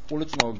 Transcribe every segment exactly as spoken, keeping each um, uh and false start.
uličnog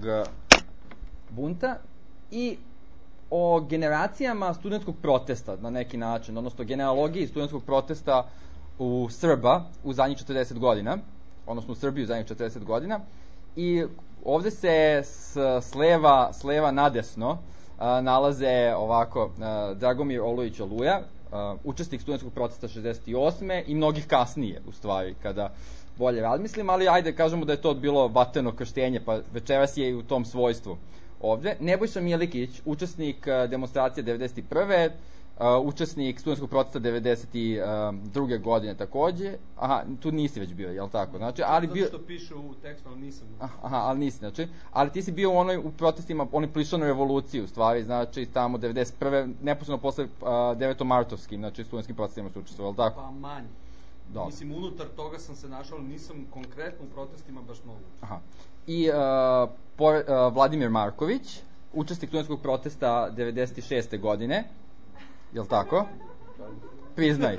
bunta i o generacijama studentskog protesta na neki način, odnosno genealogiji studentskog protesta u Srba u zadnjih četrdeset godina, odnosno u Srbiji u zadnjih četrdeset godina. I ovde se s, s, leva, s leva nadesno a, nalaze ovako a, Dragomir Olujić Oluja, a, učesnik studentskog protesta šezdeset osme i mnogih kasnije, u stvari, kada bolje razmislim, ali ajde kažemo da je to bilo vatreno krštenje, pa večeras je i u tom svojstvu ovde. Nebojša Milikić, učesnik demonstracije devedeset prve, Uh, učesnik studentskog protesta devedeset druge godine takođe. Aha, tu nisi već bio, jel tako? Znači, ali bio... Zato što piše u tekstu, ali nisam. Aha, ali nisi, znači. Ali ti si bio u onoj, u protestima, onoj plišanoj revoluciji, u stvari, znači, tamo devedeset prve, neposredno posle uh, devetomartovskim, znači, studentskim protestima su učestvovali, jel tako? Pa manje. Dobro. Mislim, unutar toga sam se našao, ali nisam konkretno u protestima baš mnogo. Aha. I uh, por, uh, Vladimir Marković, učesnik studentskog protesta devedeset šeste godine, jel' tako? Priznaj.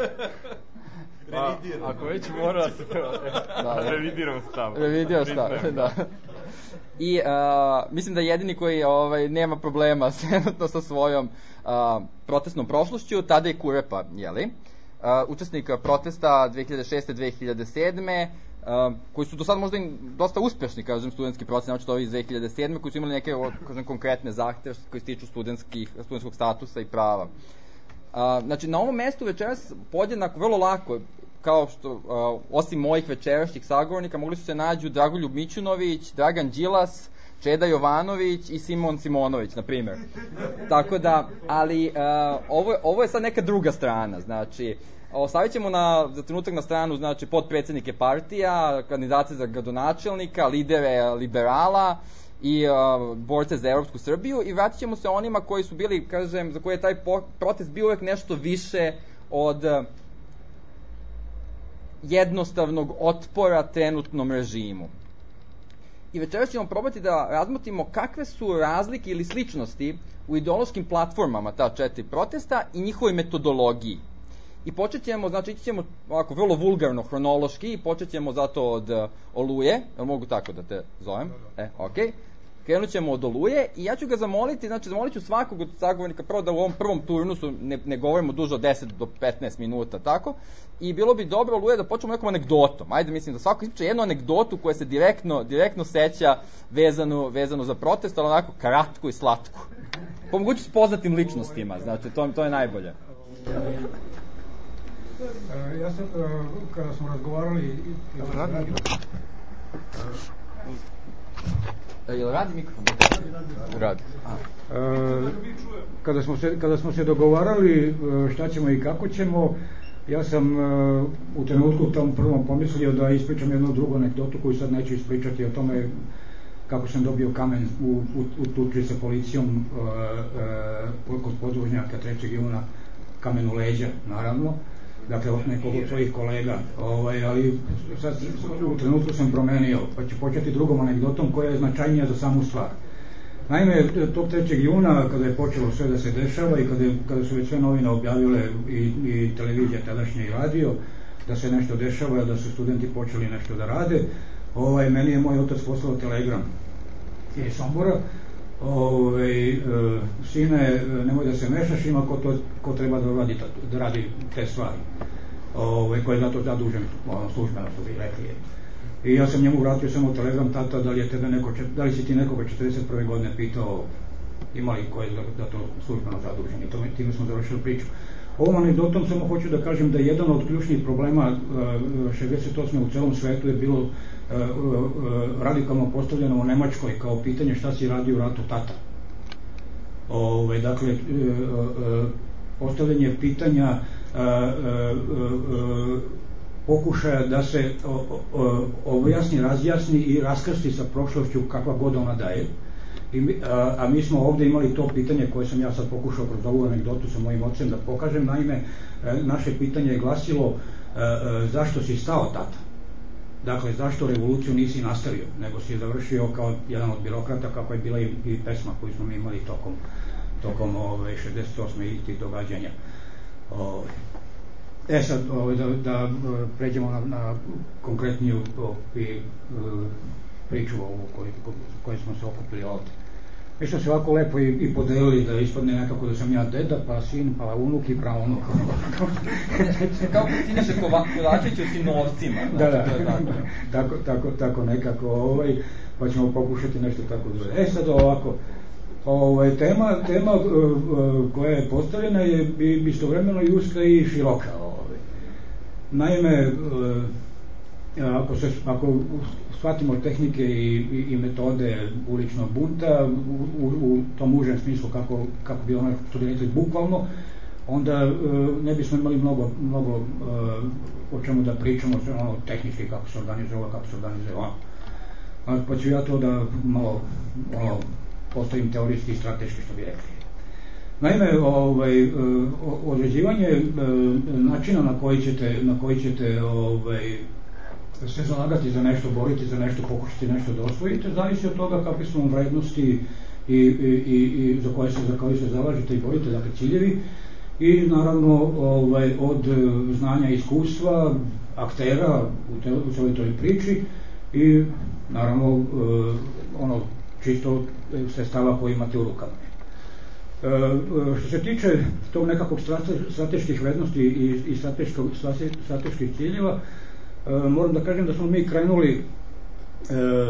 Pa, ako već mora se... da, revidiram stav. Revidio stav, da. I uh, mislim da jedini koji ovaj, nema problema trenutno sa svojom uh, protestnom prošlošću, tada je Kurepa, jeli? Uh, učesnik protesta dve hiljade šeste do dve hiljade sedme, Uh, koji su do sad možda i dosta uspešni, kažem, studentski protesti, znači ovi iz dve hiljade sedme, koji su imali neke, kažem, konkretne zahteve koji se tiču studentskog statusa i prava. Uh, znači, na ovom mestu večeras podjednako, vrlo lako, kao što, uh, osim mojih večerašnjih sagovornika, mogli su se nađu Dragoljub Mićunović, Dragan Đilas, Čeda Jovanović i Simon Simonović, na primjer. Tako da, ali uh, ovo, ovo je sad neka druga strana, znači, ostavit ćemo na, za trenutak na stranu, znači, podpredsednike partija, kandidate za gradonačelnika, lidere liberala i uh, borce za Evropsku Srbiju i vratit ćemo se onima koji su bili, kažem, za koje je taj po, protest bio uvek nešto više od uh, jednostavnog otpora trenutnom režimu. I večeras ćemo probati da razmotimo kakve su razlike ili sličnosti u ideološkim platformama ta četiri protesta i njihovoj metodologiji. I počet ćemo, znači ići ćemo ovako vrlo vulgarno, hronološki, i počet ćemo zato od uh, Oluje, jel mogu tako da te zovem? E, okej. Okay. Krenut ćemo od Oluje i ja ću ga zamoliti, znači zamolit ću svakog od sagovornika prvo da u ovom prvom turnusu ne, ne govorimo duže od deset do petnaest minuta, tako? I bilo bi dobro, Oluje, da počnemo nekom anegdotom. Ajde, mislim da svako ispriča jednu anegdotu koja se direktno, direktno seća vezano, vezano za protest, ali onako kratku i slatku. Pomoguću s poznatim ličnostima, znači to, to je najbolje. Uh, ja sam, uh, kada smo razgovarali... Radi? Jel radi mikrofon? Radi. Uh, kada, smo se, kada smo se dogovarali uh, šta ćemo i kako ćemo, ja sam uh, u trenutku tom prvom pomislio da ispričam jednu drugu anegdotu koju sad neću ispričati o tome kako sam dobio kamen u, u, u tuči sa policijom uh, uh, kod podvožnjaka trećeg juna, kamen u leđa, naravno. Dakle, od nekog od svojih kolega, ovaj, ali sad u trenutku sam promenio, pa ću početi drugom anegdotom koja je značajnija za samu stvar. Naime, tog trećeg juna, kada je počelo sve da se dešava i kada, je, kada su već sve novine objavile i, i televizija tadašnje i radio, da se nešto dešava, da su studenti počeli nešto da rade, ovaj, meni je moj otac poslao telegram iz Sombora. Ove, e, sine, nemoj da se mešaš, ima ko, to, ko treba da radi, da radi te stvari, ove, koje je za to zadužen, ono, službeno su bi rekli. I ja sam njemu vratio samo telegram, tata, da li, je tebe neko, da li si ti nekoga četrdeset prve godine pitao ima li ko je da, da to službeno zadužen, i to, time smo završili priču. Ovom anegdotom samo hoću da kažem da jedan od ključnih problema šezdeset osme u celom svetu je bilo uh, uh, radikalno postavljeno u Nemačkoj kao pitanje šta si radio u ratu, tata. Ove, dakle, uh, uh, postavljanje pitanja uh, uh, uh, pokušaja da se uh, uh, objasni, razjasni i raskrsti sa prošlošću kakva god ona daje. I mi, a, a mi smo ovde imali to pitanje koje sam ja sad pokušao kroz ovu anegdotu sa mojim ocem da pokažem. Naime, naše pitanje je glasilo a, a, zašto si stao, tata? Dakle, zašto revoluciju nisi nastavio, nego si završio kao jedan od birokrata, kako je bila i, i pesma koju smo mi imali tokom, tokom ove, šezdeset osme i tih događanja. O, e sad, ove, da, da pređemo na, na konkretniju i priču ovu koju, koju smo se okupili ovde. Mi smo se ovako lepo i, i podelili da ispadne nekako da sam ja deda, pa sin, pa unuk i praunuk. Kao Siniša Kovačević o sinovcima. Da, da, tako, tako, tako nekako, ovaj, pa ćemo pokušati nešto tako da... E sad ovako, ovaj, tema, tema uh, uh, koja je postavljena je istovremeno i uska i široka. Ovaj. Naime, uh, ako, se, ako shvatimo tehnike i, i, i metode uličnog bunta u, u, u tom užem smislu kako, kako bi ono što bi rekli bukvalno, onda uh, ne bismo imali mnogo, mnogo uh, o čemu da pričamo, ono, tehnički kako se organizuje, kako se organizuje ono. Pa ću ja to da malo ono, postavim teorijski i strateški, što bi rekli. Naime, ovaj, određivanje načina na koji ćete, na koji ćete ovaj, se zalagati za nešto, boriti za nešto, pokušati nešto da osvojite, zavisi od toga kakve su vam vrednosti i, i, i za koje se, za koje se zalažete i borite, dakle ciljevi, i naravno ovaj, od znanja i iskustva aktera u, te, u celoj toj priči i naravno uh, ono čisto sredstava koje imate u rukama. Uh, što se tiče tog nekakvog strateških vrednosti i, i strateških ciljeva, uh, moram da kažem da smo mi krenuli uh,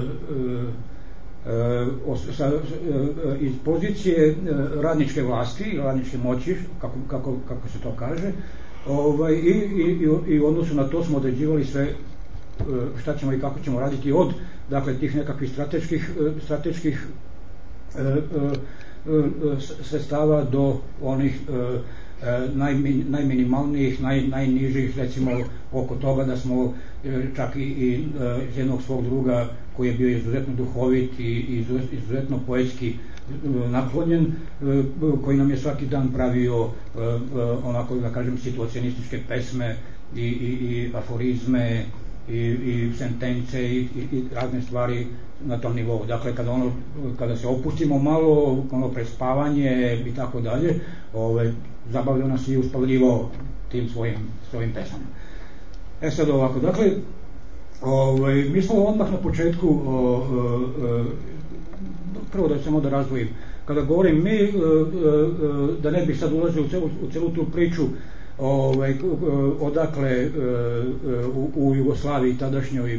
uh, sa, uh, iz pozicije uh, radničke vlasti, radničke moći, kako, kako, kako se to kaže, ovaj, i, i, i u odnosu na to smo određivali sve šta ćemo i kako ćemo raditi od, dakle, tih nekakvih strateških, strateških e, e, e, sredstava do onih e, najmi, najminimalnijih, naj, najnižih, recimo oko toga da smo e, čak i, i iz jednog svog druga koji je bio izuzetno duhovit i izuzetno poetski naklonjen, koji nam je svaki dan pravio onako, da kažem, situacionističke pesme i, i, i aforizme i, i sentence i, i, i razne stvari na tom nivou. Dakle, kada, ono, kada se opustimo malo, ono prespavanje i tako dalje, ove, zabavljao nas i uspavljivo tim svojim, svojim pesama. E sad ovako, dakle, ove, mi smo odmah na početku, o, o, o, prvo da samo da razdvojim, kada govorim mi, o, o, da ne bih sad ulazio u celu, u celu tu priču, Ovaj, odakle u, u Jugoslaviji tadašnjoj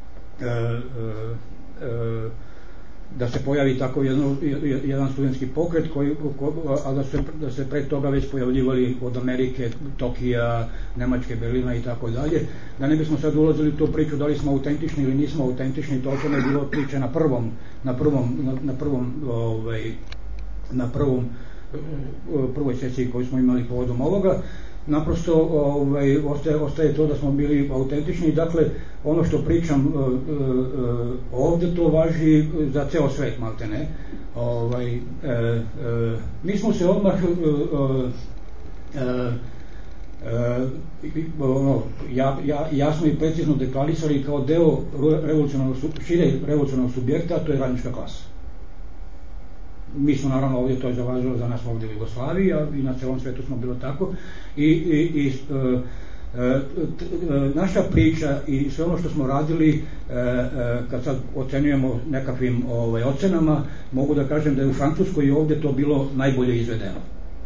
da se pojavi tako jedno, jedan studentski pokret koji, a da, se, da se pre toga već pojavljivali od Amerike, Tokija, Nemačke, Berlina i tako dalje, da ne bismo sad ulazili u tu priču da li smo autentični ili nismo autentični, to ne je bilo priče na prvom na prvom, na, na prvom ovaj, na prvom prvoj sesiji koju smo imali povodom ovoga. Naprosto ovaj, ostaje, ostaje to da smo bili autentični. Dakle, ono što pričam uh, uh, ovde, to važi za ceo svet, malte ne. Ovaj, uh, uh, mi smo se odmah uh, uh, uh, ono, ja, ja, jasno i precizno deklarisali kao deo revolucionarnog, šire revolucionarnog subjekta, a to je radnička klasa. Mi smo naravno ovdje, to je zavažilo za nas ovdje u Jugoslaviji, a i na celom svetu smo bilo tako. I, i, i e, e, t, e, naša priča i sve ono što smo radili, e, e, kad sad ocenujemo nekakvim ovaj, ocenama, mogu da kažem da je u Francuskoj i ovdje to bilo najbolje izvedeno.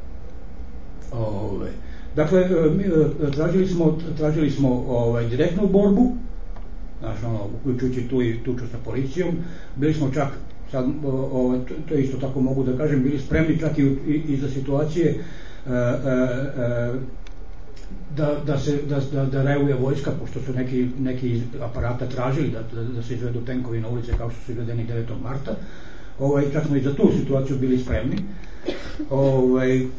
Ove. Dakle, e, tražili smo, tražili smo ovaj, direktnu borbu, znači, ono, uključujući tu i tuču sa policijom, bili smo čak sad, o, to isto tako mogu da kažem, bili spremni čak i, i, i za situacije e, e, e, da, da se da, da, da reaguje vojska, pošto su neki, neki iz aparata tražili da, da, da se izvedu tenkovi na ulice kao što su izvedeni devetog marta. Ovaj, čak smo i za tu situaciju bili spremni. Ovaj, e,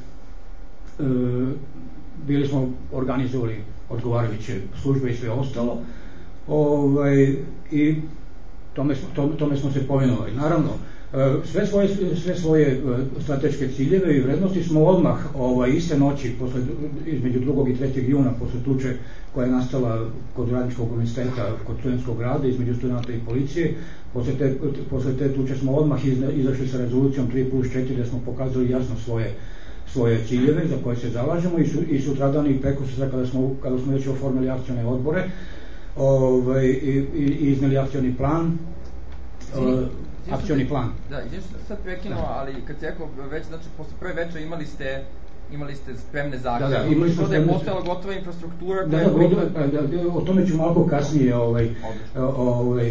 bili smo organizovali odgovarajuće službe i sve ostalo. Ovaj, i Tome, tome smo se povinovali. Naravno, sve svoje, sve svoje strateške ciljeve i vrednosti smo odmah ovaj, iste noći, posle, između drugog i trećeg juna, posle tuče koja je nastala kod radničkog univerziteta, kod studentskog rada, između studenta i policije, posle te, posle te tuče smo odmah izašli sa rezolucijom tri plus četiri, gde smo pokazali jasno svoje, svoje ciljeve za koje se zalažemo i, su, i sutradan i preko sutra kada smo, kada smo već oformili akcione odbore, Ovaj, i, i izneli akcioni plan uh, akcioni plan. Da, izvim što sad prekinuo, ali kad se rekao već, znači, posle prve večer imali ste imali ste spremne zahtjeve. Da, da, imali smo spremne... da je postojala gotova infrastruktura koja... Da, da, da, da, o tome ću malo kasnije, ovaj, ovaj,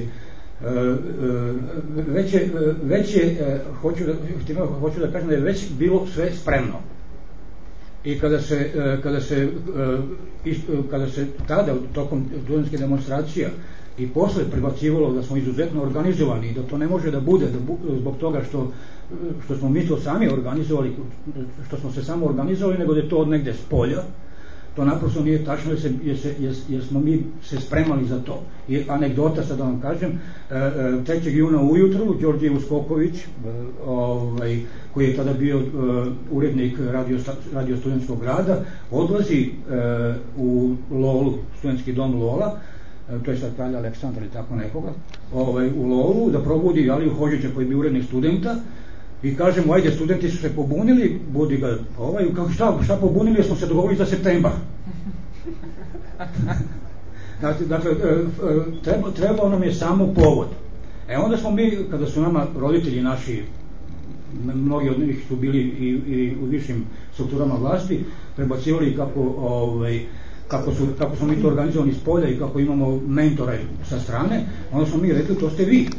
već je, već je, hoću da, hoću da kažem da je već bilo sve spremno. I kada se, kada se, kada se tada, tokom studentske demonstracija, i posle prebacivalo da smo izuzetno organizovani i da to ne može da bude da bu, zbog toga što, što smo mi to sami organizovali, što smo se samo organizovali, nego da je to od negde s polja. To naprosto nije tačno jer, se, jer, se, jer, jer smo mi se spremali za to. I anegdota, sad da vam kažem, trećeg juna ujutru Đorđe Uskoković, ovaj, koji je tada bio urednik radio, radio studentskog rada, odlazi u Lolu, studentski dom Lola, to je sad kralja Aleksandra ili tako nekoga, ovaj, u Lolu, da probudi Aliju Hođića koji je bio urednik studenta i kažemo, ajde, studenti su se pobunili, budi ga, ovaj, kako šta, šta pobunili, jer smo se dogovorili za septembar. Dakle, treba, trebao nam je samo povod. E onda smo mi, kada su nama roditelji naši, mnogi od njih su bili i, i u višim strukturama vlasti, prebacivali kako, ovaj, kako, su, kako smo mi to organizovani s polja i kako imamo mentore sa strane, onda smo mi rekli, to ste vi.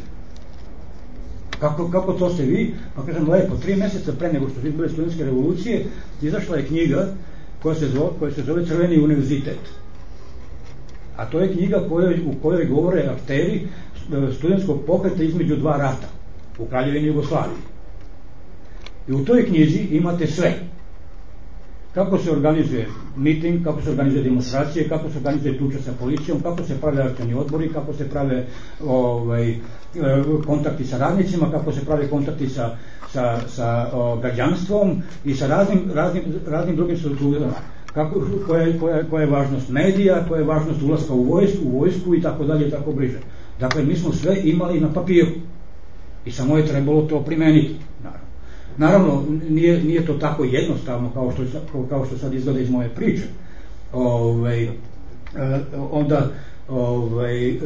Kako, kako to ste vi? Pa kažem, lepo, tri meseca pre nego što su izbile studentske revolucije, izašla je knjiga koja se zove, koja se zove Crveni univerzitet. A to je knjiga koje, u kojoj govore akteri studentskog pokreta između dva rata u Kraljevini Jugoslaviji. I u toj knjizi imate sve. Kako se organizuje miting, kako se organizuje demonstracije, kako se organizuje tuča sa policijom, kako se prave akcioni odbori, kako se prave ovaj, kontakti sa radnicima, kako se prave kontakti sa, sa, sa o, građanstvom i sa raznim, raznim, raznim drugim strukturama. Kako, koja, koja, koja je važnost medija, koja je važnost ulaska u vojsku, u vojsku i tako dalje i tako bliže. Dakle, mi smo sve imali na papiru i samo je trebalo to primeniti, naravno. Naravno, nije, nije to tako jednostavno kao što, kao što sad izgleda iz moje priče. Ove, onda, ove,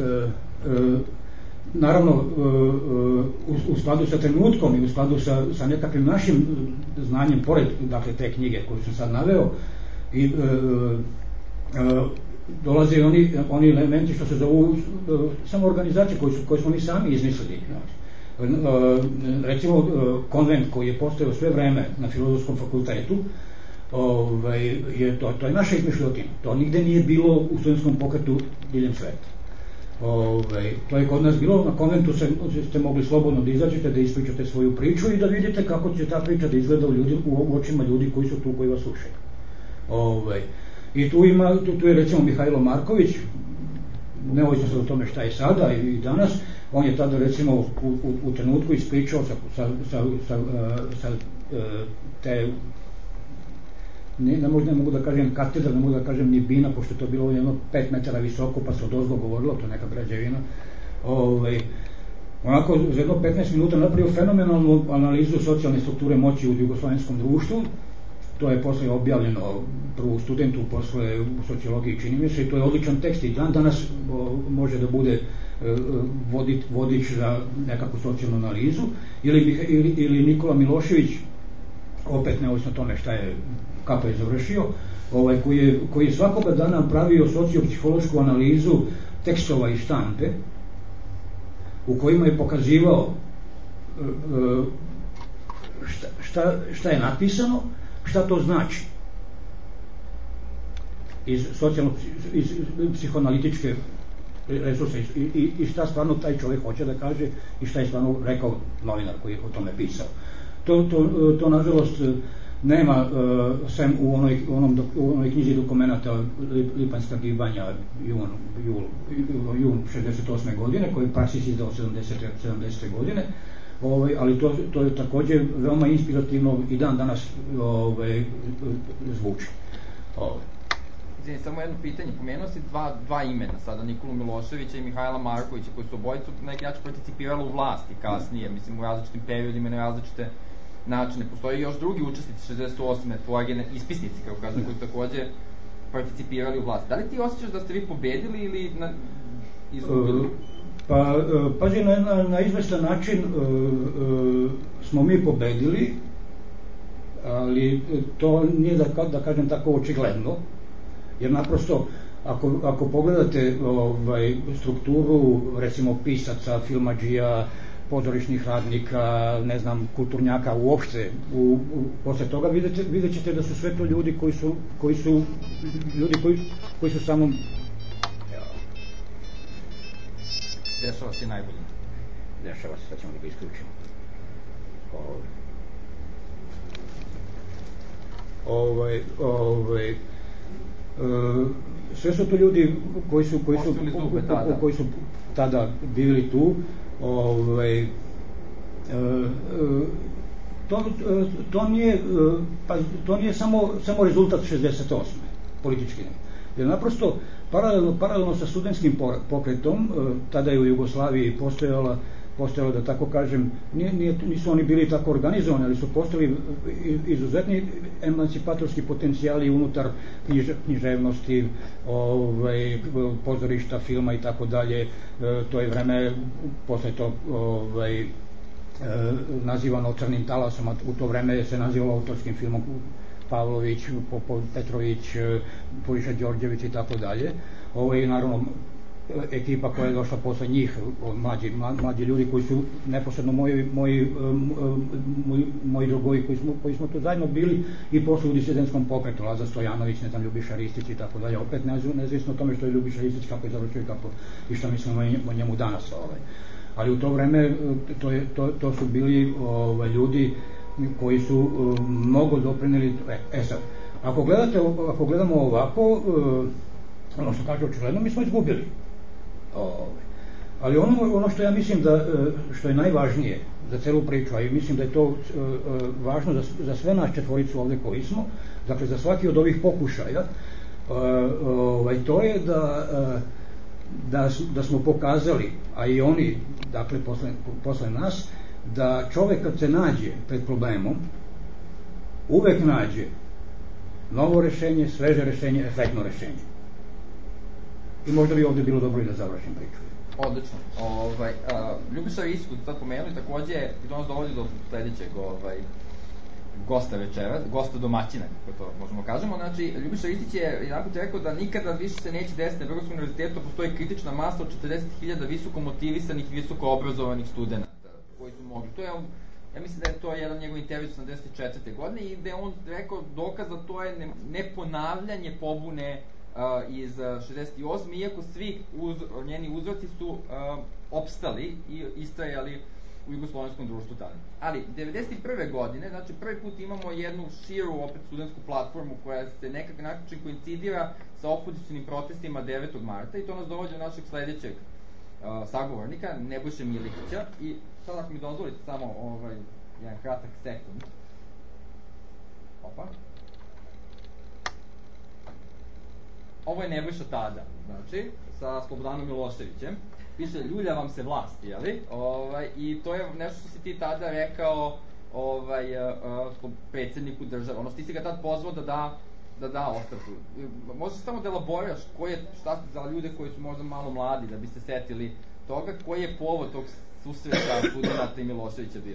naravno, u, u skladu sa trenutkom i u skladu sa, sa nekakvim našim znanjem, pored dakle, te knjige koju sam sad naveo, i, e, e, dolaze oni, oni elementi što se zovu e, samo organizacije koje, su, koje smo mi sami izmislili. Znači. Recimo konvent koji je postojao sve vreme na Filozofskom fakultetu, ovaj, je to, to je naša izmišljotina. To nigde nije bilo u studentskom pokretu diljem sveta. Ovaj, to je kod nas bilo, na konventu se, ste mogli slobodno da izađete, da ispričate svoju priču i da vidite kako će ta priča da izgleda u, ljudi, u očima ljudi koji su tu, koji vas slušaju. Ovaj, I tu, ima, tu, tu je recimo Mihajlo Marković, neovisno se o tome šta je sada i danas, on je tada recimo u, u, u trenutku ispričao sa, sa, sa, sa, sa te, ne, ne, možda ne mogu da kažem katedra, ne mogu da kažem ni bina, pošto je to bilo jedno pet metara visoko, pa se odozgo govorilo, to je neka građevina. Ovaj, onako, za jedno petnaest minuta napravio fenomenalnu analizu socijalne strukture moći u jugoslovenskom društvu. To je posle objavljeno prvo u Studentu, posle u sociologiji, čini mi se, i to je odličan tekst i dan danas o, može da bude e, vodit, vodič za nekakvu socijalnu analizu, ili, ili, ili Nikola Milošević, opet neovisno tome šta je, kako je završio, ovaj, koji, je, koji je svakoga dana pravio sociopsihološku analizu tekstova i štampe, u kojima je pokazivao e, šta, šta, šta je napisano, šta to znači iz socijalno iz psihoanalitičke resurse i, i, i šta stvarno taj čovjek hoće da kaže i šta je stvarno rekao novinar koji je o tome pisao. To, to, to nažalost nema uh, sem u onoj, onom, u onoj knjizi dokumenata Lipanjska gibanja jun, jul, jun šezdeset osme godine koji je Praksis izdao sedamdesete godine. Ovaj, ali to, to je također veoma inspirativno i dan danas ovaj, zvuči. Ovaj. Izvini, samo jedno pitanje, pomenuo si dva, dva imena sada, Nikolu Miloševića i Mihajla Markovića, koji su obojicu na neki način participirali u vlasti kasnije, mislim u različitim periodima i na različite načine. Postoji još drugi učesnici šezdeset osme tvoje ispisnici, kako kažem, koji su također participirali u vlasti. Da li ti osjećaš da ste vi pobedili ili na, izgubili? Pa, pazi, na, na, na izvestan način uh, uh, smo mi pobedili, ali to nije, da, da kažem tako, očigledno, jer naprosto, ako, ako pogledate ovaj, strukturu, recimo, pisaca, filmadžija, pozorišnih radnika, ne znam, kulturnjaka uopšte, u, u, posle toga vidite, vidjet ćete da su sve to ljudi koji su, koji su, ljudi koji, koji su samo... Dešava se najbolje. Dešava se, sad ćemo da ga isključimo. Ovaj, ovaj, e, sve su to ljudi koji su, koji su, tada. koji su tada bili tu. Ovaj, e, to, to nije, pa, to nije samo, samo rezultat šezdeset osme politički, jer naprosto paralelno, paralelno sa studentskim pokretom, tada je u Jugoslaviji postojala, postojala da tako kažem, nije, nije, nisu oni bili tako organizovani, ali su postojali izuzetni emancipatorski potencijali unutar knjiž, književnosti, ovaj, pozorišta, filma i tako dalje. To je vreme, posle to ovaj, nazivano crnim talasom, a u to vreme se nazivalo autorskim filmom Pavlović, Popov, Petrović, Puriša Đorđević i tako dalje. Ovo je naravno ekipa koja je došla posle njih, mlađi, mlađi ljudi koji su neposredno moji, moji, moji, moji drugovi koji smo, koji smo tu zajedno bili i posle u disidentskom pokretu, Lazar Stojanović, ne znam, Ljubiša Ristić i tako dalje. Opet nezavisno o tome što je Ljubiša Ristić, kako je završio i kako, i šta mislimo o njemu danas. Ovaj. Ali u to vreme to, je, to, to su bili ovaj, ljudi koji su uh, mnogo doprineli. E, e sad, ako, gledate, ako gledamo ovako, uh, ono što kaže očigledno, mi smo izgubili. Ovaj. Ali ono, ono što ja mislim da, što je najvažnije za celu priču, a i mislim da je to uh, važno za, za sve nas četvoricu ovde koji smo, dakle za svaki od ovih pokušaja, uh, ovaj, to je da, uh, da, da smo pokazali, a i oni, dakle posle, posle nas, da čovek kad se nađe pred problemom uvek nađe novo rešenje, sveže rešenje, efektno rešenje. I možda bi ovde bilo dobro i da završim priču. Odlično. Ovaj, a, Ljubiša Ristić, koji ste sad pomenuli, takođe, i to nas dovodi do sledećeg ovaj, gosta večera, gosta domaćina, kako to možemo kažemo. Znači, Ljubiša Ristić je jednako rekao da nikada više se neće desiti na Beogradskom univerzitetu, postoji kritična masa od četrdeset hiljada visoko motivisanih, visoko obrazovanih studenta koji su mogli. To je, ja mislim da je to jedan njegov intervju sedamdeset četvrte godine i da je on rekao dokaz da to je neponavljanje pobune uh, iz šezdeset osme iako svi uz, njeni uzroci su uh, opstali i istrajali u jugoslovenskom društvu tada. Ali, devedeset prve godine, znači prvi put imamo jednu širu, opet studentsku platformu koja se nekak način koincidira sa opozicijalnim protestima devetog marta i to nas dovodi do našeg sledećeg uh, sagovornika, Nebojše Milikića. I sad ako mi dozvolite samo ovaj, jedan kratak sekund. Opa. Ovo je Nebojša tada, znači, sa Slobodanom Miloševićem. Piše, ljulja vam se vlast, jeli? Ovaj, I to je nešto što si ti tada rekao ovaj, uh, predsjedniku države. Ono, ti si ga tad pozvao da da, da, da ostavku. Možeš samo da elaboriraš koji je, šta za ljude koji su možda malo mladi, da bi se setili toga, koji je povod tog susreta studenata i Miloševića bio?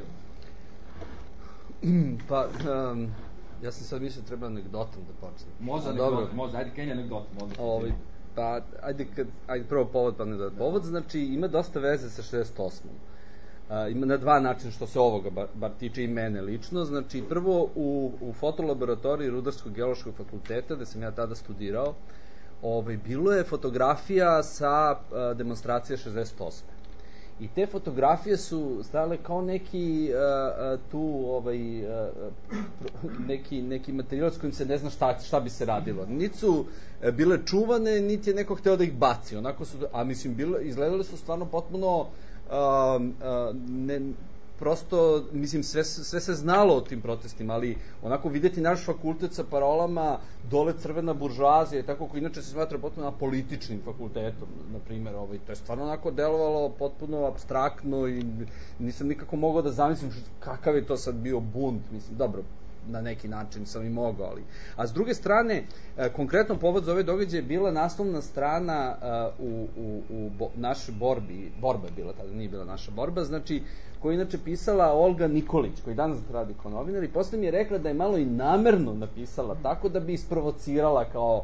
Pa, um, ja sam sad mislio treba anegdotom da počnem. Može anegdotom, može, ajde krenje anegdotom. Ovaj, pa, ajde, kad, ajde prvo povod pa anegdot. Povod, znači, ima dosta veze sa šezdeset osmom. Uh, ima na dva načina što se ovoga bar, bar tiče i mene lično. Znači, prvo u, u fotolaboratoriji Rudarsko-geološkog fakulteta, gde sam ja tada studirao, ovaj, bilo je fotografija sa uh, demonstracije šezdeset osme. I te fotografije su stajale kao neki uh, uh, tu ovaj, uh, neki, neki materijal s kojim se ne zna šta, šta bi se radilo. Niti su uh, bile čuvane, niti je neko hteo da ih baci. Onako su, a mislim, bile, izgledale su stvarno potpuno uh, uh, ne, prosto, mislim, sve, sve se znalo o tim protestima, ali onako videti naš fakultet sa parolama dole crvena buržoazija i tako, koji inače se smatra potpuno apolitičnim fakultetom, na primjer, ovaj, to je stvarno onako delovalo potpuno apstraktno i nisam nikako mogao da zamislim kakav je to sad bio bunt, mislim, dobro, na neki način sam i mogao, ali... A s druge strane, konkretno povod za ove događaje je bila naslovna strana u, u, u bo, našoj borbi, borba je bila tada, nije bila naša borba, znači, koju je inače pisala Olga Nikolić, koji danas radi kao novinar, i posle mi je rekla da je malo i namerno napisala tako da bi isprovocirala kao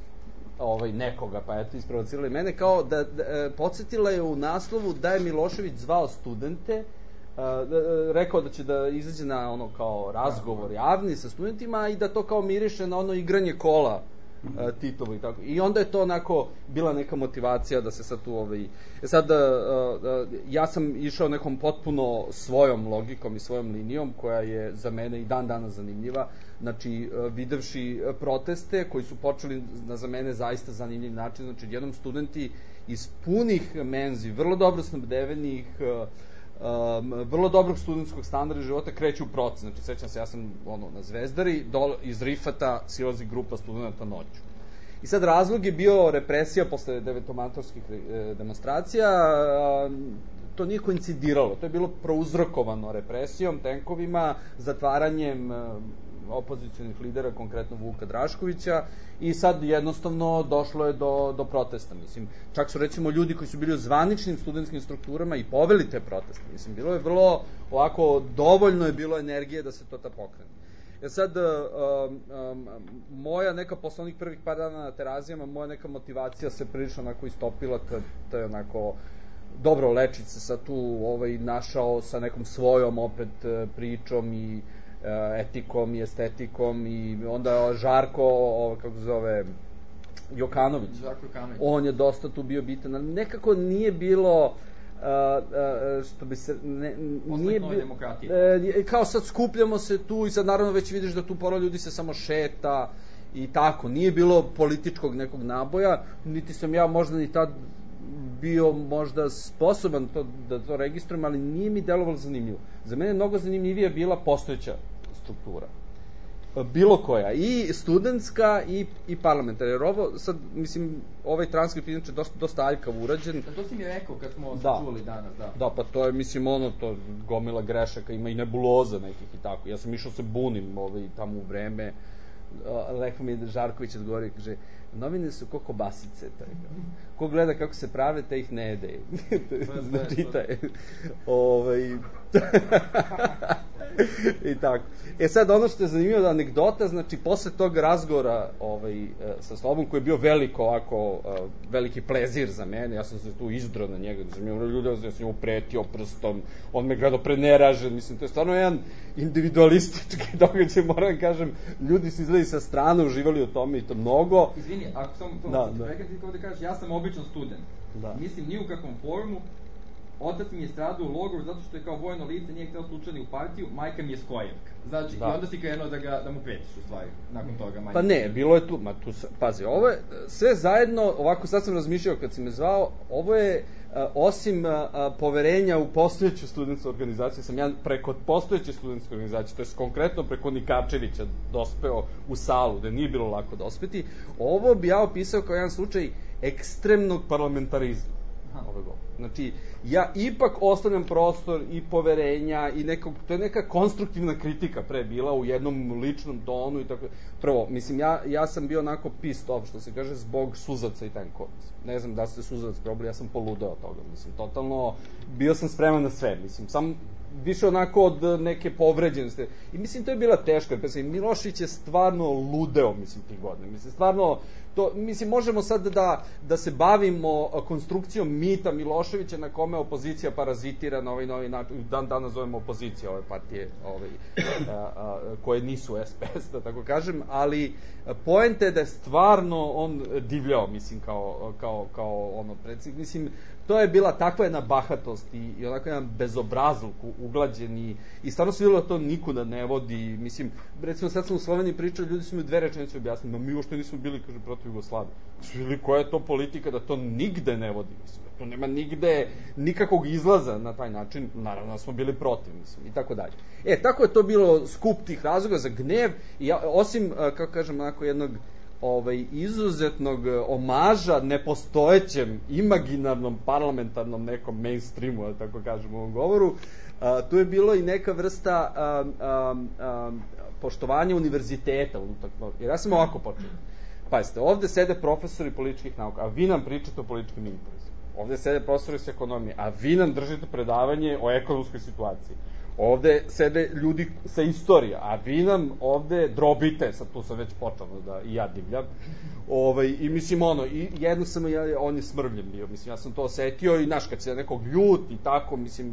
ovaj, nekoga, pa eto, isprovocirala i mene, kao da, da podsjetila je u naslovu da je Milošević zvao studente, Uh, rekao da će da izađe na ono kao razgovor javni sa studentima i da to kao miriše na ono igranje kola uh, Titovo i tako. I onda je to onako bila neka motivacija da se sad tu ovaj... E sad, uh, uh, ja sam išao nekom potpuno svojom logikom i svojom linijom koja je za mene i dan danas zanimljiva. Znači, uh, videvši proteste koji su počeli na za mene zaista zanimljiv način. Znači, jednom studenti iz punih menzi, vrlo dobro snabdevenih, uh, Um, vrlo dobrog studentskog standarda života kreću u proces. Znači, sećam se, ja sam ono, na Zvezdari, dol, iz Rifata silazi grupa studenta noću. I sad razlog je bio represija posle devetomatorskih e, demonstracija, a, to nije koincidiralo, to je bilo prouzrokovano represijom, tenkovima, zatvaranjem e, opozicionih lidera, konkretno Vuka Draškovića, i sad jednostavno došlo je do, do protesta, mislim. Čak su recimo ljudi koji su bili u zvaničnim studentskim strukturama i poveli te proteste, mislim. Bilo je vrlo, ovako, dovoljno je bilo energije da se to ta pokrene. Ja sad, um, um, moja neka poslovnih prvih par dana na Terazijama, moja neka motivacija se prilično onako istopila, to, to je onako, dobro, lečić se sad tu ovaj, našao sa nekom svojom opet pričom i etikom i estetikom, i onda Žarko, ovo, kako se zove, Jokanović, Žarko Jokanović, on je dosta tu bio bitan, ali nekako nije bilo, uh, uh, što bi se, ne, nije bilo, demokratije. Uh, kao sad skupljamo se tu i sad naravno već vidiš da tu pola ljudi se samo šeta i tako, nije bilo političkog nekog naboja, niti sam ja možda ni tad bio možda sposoban to, da to registrujem, ali nije mi delovalo zanimljivo. Za mene je mnogo zanimljivija bila postojeća struktura. Bilo koja. I studentska i, i parlamentarna. Jer ovo, sad, mislim, ovaj transkript inače dosta, dosta aljkav urađen. Da, to si mi rekao kad smo da. se čuli danas, da. Da, pa to je, mislim, ono, to gomila grešaka, ima i nebuloza nekih i tako. Ja sam išao se bunim ovaj, tamo u vreme. Rekao mi je Žarković odgovorio, kaže, novine su ko kobasice, ko gleda kako se prave, te ih ne jede. Znači, taj, ovaj, i tako. E sad, ono što je zanimljivo da anegdota, znači, posle tog razgovora ovaj, sa Slobom, koji je bio veliko, ovako, veliki plezir za mene, ja sam se tu izdrao na njega, da sam je ljudi, ja sam njemu pretio prstom, on me gledao preneražen, mislim, to je stvarno jedan individualistički događaj, moram kažem, ljudi su izgledali sa strane, uživali u tome i to mnogo. Izvini, ako sam to da, da. Rekao ti kao da kažeš, ja sam običan student. Da. Mislim, ni u kakvom formu, otac mi je stradao u logoru zato što je kao vojno lice, nije hteo slučajni u partiju, majka mi je skojevka. Znači, da. I onda si krenuo da, ga, da mu pretiš u stvari, nakon toga. Majka. Pa ne, bilo je tu, ma tu, pazi, ovo je sve zajedno, ovako sad sam razmišljao kad si me zvao, ovo je, a, osim a, a, poverenja u postojeću studentsku organizaciju, sam ja preko postojeće studentske organizacije, to je konkretno preko Nikačevića dospeo u salu, da nije bilo lako dospeti, ovo bi ja opisao kao jedan slučaj ekstremnog parlamentarizma. Ove godine. Znači, ja ipak ostavljam prostor i poverenja i nekog, to je neka konstruktivna kritika pre bila u jednom ličnom tonu i tako. Prvo, mislim, ja, ja sam bio onako pissed off, što se kaže, zbog suzaca i tenkova. Ne znam da ste suzac probali, ja sam poludeo od toga, mislim, totalno, bio sam spreman na sve, mislim, sam više onako od neke povređenosti. I mislim, to je bila teška, mislim, Milošević je stvarno ludeo, mislim, tih godine, mislim, stvarno, to, mislim, možemo sad da, da se bavimo konstrukcijom mita Miloševića na kome opozicija parazitira na ovaj novi način, dan danas zovemo opozicija ove partije ovaj, a, a, koje nisu S P S, da tako kažem, ali poenta je da je stvarno on divljao, mislim, kao, kao, kao ono predsjednik, mislim, to je bila takva jedna bahatost i, i onako jedan bezobrazluk uglađen i, i stvarno se vidjelo da to nikuda ne vodi, mislim, recimo sad sam u Sloveniji pričao, ljudi su mi u dve rečenice objasnili, ma mi uopšte nismo bili, kaže, protiv Jugoslavije. Su bili, koja je to politika da to nigde ne vodi, mislim, da to nema nigde nikakvog izlaza na taj način, naravno da smo bili protiv, mislim, i tako dalje. E, tako je to bilo skup tih razloga za gnev i ja, osim, kako kažem, onako jednog ovaj, izuzetnog omaža nepostojećem, imaginarnom, parlamentarnom nekom mainstreamu, da tako kažem u ovom govoru, a, tu je bilo i neka vrsta a, a, a, poštovanje univerziteta, jer ja sam ovako počeo. Pazite, ovde sede profesori političkih nauka, a vi nam pričate o političkim interesima. Ovde sede profesori s ekonomije, a vi nam držite predavanje o ekonomskoj situaciji. Ovde sede ljudi sa istorije, a vi nam ovde drobite, sad tu sam već počeo da i ja divljam, ovaj, i mislim ono, i jedno sam, ja, on je smrvljen bio, mislim, ja sam to osetio i znaš, kad se nekog ljut i tako, mislim,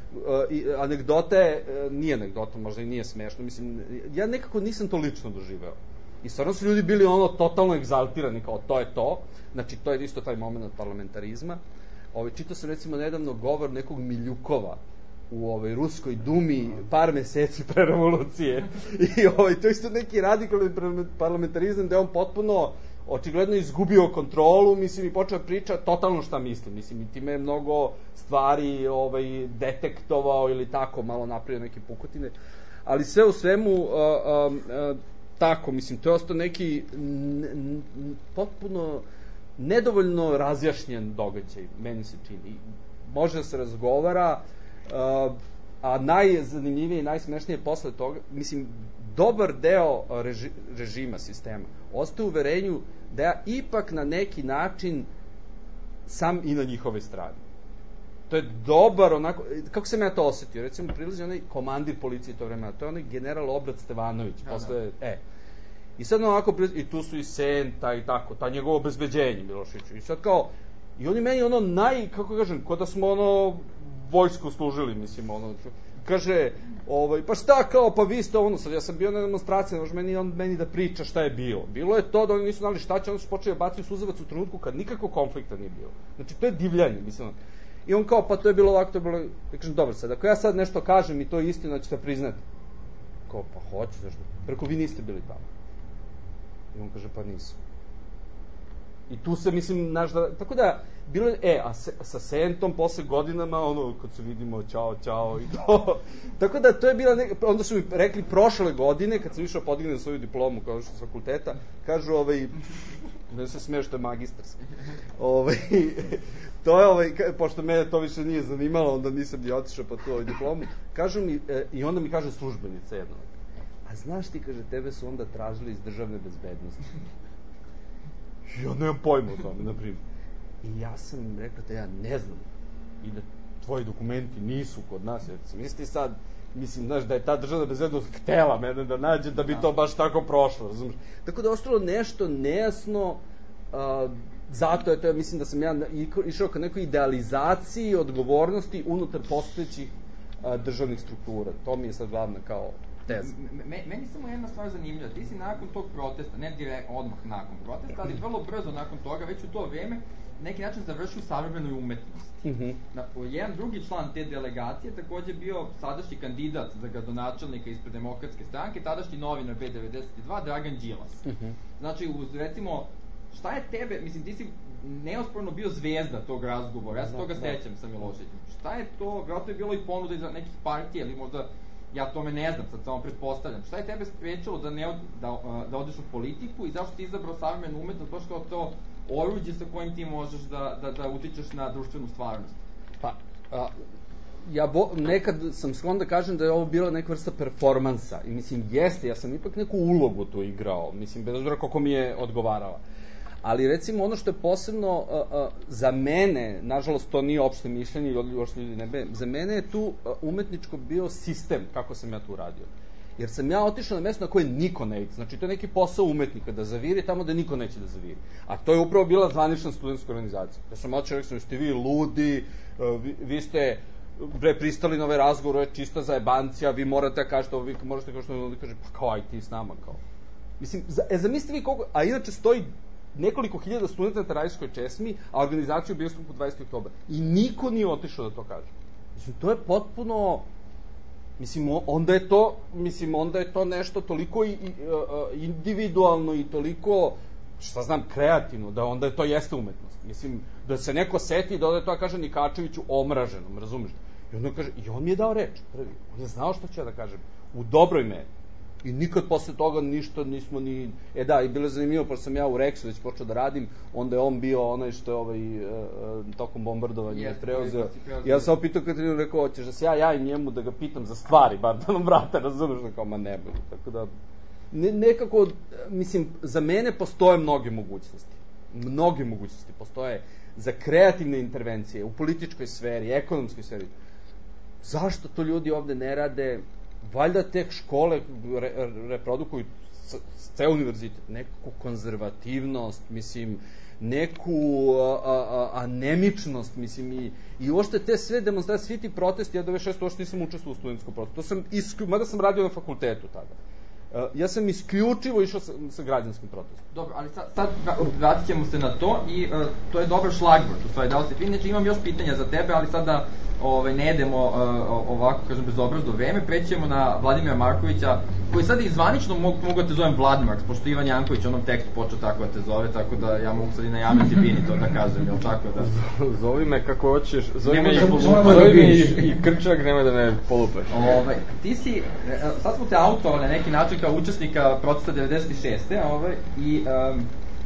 i anegdota je, nije anegdota, možda i nije smešno, mislim, ja nekako nisam to lično doživeo. I stvarno su ljudi bili ono totalno egzaltirani, kao to je to, znači to je isto taj moment parlamentarizma. Ovaj, čitao sam recimo nedavno govor nekog Miljukova u ovoj Ruskoj dumi par meseci pre revolucije. I ovaj, to je isto neki radikalni parlamentarizam gde on potpuno očigledno izgubio kontrolu, mislim, i počeo priča totalno šta misli, mislim, i time je mnogo stvari ovaj, detektovao ili tako, malo napravio neke pukotine, ali sve u svemu uh, uh, uh, tako, mislim, to je ostao neki n, n, potpuno nedovoljno razjašnjen događaj, meni se čini. Može da se razgovara, uh, a najzanimljivije i najsmešnije posle toga, mislim, dobar deo reži, režima, sistema, ostaje u uverenju da ja ipak na neki način sam i na njihove strane. To je dobar, onako, kako sam ja to osetio, recimo prilazi onaj komandir policije to vremena, to je onaj general Obrat Stevanović, ja, posle, da. e, i sad onako, i tu su i Senta i tako, ta njegovo obezbeđenje Miloševiću, i sad kao, i oni meni ono naj, kako kažem, ko da smo ono vojsku služili, mislim, ono, kaže, ovaj, pa šta kao, pa vi ste ono, sad ja sam bio na demonstraciji, može meni, on meni da priča šta je bilo. Bilo je to da oni nisu znali šta će, oni su počeli baciti suzavac u trenutku kad nikakvog konflikta nije bilo. Znači, to je divljanje, mislim. I on kao, pa to je bilo ovako, to je bilo, ja kažem, dobro sad, ako ja sad nešto kažem i to je istina, ćete priznati. Kao, pa hoću, zašto? Preko vi niste bili tamo. I on kaže, pa nisam. I tu se, mislim, naš da, tako da, bilo je, e, a se, sa Sentom posle godinama, ono, kad se vidimo, čao, čao, i to. Tako da, to je bila neka, onda su mi rekli prošle godine, kad sam išao podignem svoju diplomu, kao što s fakulteta, kažu, ovaj, ne se smije što je magistarski, ovaj, to je, ovaj, pošto mene to više nije zanimalo, onda nisam ni otišao po tu ovaj diplomu, kažu mi, e, i onda mi kaže službenica jedno, a znaš ti, kaže, tebe su onda tražili iz državne bezbednosti. Ja nemam pojma o tome, na primjer. I ja sam im rekao da ja ne znam i da tvoji dokumenti nisu kod nas, jer sam misli sad, mislim, znaš, da je ta državna bezbednost htela mene da nađe, da bi to baš tako prošlo, razumiješ? Tako da ostalo nešto nejasno, uh, zato je to, mislim da sam ja išao ka nekoj idealizaciji odgovornosti unutar postojećih uh, državnih struktura. To mi je sad glavna kao teza. Me, meni samo jedna stvar zanimljiva. Ti si nakon tog protesta, ne direkt odmah nakon protesta, ali vrlo brzo nakon toga, već u to vrijeme, neki način završio u savremenoj umetnosti. Mm-hmm. Na, jedan drugi član te delegacije takođe bio sadašnji kandidat za gradonačelnika ispred Demokratske stranke, tadašnji novinar B devedeset dva, Dragan Đilas. Mm-hmm. Znači, uz, recimo, šta je tebe, mislim, ti si neosporno bio zvezda tog razgovora, ja se toga sećam sa Miloševićem. Šta je to, vjerojatno je bilo i ponuda iza nekih partija, ili možda, ja tome ne znam, sad samo pretpostavljam. Šta je tebe sprečilo da, ne, da, da odeš u politiku i zašto ti izabrao savremenu umetnost, baš kao to oruđe sa kojim ti možeš da, da, da utičeš na društvenu stvarnost? Pa, a, ja bo, nekad sam sklon da kažem da je ovo bila neka vrsta performansa. I mislim, jeste, ja sam ipak neku ulogu tu igrao, mislim, bez obzira koliko mi je odgovarala. Ali recimo ono što je posebno a, a, za mene, nažalost to nije opšte mišljenje i još ljudi ne be, za mene je tu a, umetničko bio sistem kako sam ja tu radio. Jer sam ja otišao na mesto na koje niko ne ide. Znači to je neki posao umetnika da zaviri tamo da niko neće da zaviri. A to je upravo bila zvanična studentska organizacija. Ja sam otišao, rekao sam, ste vi ludi, vi, vi ste bre pristali na ovaj razgovor, je čista zajebancija, vi morate da kažete ovo, vi možete kao što oni kaže, pa kao aj ti s nama kao. Mislim, za, e, zamislite vi koliko, a inače stoji nekoliko hiljada studenta na Tarajskoj česmi, a organizaciju bio stupu dvadesetog oktobra. I niko nije otišao da to kaže. Mislim, to je potpuno, mislim, onda je to, mislim, onda je to nešto toliko i, i, uh, individualno i toliko, šta znam, kreativno, da onda je to jeste umetnost. Mislim, da se neko seti da ode to kaže Nikačeviću omraženom, razumiješ? I onda kaže, i on mi je dao reč, prvi. On je znao što će da kažem. U dobroj meri. I nikad posle toga ništa nismo ni... E da, i bilo je zanimljivo, pošto sam ja u Rexu već počeo da radim, onda je on bio onaj što je ovaj, uh, tokom bombardovanja yes, preuzeo. Ja sam opitao Katarinu, rekao, hoćeš da se ja javim njemu da ga pitam za stvari, bar da nam vrata, razumeš, da kao, ma ne boli. Tako da, ne, nekako, mislim, za mene postoje mnoge mogućnosti. Mnoge mogućnosti postoje za kreativne intervencije u političkoj sferi, ekonomskoj sferi. Zašto to ljudi ovde ne rade? Valjda tek škole re, reprodukuju ceo univerzitet, neku konzervativnost, mislim, neku a, a, anemičnost, mislim, i, i uopšte te sve demonstracije, svi ti protesti, ja devedeset šeste uopšte nisam učestvovao u studentskom protestu, to sam isključio, mada sam radio na fakultetu tada. Uh, ja sam isključivo išao sa, sa građanskim protestom. Dobro, ali sad, sad vratit ćemo se na to i uh, to je dobar šlagvort, u stvari, da li se fin, znači imam još pitanja za tebe, ali sad da ovaj, ne jedemo uh, ovako, kažem, bezobrazno vreme, prećemo na Vladimira Markovića, koji sad i zvanično mogu, mogu da te zovem Vladmarks, pošto Ivan Janković onom tekstu počeo tako da te zove, tako da ja mogu sad i na javnoj tribini to da kažem, jel tako da... Zovi me kako hoćeš, zovi me i, zovi me i, i Krčak, nemoj da me polupaš. Ovaj, ti si, sad smo te autovali na neki način kao učesnika protesta devedeset šeste ovaj, i um,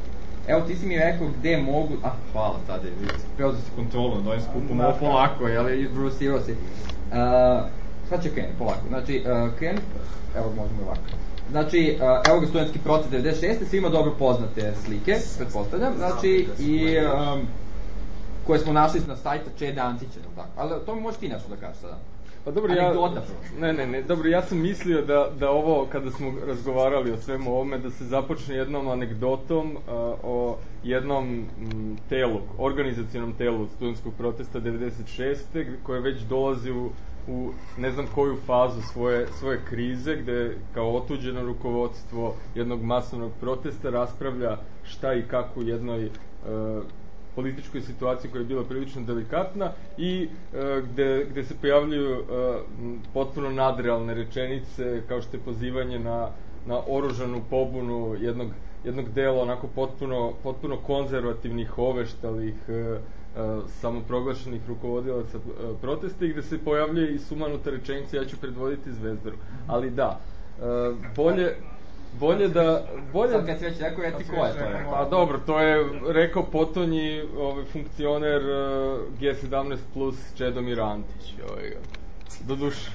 evo ti si mi rekao gde mogu, ah hvala sad je, preuzeo si kontrolu nad ovim skupom, ovo polako, jel, izbrusirao si. Uh, sad će krenu, polako, znači uh, krenu, evo možemo ovako. Znači, uh, evo ga studentski protest devedeset šeste, svima dobro poznate slike, pretpostavljam, znači i um, koje smo našli na sajta Čede Antića, tako, ali to mi možeš ti nešto da kažeš sada. Pa dobro, ja, ne, ne, ne, dobro, ja sam mislio da, da ovo, kada smo razgovarali o svemu ovome, da se započne jednom anegdotom uh, o jednom m, telu, organizacionom telu studentskog protesta devedeset šeste koje već dolazi u, u ne znam koju fazu svoje, svoje krize, gde kao otuđeno rukovodstvo jednog masovnog protesta raspravlja šta i kako u jednoj uh, političkoj situaciji koja je bila prilično delikatna i e, gde, gde se pojavljuju e, potpuno nadrealne rečenice kao što je pozivanje na, na oružanu pobunu jednog, jednog dela onako potpuno, potpuno konzervativnih, oveštalih, e, e, samoproglašenih rukovodilaca e, protesta i gde se pojavljuje i sumanuta rečenica ja ću predvoditi Zvezdaru. Ali da, e, bolje... Bolje da... Bolje... Sad kad si već rekao, reci ko je to rekao? Pa dobro, to je rekao potonji ovaj, funkcioner uh, G sedamnaest plus Čedomir Antić. Ovaj, do duše.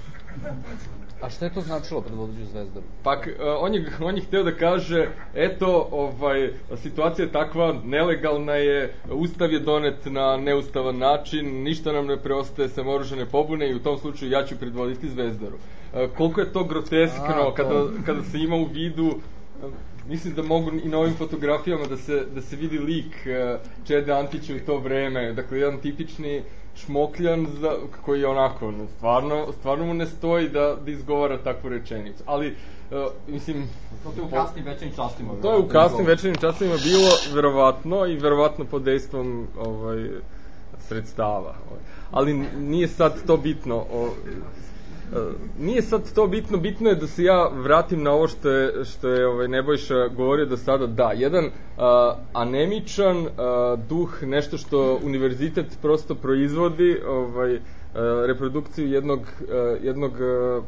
A šta je to značilo predvođu Zvezdaru? Pa, uh, on, je, on je hteo da kaže, eto, ovaj, situacija je takva, nelegalna je, ustav je donet na neustavan način, ništa nam ne preostaje sem oružane pobune i u tom slučaju ja ću predvoditi Zvezdaru. Uh, koliko je to groteskno A, kada, kada se ima u vidu, uh, mislim da mogu i na ovim fotografijama da se, da se vidi lik uh, Čede Antića u to vreme, dakle jedan tipični šmokljan za, koji je onako, stvarno, stvarno mu ne stoji da, da izgovara takvu rečenicu, ali uh, mislim... To je u kasnim večernim častima. To je u kasnim večernim častima bilo verovatno i verovatno pod dejstvom ovaj, sredstava. Ovaj. Ali nije sad to bitno. O, Uh, nije sad to bitno, bitno je da se ja vratim na ovo što je, što je ovaj, Nebojša govorio do sada, da, jedan uh, anemičan uh, duh, nešto što univerzitet prosto proizvodi, ovaj, uh, reprodukciju jednog, uh, jednog, uh,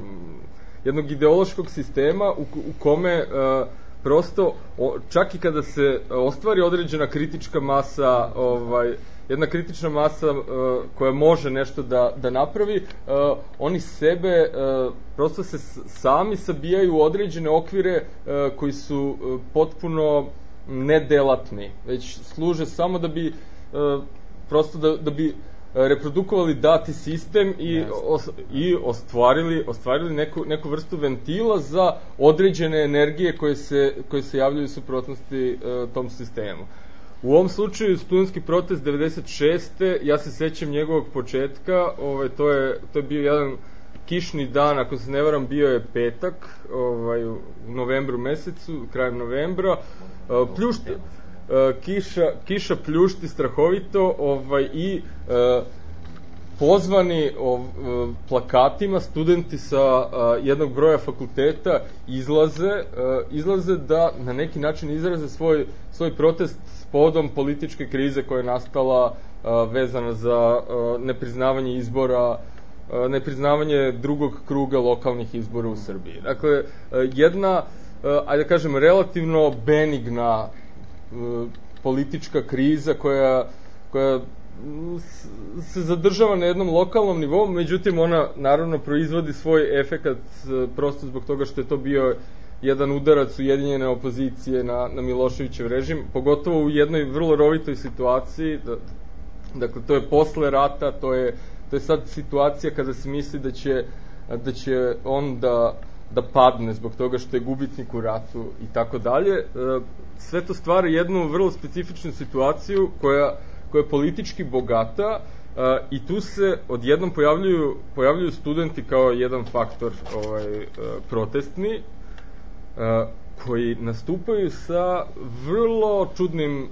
jednog ideološkog sistema u, u kome uh, prosto, o, čak i kada se ostvari određena kritička masa, ovaj, jedna kritična masa uh, koja može nešto da, da napravi, uh, oni sebe uh, prosto se sami sabijaju u određene okvire uh, koji su uh, potpuno nedelatni, već služe samo da bi uh, prosto da, da bi reprodukovali dati sistem i, os, i ostvarili, ostvarili neku, neku vrstu ventila za određene energije koje se, koje se javljaju u suprotnosti uh, tom sistemu. U ovom slučaju studentski protest devedeset šeste ja se sećam njegovog početka, ovaj, to, je, to je bio jedan kišni dan, ako se ne varam, bio je petak, ovaj, u novembru mesecu, krajem novembra, uh, pljušti, uh, kiša, kiša pljušti strahovito ovaj, i uh, pozvani ov, uh, plakatima studenti sa uh, jednog broja fakulteta izlaze, uh, izlaze da na neki način izraze svoj, svoj protest povodom političke krize koja je nastala uh, vezana za uh, nepriznavanje izbora nepriznavanje drugog kruga lokalnih izbora u Srbiji. Dakle, jedna, ajde da kažem, relativno benigna politička kriza koja, koja se zadržava na jednom lokalnom nivou, međutim ona naravno proizvodi svoj efekat prosto zbog toga što je to bio jedan udarac ujedinjene opozicije na, na Miloševićev režim, pogotovo u jednoj vrlo rovitoj situaciji, da, dakle to je posle rata, to je, to je sad situacija kada se misli da će, da će on da, da padne zbog toga što je gubitnik u ratu i tako dalje. Sve to stvara jednu vrlo specifičnu situaciju koja, koja je politički bogata i tu se odjednom pojavljuju, pojavljuju studenti kao jedan faktor ovaj, protestni, koji nastupaju sa vrlo čudnim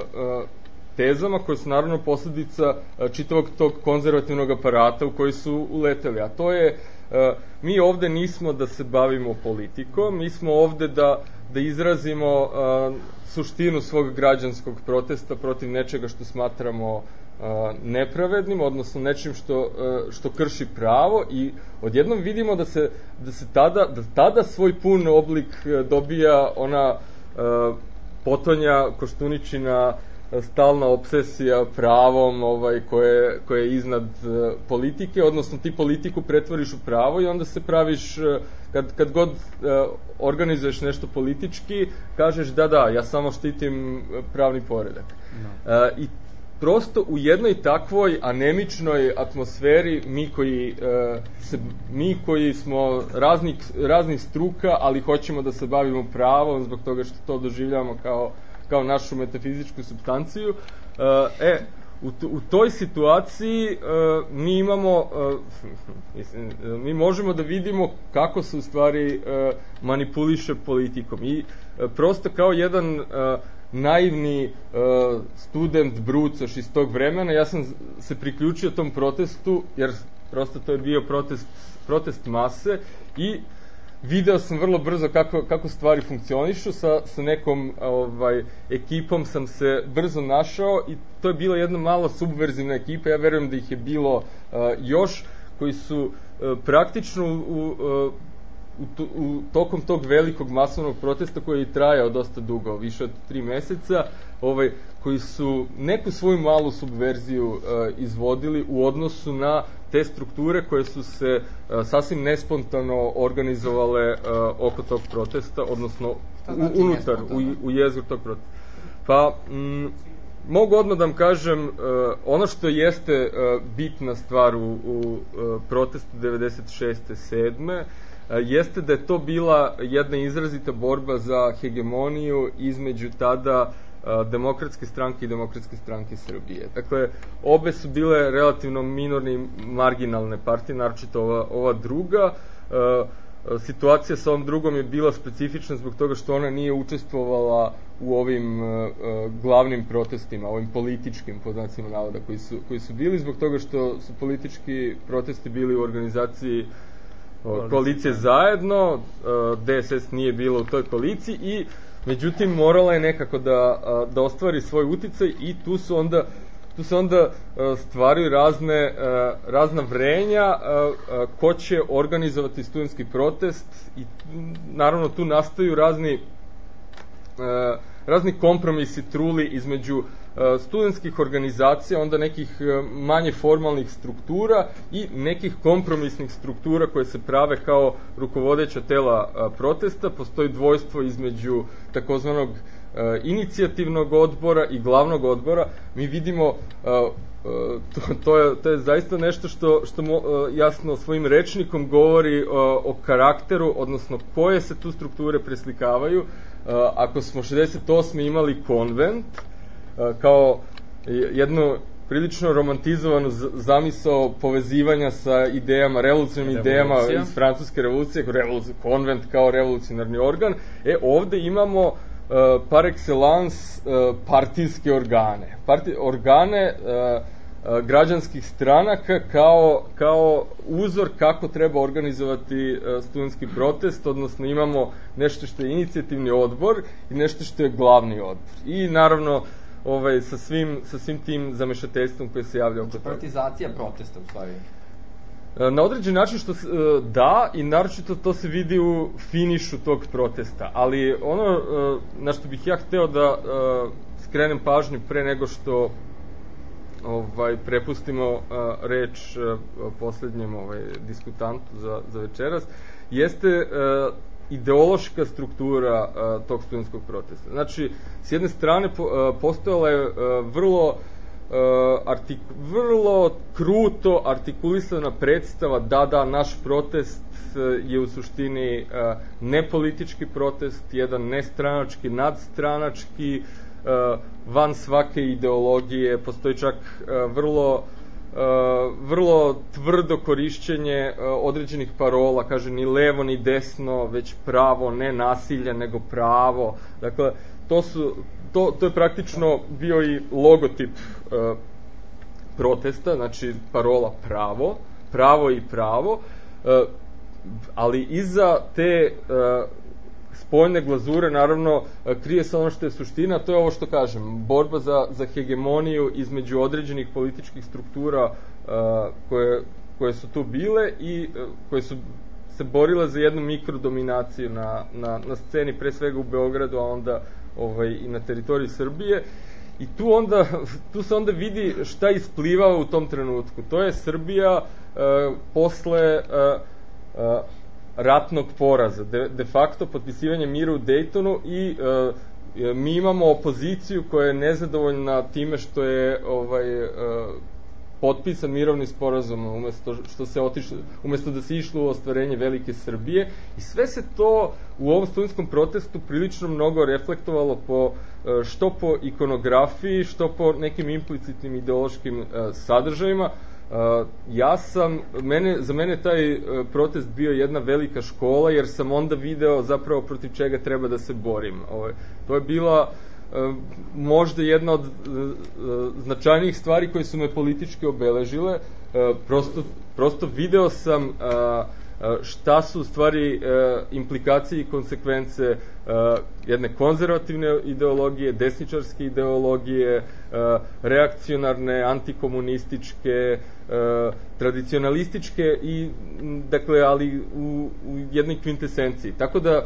tezama koje su naravno posledica čitavog tog konzervativnog aparata u koji su uleteli, a to je mi ovde nismo da se bavimo politikom, mi smo ovde da, da izrazimo suštinu svog građanskog protesta protiv nečega što smatramo nepravednim, odnosno nečim što, što krši pravo i odjednom vidimo da se, da se tada, da tada svoj pun oblik dobija ona potonja Koštuničina stalna obsesija pravom ovaj, koje, koje je iznad politike, odnosno ti politiku pretvoriš u pravo i onda se praviš, kad, kad god organizuješ nešto politički, kažeš da, da, ja samo štitim pravni poredak. No. I prosto u jednoj takvoj anemičnoj atmosferi mi koji, se, mi koji smo raznih, raznih struka, ali hoćemo da se bavimo pravom zbog toga što to doživljavamo kao kao našu metafizičku supstanciju. E, u, u toj situaciji mi imamo, mislim, mi možemo da vidimo kako se u stvari manipuliše politikom. I prosto kao jedan naivni student brucoš iz tog vremena, ja sam se priključio tom protestu, jer prosto to je bio protest, protest mase i video sam vrlo brzo kako, kako stvari funkcionišu, sa, sa nekom ovaj, ekipom sam se brzo našao i to je bila jedna malo subverzivna ekipa, ja verujem da ih je bilo uh, još, koji su uh, praktično u, uh, u, to, u tokom tog velikog masovnog protesta koji je trajao dosta dugo, više od tri meseca, ovaj, koji su neku svoju malu subverziju uh, izvodili u odnosu na te strukture koje su se uh, sasvim nespontano organizovale uh, oko tog protesta, odnosno u, unutar, u, u jezgru tog protesta. Pa, m, mogu odmah da vam kažem, uh, ono što jeste uh, bitna stvar u, u uh, protestu devedeset šeste sedme uh, jeste da je to bila jedna izrazita borba za hegemoniju između tada Demokratske stranke i Demokratske stranke Srbije. Dakle, obe su bile relativno minorne i marginalne partije, naročito ova, ova druga. E, situacija sa ovom drugom je bila specifična zbog toga što ona nije učestvovala u ovim e, glavnim protestima, ovim političkim, pod znacima navoda, koji su, koji su bili, zbog toga što su politički protesti bili u organizaciji o, koalicije zajedno, e, D S S nije bilo u toj koaliciji i međutim, morala je nekako da, da ostvari svoj uticaj i tu su onda, tu se onda stvaraju razne, razna vrenja ko će organizovati studentski protest i naravno tu nastaju razni, razni kompromisi truli između studentskih organizacija, onda nekih manje formalnih struktura i nekih kompromisnih struktura koje se prave kao rukovodeća tela protesta. Postoji dvojstvo između takozvanog inicijativnog odbora i glavnog odbora. Mi vidimo to, to, je, to je zaista nešto što, što jasno svojim rečnikom govori o karakteru, odnosno koje se tu strukture preslikavaju. Ako smo šezdeset osme imali konvent kao jednu prilično romantizovanu zamisao povezivanja sa idejama, revolucionarnim idejama iz francuske revolucije, revoluci, konvent kao revolucionarni organ, e ovde imamo uh, par excellence uh, partijske organe. Parti, organe uh, uh, građanskih stranaka kao, kao uzor kako treba organizovati uh, studentski protest, odnosno imamo nešto što je inicijativni odbor i nešto što je glavni odbor. I naravno ovaj, sa, svim, sa svim tim zamešateljstvom koje se javlja oko toga. Partizacija protesta, u stvari. Na određen način što se, da, i naročito to se vidi u finišu tog protesta, ali ono na što bih ja hteo da skrenem pažnju pre nego što ovaj prepustimo reč poslednjem ovaj diskutantu za za večeras, jeste ideološka struktura tog studentskog protesta. Znači, s jedne strane postojala je vrlo Uh, artik, vrlo kruto artikulisana predstava da, da, naš protest uh, je u suštini uh, nepolitički protest, jedan nestranački, nadstranački, uh, van svake ideologije, postoji čak uh, vrlo uh, vrlo tvrdo korišćenje uh, određenih parola, kaže ni levo ni desno, već pravo, ne nasilje, nego pravo. Dakle, to su To, to je praktično bio i logotip e, protesta, znači parola pravo, pravo i pravo, e, ali iza te e, spoljne glazure naravno krije se ono što je suština, to je ovo što kažem, borba za, za hegemoniju između određenih političkih struktura e, koje, koje su tu bile i e, koje su se borile za jednu mikrodominaciju na, na, na sceni, pre svega u Beogradu, a onda ovaj, i na teritoriji Srbije. I tu, onda, tu se onda vidi šta isplivava u tom trenutku. To je Srbija e, posle e, e, ratnog poraza, de, de facto potpisivanje mira u Dejtonu i e, mi imamo opoziciju koja je nezadovoljna time što je ovaj, e, potpisan mirovni sporazum umesto što se otišlo, umesto da se išlo u ostvarenje velike Srbije, i sve se to u ovom studentskom protestu prilično mnogo reflektovalo po što po ikonografiji, što po nekim implicitnim ideološkim sadržajima. Ja sam, mene, za mene taj protest bio jedna velika škola, jer sam onda video zapravo protiv čega treba da se borim. To je bila možda jedna od značajnijih stvari koje su me politički obeležile. Prosto, prosto video sam šta su u stvari implikacije i konsekvence jedne konzervativne ideologije, desničarske ideologije, reakcionarne, antikomunističke, tradicionalističke i, dakle, ali u, u jednoj kvintesenciji. Tako da,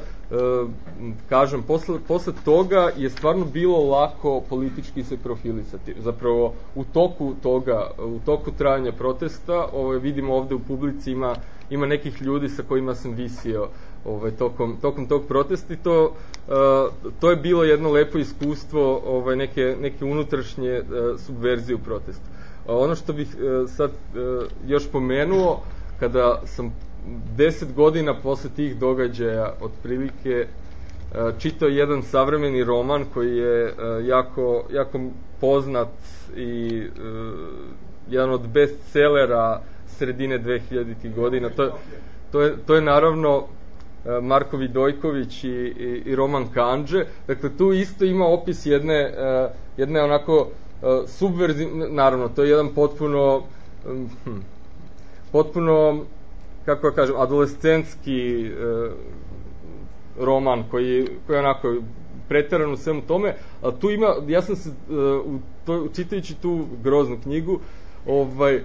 kažem, posle, posle toga je stvarno bilo lako politički se profilisati. Zapravo, u toku toga, u toku trajanja protesta, ovaj, vidimo ovde u publici ima, ima nekih ljudi sa kojima sam visio ovaj, tokom, tokom tog protesta i to, uh, to je bilo jedno lepo iskustvo ovaj, neke, neke unutrašnje uh, subverzije u protestu. Uh, ono što bih uh, sad uh, još pomenuo, kada sam deset godina posle tih događaja otprilike uh, čitao jedan savremeni roman koji je uh, jako, jako poznat i uh, jedan od bestsellera sredine dvehiljaditih godina. To, to, je, to je naravno Marko Vidojković i, i, i Roman Kandže. Dakle, tu isto ima opis jedne, uh, jedne onako uh, subverzivne, naravno, to je jedan potpuno um, hm, potpuno, kako ja kažem, adolescentski uh, roman koji, koji je onako preteran u svemu tome, a tu ima, ja sam se uh, u to, čitajući tu groznu knjigu ovaj, uh,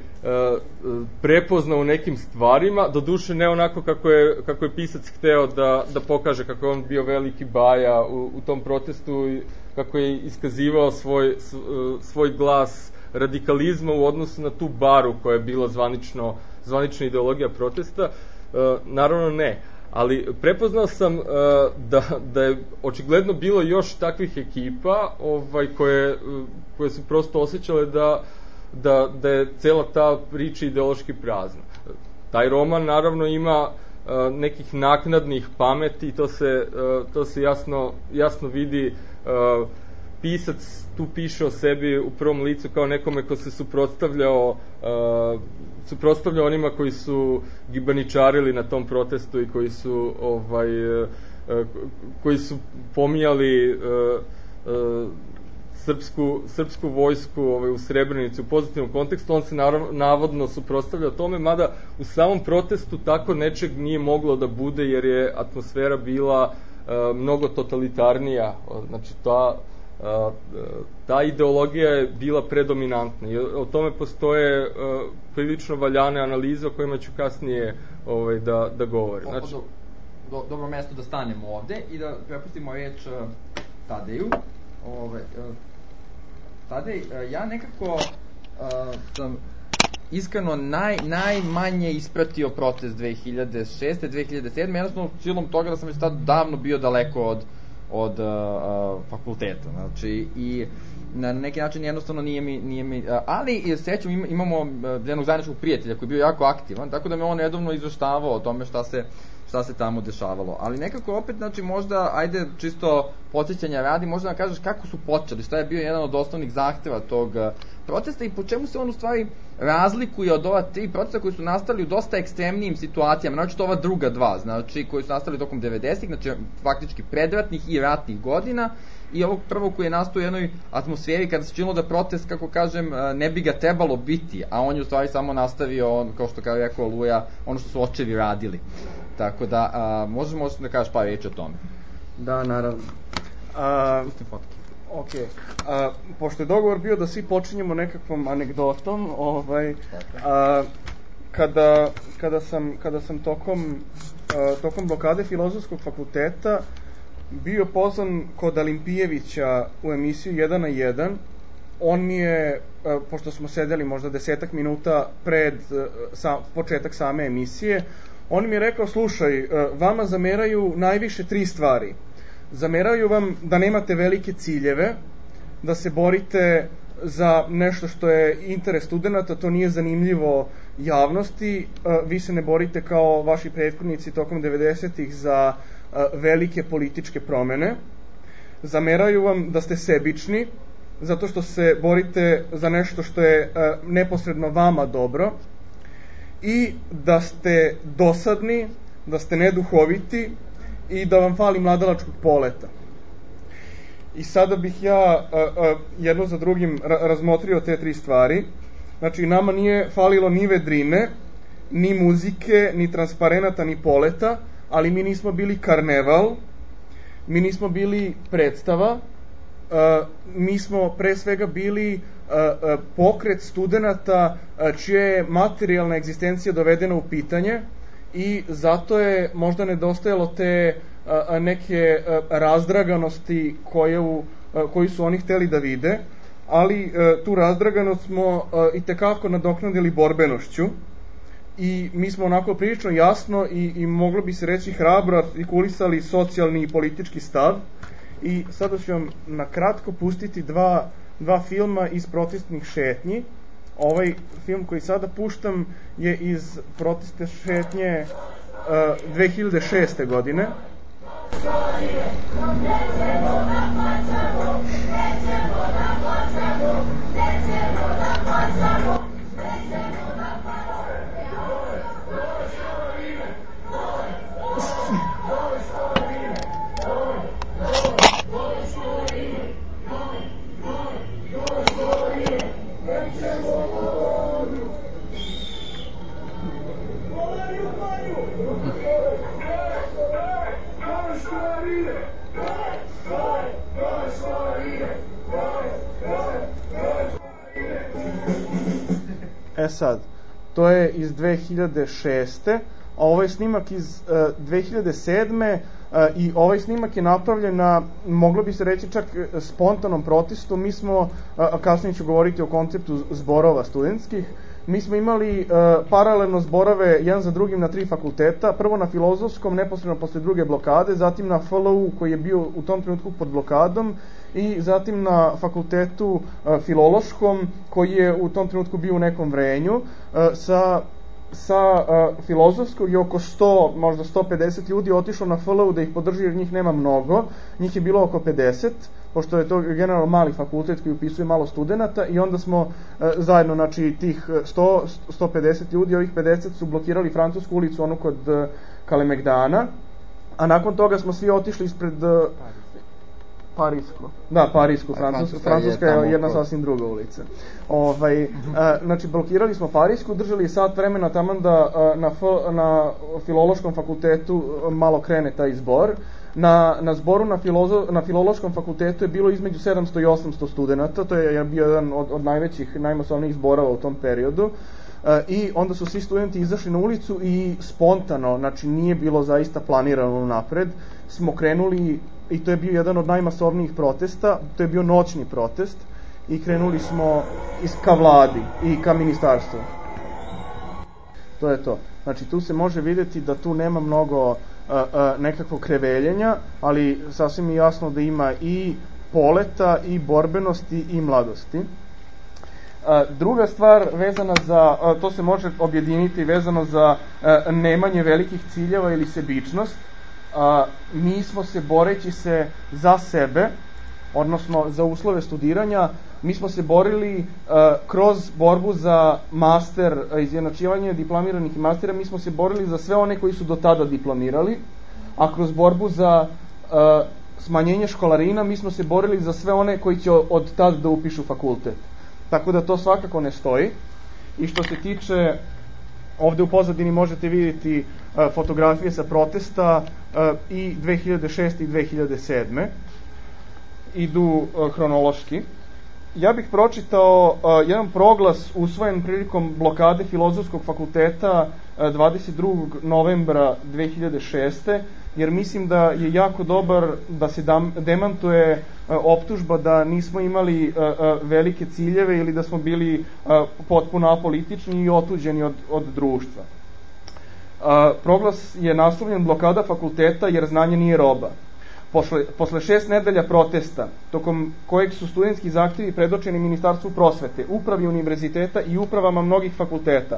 prepoznao u nekim stvarima, doduše ne onako kako je, kako je pisac hteo da, da pokaže kako je on bio veliki baja u, u tom protestu i kako je iskazivao svoj, svoj glas radikalizma u odnosu na tu baru koja je bila zvanično, zvanična ideologija protesta. Uh, naravno ne, ali prepoznao sam uh, da, da je očigledno bilo još takvih ekipa ovaj, koje, koje su prosto osjećale da Da, da je cela ta priča ideološki prazna. Taj roman naravno ima uh, nekih naknadnih pameti i to se, uh, to se jasno, jasno vidi. Uh, pisac tu piše o sebi u prvom licu kao nekome ko se suprotstavljao uh, suprotstavljao onima koji su gibaničarili na tom protestu i koji su ovaj, uh, koji su pomijali uh, uh, srpsku, srpsku vojsku ovaj, u Srebrenici u pozitivnom kontekstu. On se naravno, navodno suprotstavlja tome, mada u samom protestu tako nečeg nije moglo da bude, jer je atmosfera bila uh, mnogo totalitarnija. Znači, ta, ta ideologija je bila predominantna i o tome postoje prilično valjane analize o kojima ću kasnije ovaj, da, da govorim. Znači, do, do, dobro mesto da stanemo ovde i da prepustimo reč uh, Tadeju. Ove, uh, Tadej, uh, ja nekako uh, sam iskreno naj, najmanje ispratio protest dve hiljade šeste. dve hiljade sedme. Jednostavno silom toga da sam već tad davno bio daleko od od uh, uh, fakulteta, znači, i na neki način jednostavno nije mi, nije mi, uh, ali sećam im, imamo uh, jednog zajedničkog prijatelja koji je bio jako aktivan, tako da me on redovno izveštavao o tome šta se, šta se tamo dešavalo, ali nekako opet, znači, možda, ajde, čisto podsjećanja radi, možda da kažeš kako su počeli, šta je bio jedan od osnovnih zahteva tog uh, protesta i po čemu se on u stvari razlikuje od ova tri protesta koji su nastali u dosta ekstremnijim situacijama, naročito ova druga dva, znači, koji su nastali tokom devedesetih, znači, faktički predratnih i ratnih godina, i ovog prvog koji je nastao u jednoj atmosferi kada se činilo da protest, kako kažem, ne bi ga trebalo biti, a on je u stvari samo nastavio, on, kao što kao je rekao Luja, ono što su očevi radili. Tako da, a, možemo da kažeš par reći o tome. Da, naravno. A, ok. A, pošto je dogovor bio da svi počinjemo nekakvom anegdotom, ovaj, a, kada, kada, sam, kada sam tokom, a, tokom blokade Filozofskog fakulteta bio pozvan kod Alimpijevića u emisiju jedan na jedan, on mi je, pošto smo sedeli možda desetak minuta pred sa, početak same emisije, on mi je rekao, slušaj, vama zameraju najviše tri stvari. Zameraju vam da nemate velike ciljeve, da se borite za nešto što je interes studenta, to nije zanimljivo javnosti, vi se ne borite kao vaši prethodnici tokom devedesetih za velike političke promene. Zameraju vam da ste sebični, zato što se borite za nešto što je neposredno vama dobro, i da ste dosadni, da ste neduhoviti i da vam fali mladalačkog poleta. I sada bih ja a, a, jedno za drugim ra razmotrio te tri stvari. Znači, nama nije falilo ni vedrine, ni muzike, ni transparenata, ni poleta, ali mi nismo bili karneval, mi nismo bili predstava, a, mi smo pre svega bili a, a, pokret studenata a, čija je materijalna egzistencija dovedena u pitanje, i zato je možda nedostajalo te a, neke a, razdraganosti koje u, a, koju su oni hteli da vide, ali a, tu razdraganost smo a, i tekako nadoknadili borbenošću, i mi smo onako prilično jasno i, i moglo bi se reći hrabro artikulisali socijalni i politički stav. I sada ću vam na kratko pustiti dva, dva filma iz protestnih šetnji. Ovaj film koji sada puštam je iz proteste šetnje uh, dve hiljade šeste. godine. E sad, to je iz dve hiljade šeste. a ovaj snimak iz uh, dve hiljade sedme. Uh, i ovaj snimak je napravljen na, moglo bi se reći, čak spontanom protestu. Mi smo, uh, a kasnije ću govoriti o konceptu zborova studentskih, mi smo imali uh, paralelno zborove jedan za drugim na tri fakulteta, prvo na Filozofskom neposredno posle druge blokade, zatim na F L U koji je bio u tom trenutku pod blokadom, i zatim na fakultetu uh, Filološkom koji je u tom trenutku bio u nekom vrenju, uh, sa sa uh, Filozofskog je oko sto, možda sto pedeset ljudi otišlo na F L U da ih podrži, jer njih nema mnogo, njih je bilo oko pedeset, pošto je to generalno mali fakultet koji upisuje malo studenata, i onda smo uh, zajedno, znači, tih sto do sto pedeset ljudi, ovih pedeset su blokirali Francusku ulicu, onu kod uh, Kalemegdana, a nakon toga smo svi otišli ispred uh, Parisku. Da, Parisku, Francusku. Francuska je jedna sasvim druga ulica. Ovaj, a, znači, blokirali smo Parisku, držali sat vremena taman da a, na, F, na Filološkom fakultetu malo krene taj zbor. Na, na zboru na, filozo, na Filološkom fakultetu je bilo između sedamsto i osamsto studenta, to je bio jedan od, od najvećih, najmasovnijih zborova u tom periodu. E, I onda su svi studenti izašli na ulicu i spontano, znači nije bilo zaista planirano napred, smo krenuli, i to je bio jedan od najmasovnijih protesta, to je bio noćni protest, i krenuli smo iz, ka vladi i ka ministarstvu. To je to. Znači tu se može vidjeti da tu nema mnogo a, a, nekakvog kreveljenja, ali sasvim je jasno da ima i poleta, i borbenosti, i mladosti. A, druga stvar vezana za, a, to se može objediniti vezano za a, nemanje velikih ciljeva ili sebičnost. A, mi smo se, boreći se za sebe, odnosno za uslove studiranja, mi smo se borili uh, kroz borbu za master, uh, izjednačivanje diplomiranih i mastera, mi smo se borili za sve one koji su do tada diplomirali, a kroz borbu za uh, smanjenje školarina mi smo se borili za sve one koji će od tada da upišu fakultet. Tako da to svakako ne stoji. I što se tiče, ovde u pozadini možete vidjeti uh, fotografije sa protesta uh, i dve hiljade šeste i dve hiljade sedme. Idu uh, hronološki. Ja bih pročitao uh, jedan proglas usvojen prilikom blokade Filozofskog fakulteta uh, dvadeset drugog novembra dve hiljade šeste. Jer mislim da je jako dobar da se dam, demantuje uh, optužba da nismo imali uh, uh, velike ciljeve ili da smo bili uh, potpuno apolitični i otuđeni od, od društva. Uh, proglas je naslovljen blokada fakulteta jer znanje nije roba. Posle, posle šest nedelja protesta, tokom kojeg su studentski zahtjevi predočeni Ministarstvu prosvete, upravi univerziteta i upravama mnogih fakulteta,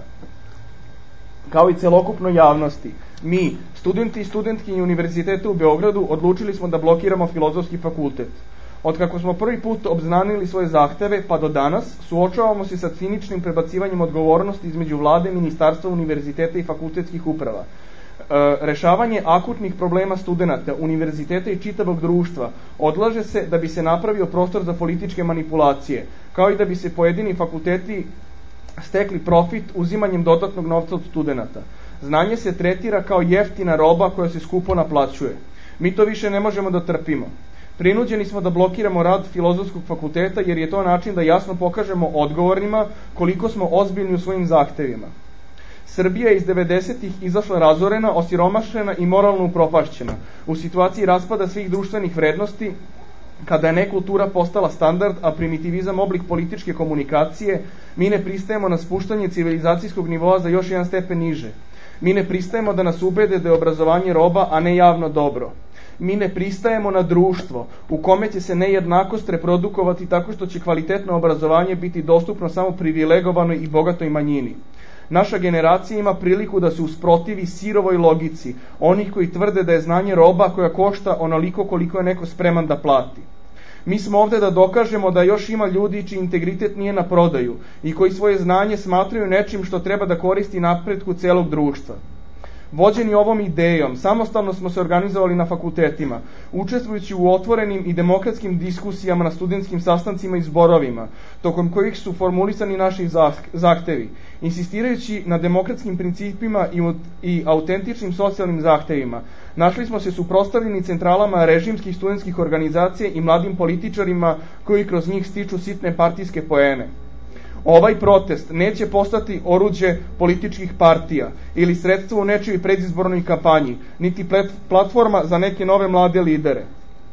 kao i celokupnoj javnosti, mi, studenti i studentkinje Univerziteta u Beogradu, odlučili smo da blokiramo Filozofski fakultet. Otkako smo prvi put obznanili svoje zahteve, pa do danas, suočavamo se sa ciničnim prebacivanjem odgovornosti između vlade, ministarstva, univerziteta i fakultetskih uprava. E, rešavanje akutnih problema studenata, univerziteta i čitavog društva odlaže se da bi se napravio prostor za političke manipulacije, kao i da bi se pojedini fakulteti stekli profit uzimanjem dodatnog novca od studenata. Znanje se tretira kao jeftina roba koja se skupo naplaćuje. Mi to više ne možemo da trpimo. Prinuđeni smo da blokiramo rad Filozofskog fakulteta jer je to način da jasno pokažemo odgovornima koliko smo ozbiljni u svojim zahtevima. Srbija je iz devedesetih izašla razorena, osiromašena i moralno upropašćena. U situaciji raspada svih društvenih vrednosti, kada je nekultura postala standard, a primitivizam oblik političke komunikacije, mi ne pristajemo na spuštanje civilizacijskog nivoa za još jedan stepen niže. Mi ne pristajemo da nas ubede da je obrazovanje roba, a ne javno dobro. Mi ne pristajemo na društvo u kome će se nejednakost reprodukovati tako što će kvalitetno obrazovanje biti dostupno samo privilegovanoj i bogatoj manjini. Naša generacija ima priliku da se usprotivi sirovoj logici onih koji tvrde da je znanje roba koja košta onoliko koliko je neko spreman da plati. Mi smo ovde da dokažemo da još ima ljudi čiji integritet nije na prodaju i koji svoje znanje smatraju nečim što treba da koristi napretku celog društva. Vođeni ovom idejom, samostalno smo se organizovali na fakultetima, učestvujući u otvorenim i demokratskim diskusijama na studentskim sastancima i zborovima, tokom kojih su formulisani naši zahtevi, insistirajući na demokratskim principima i, i autentičnim socijalnim zahtevima. Našli smo se suprotstavljeni centralama režimskih studentskih organizacija i mladim političarima koji kroz njih stiču sitne partijske poene. Ovaj protest neće postati oruđe političkih partija ili sredstvo u nečijoj predizbornoj kampanji, niti platforma za neke nove mlade lidere.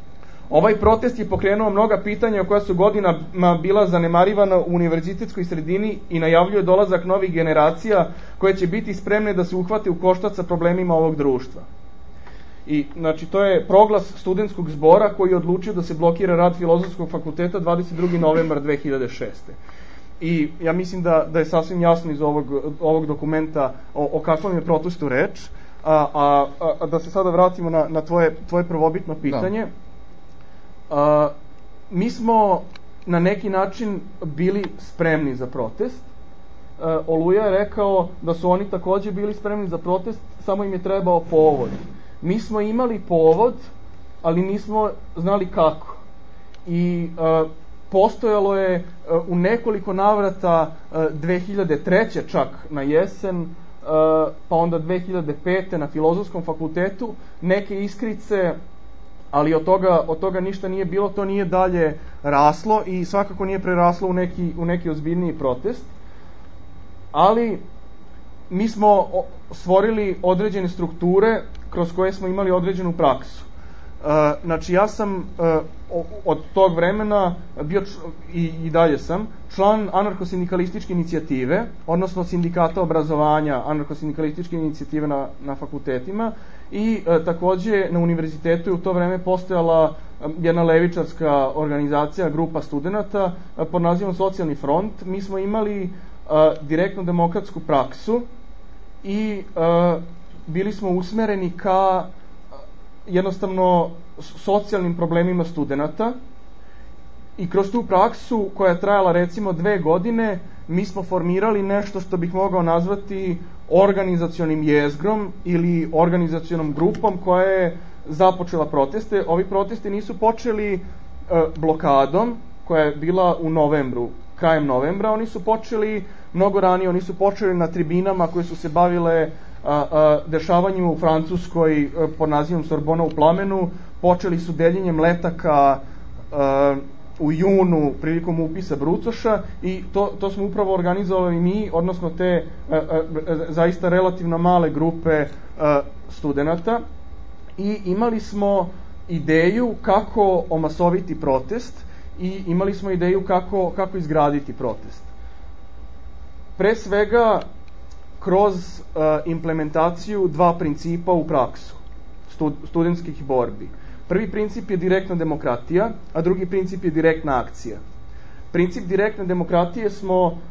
Ovaj protest je pokrenuo mnoga pitanja koja su godinama bila zanemarivana u univerzitetskoj sredini i najavljuje dolazak novih generacija koje će biti spremne da se uhvate u koštac sa problemima ovog društva. I, znači, to je proglas studentskog zbora koji je odlučio da se blokira rad Filozofskog fakulteta dvadeset drugog novembra dve hiljade šeste. I ja mislim da, da je sasvim jasno iz ovog, ovog dokumenta o, o kakvom je protestu reč, a, a, a da se sada vratimo na, na tvoje, tvoje prvobitno pitanje. A, mi smo na neki način bili spremni za protest. A, Oluja je rekao da su oni takođe bili spremni za protest, samo im je trebao povod. Mi smo imali povod, ali nismo znali kako. I a, postojalo je u nekoliko navrata dve hiljade treće čak na jesen, pa onda dve hiljade pete na Filozofskom fakultetu neke iskrice ali od toga, od toga ništa nije bilo, to nije dalje raslo i svakako nije preraslo u neki, u neki ozbiljniji protest. Ali mi smo stvorili određene strukture kroz koje smo imali određenu praksu. Znači, ja sam od tog vremena bio i, i dalje sam član anarcho-sindikalističke inicijative, odnosno sindikata obrazovanja anarcho-sindikalističke inicijative na, na fakultetima i e, takođe na univerzitetu je u to vreme postojala jedna levičarska organizacija, grupa studenata e, pod nazivom Socijalni front. Mi smo imali e, direktno demokratsku praksu i e, bili smo usmereni ka jednostavno socijalnim problemima studenata i kroz tu praksu koja je trajala recimo dve godine mi smo formirali nešto što bih mogao nazvati organizacionim jezgrom ili organizacionom grupom koja je započela proteste. Ovi protesti nisu počeli e, blokadom koja je bila u novembru, krajem novembra, oni su počeli mnogo ranije, oni su počeli na tribinama koje su se bavile a, a, dešavanju u Francuskoj a, pod nazivom Sorbona u plamenu, počeli su deljenjem letaka a, u junu prilikom upisa brucoša i to, to smo upravo organizovali mi, odnosno te a, a, zaista relativno male grupe a, studenata i imali smo ideju kako omasoviti protest i imali smo ideju kako, kako izgraditi protest. Pre svega kroz uh, implementaciju dva principa u praksu stud, studentskih borbi. Prvi princip je direktna demokratija, a drugi princip je direktna akcija. Princip direktne demokratije smo uh,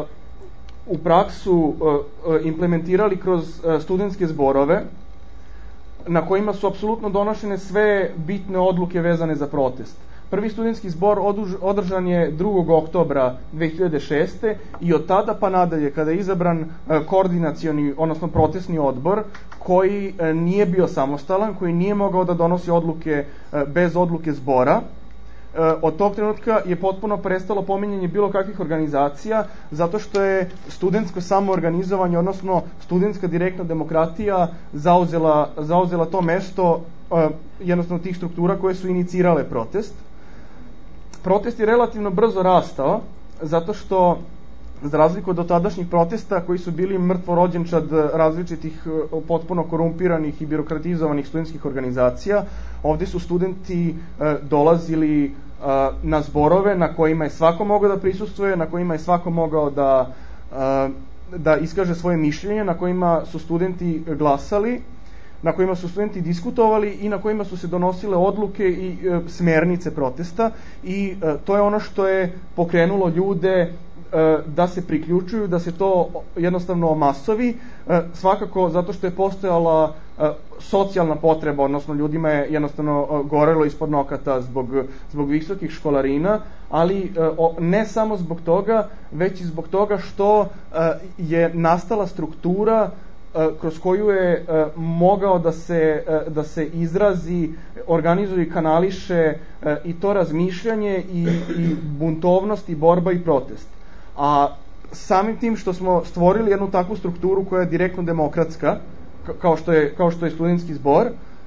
u praksu uh, implementirali kroz uh, studentske zborove, na kojima su apsolutno donošene sve bitne odluke vezane za protest. Prvi studentski zbor održan je drugog oktobra dve hiljade šeste. i od tada pa nadalje, kada je izabran koordinacioni, odnosno protestni odbor, koji nije bio samostalan, koji nije mogao da donosi odluke bez odluke zbora, od tog trenutka je potpuno prestalo pominjanje bilo kakvih organizacija, zato što je studentsko samoorganizovanje, odnosno studentska direktna demokratija zauzela, zauzela to mesto jednostavno tih struktura koje su inicirale protest. Protest je relativno brzo rastao, zato što, za razliku od dotadašnjih protesta koji su bili mrtvorođenčad različitih potpuno korumpiranih i birokratizovanih studentskih organizacija, ovde su studenti e, dolazili e, na zborove na kojima je svako mogao da prisustvuje, na kojima je svako mogao da, e, da iskaže svoje mišljenje, na kojima su studenti glasali, na kojima su studenti diskutovali i na kojima su se donosile odluke i e, smernice protesta i e, to je ono što je pokrenulo ljude e, da se priključuju, da se to jednostavno omasovi, e, svakako zato što je postojala e, socijalna potreba, odnosno ljudima je jednostavno e, gorelo ispod nokata zbog, zbog visokih školarina, ali e, o, ne samo zbog toga, već i zbog toga što e, je nastala struktura kroz koju je mogao da se, da se izrazi, organizuje i kanališe i to razmišljanje i, i buntovnost i borba i protest. A samim tim što smo stvorili jednu takvu strukturu koja je direktno demokratska, kao što je, kao što je studentski zbor,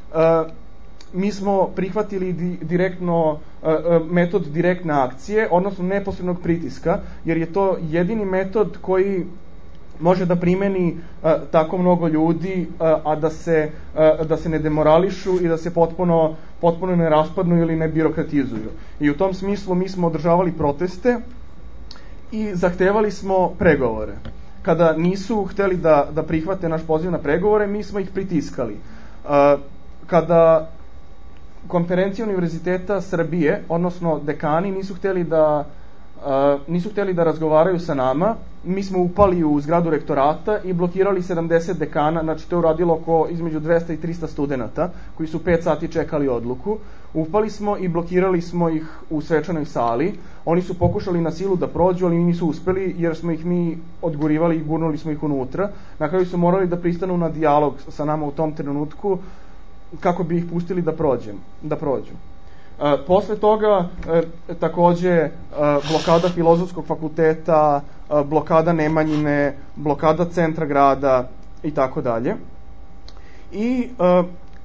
mi smo prihvatili di, direktno metod direktne akcije, odnosno neposrednog pritiska, jer je to jedini metod koji može da primeni a, tako mnogo ljudi, a, a da se a, da se ne demorališu i da se potpuno potpuno ne raspadnu ili ne birokratizuju. I u tom smislu mi smo održavali proteste i zahtevali smo pregovore. Kada nisu hteli da da prihvate naš poziv na pregovore, mi smo ih pritiskali. A, kada konferencija Univerziteta Srbije, odnosno dekani, nisu hteli da Uh, nisu hteli da razgovaraju sa nama, mi smo upali u zgradu rektorata i blokirali sedamdeset dekana, znači to je uradilo oko između dvesta i trista studenata koji su pet sati čekali odluku. Upali smo i blokirali smo ih u svečanoj sali. Oni su pokušali na silu da prođu, ali nisu uspeli jer smo ih mi odgurivali i gurnuli smo ih unutra. Na kraju su morali da pristanu na dijalog sa nama u tom trenutku kako bi ih pustili da prođem, da prođu. E, posle toga e, takođe e, blokada Filozofskog fakulteta, e, blokada Nemanjine, blokada centra grada i tako dalje. I e,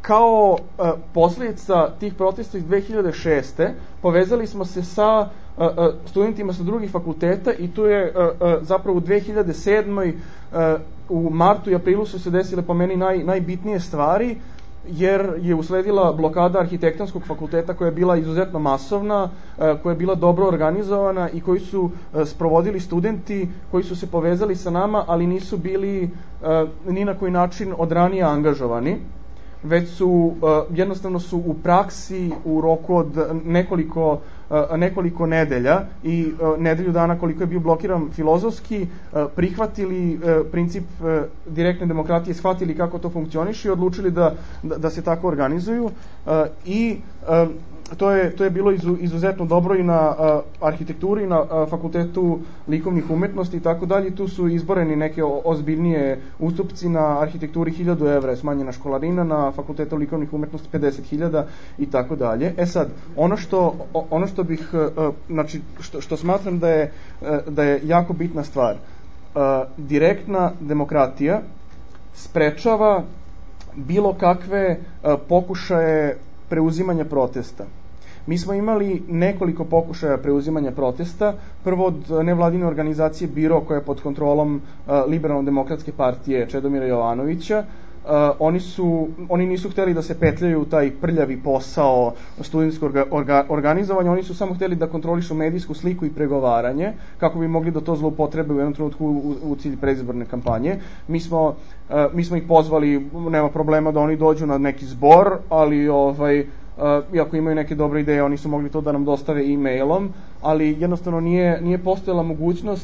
kao posljedica tih protesta iz dve hiljade šeste povezali smo se sa studentima sa drugih fakulteta i tu je zapravo u dve hiljade sedmoj u martu i aprilu su se desile po meni naj, najbitnije stvari, jer je usledila blokada arhitektonskog fakulteta koja je bila izuzetno masovna, koja je bila dobro organizovana i koji su sprovodili studenti koji su se povezali sa nama, ali nisu bili ni na koji način od ranije angažovani, već su jednostavno su u praksi u roku od nekoliko nekoliko nedelja i nedelju dana koliko je bio blokiran filozofski, prihvatili princip direktne demokratije, shvatili kako to funkcioniše i odlučili da, da, da se tako organizuju i to je, to je bilo izu, izuzetno dobro i na uh, arhitekturi, na uh, fakultetu likovnih umetnosti i tako dalje. Tu su izboreni neke ozbiljnije ustupci, na arhitekturi hiljadu evra je smanjena školarina, na fakultetu likovnih umetnosti pedeset hiljada i tako dalje. E sad, ono što, ono što bih, uh, znači, što, što smatram da je, uh, da je jako bitna stvar, uh, direktna demokratija sprečava bilo kakve uh, pokušaje preuzimanja protesta. Mi smo imali nekoliko pokušaja preuzimanja protesta, prvo od nevladine organizacije Biro koja je pod kontrolom uh, Liberalno-demokratske partije Čedomira Jovanovića. Uh, oni, su, oni nisu hteli da se petljaju u taj prljavi posao studentskog orga, organizovanja, oni su samo hteli da kontrolišu medijsku sliku i pregovaranje, kako bi mogli da to zloupotrebe u jednom trenutku u, u cilj predizborne kampanje. Mi smo, uh, mi smo ih pozvali, nema problema da oni dođu na neki zbor, ali ovaj, Uh, iako imaju neke dobre ideje, oni su mogli to da nam dostave e-mailom, ali jednostavno nije, nije postojala mogućnost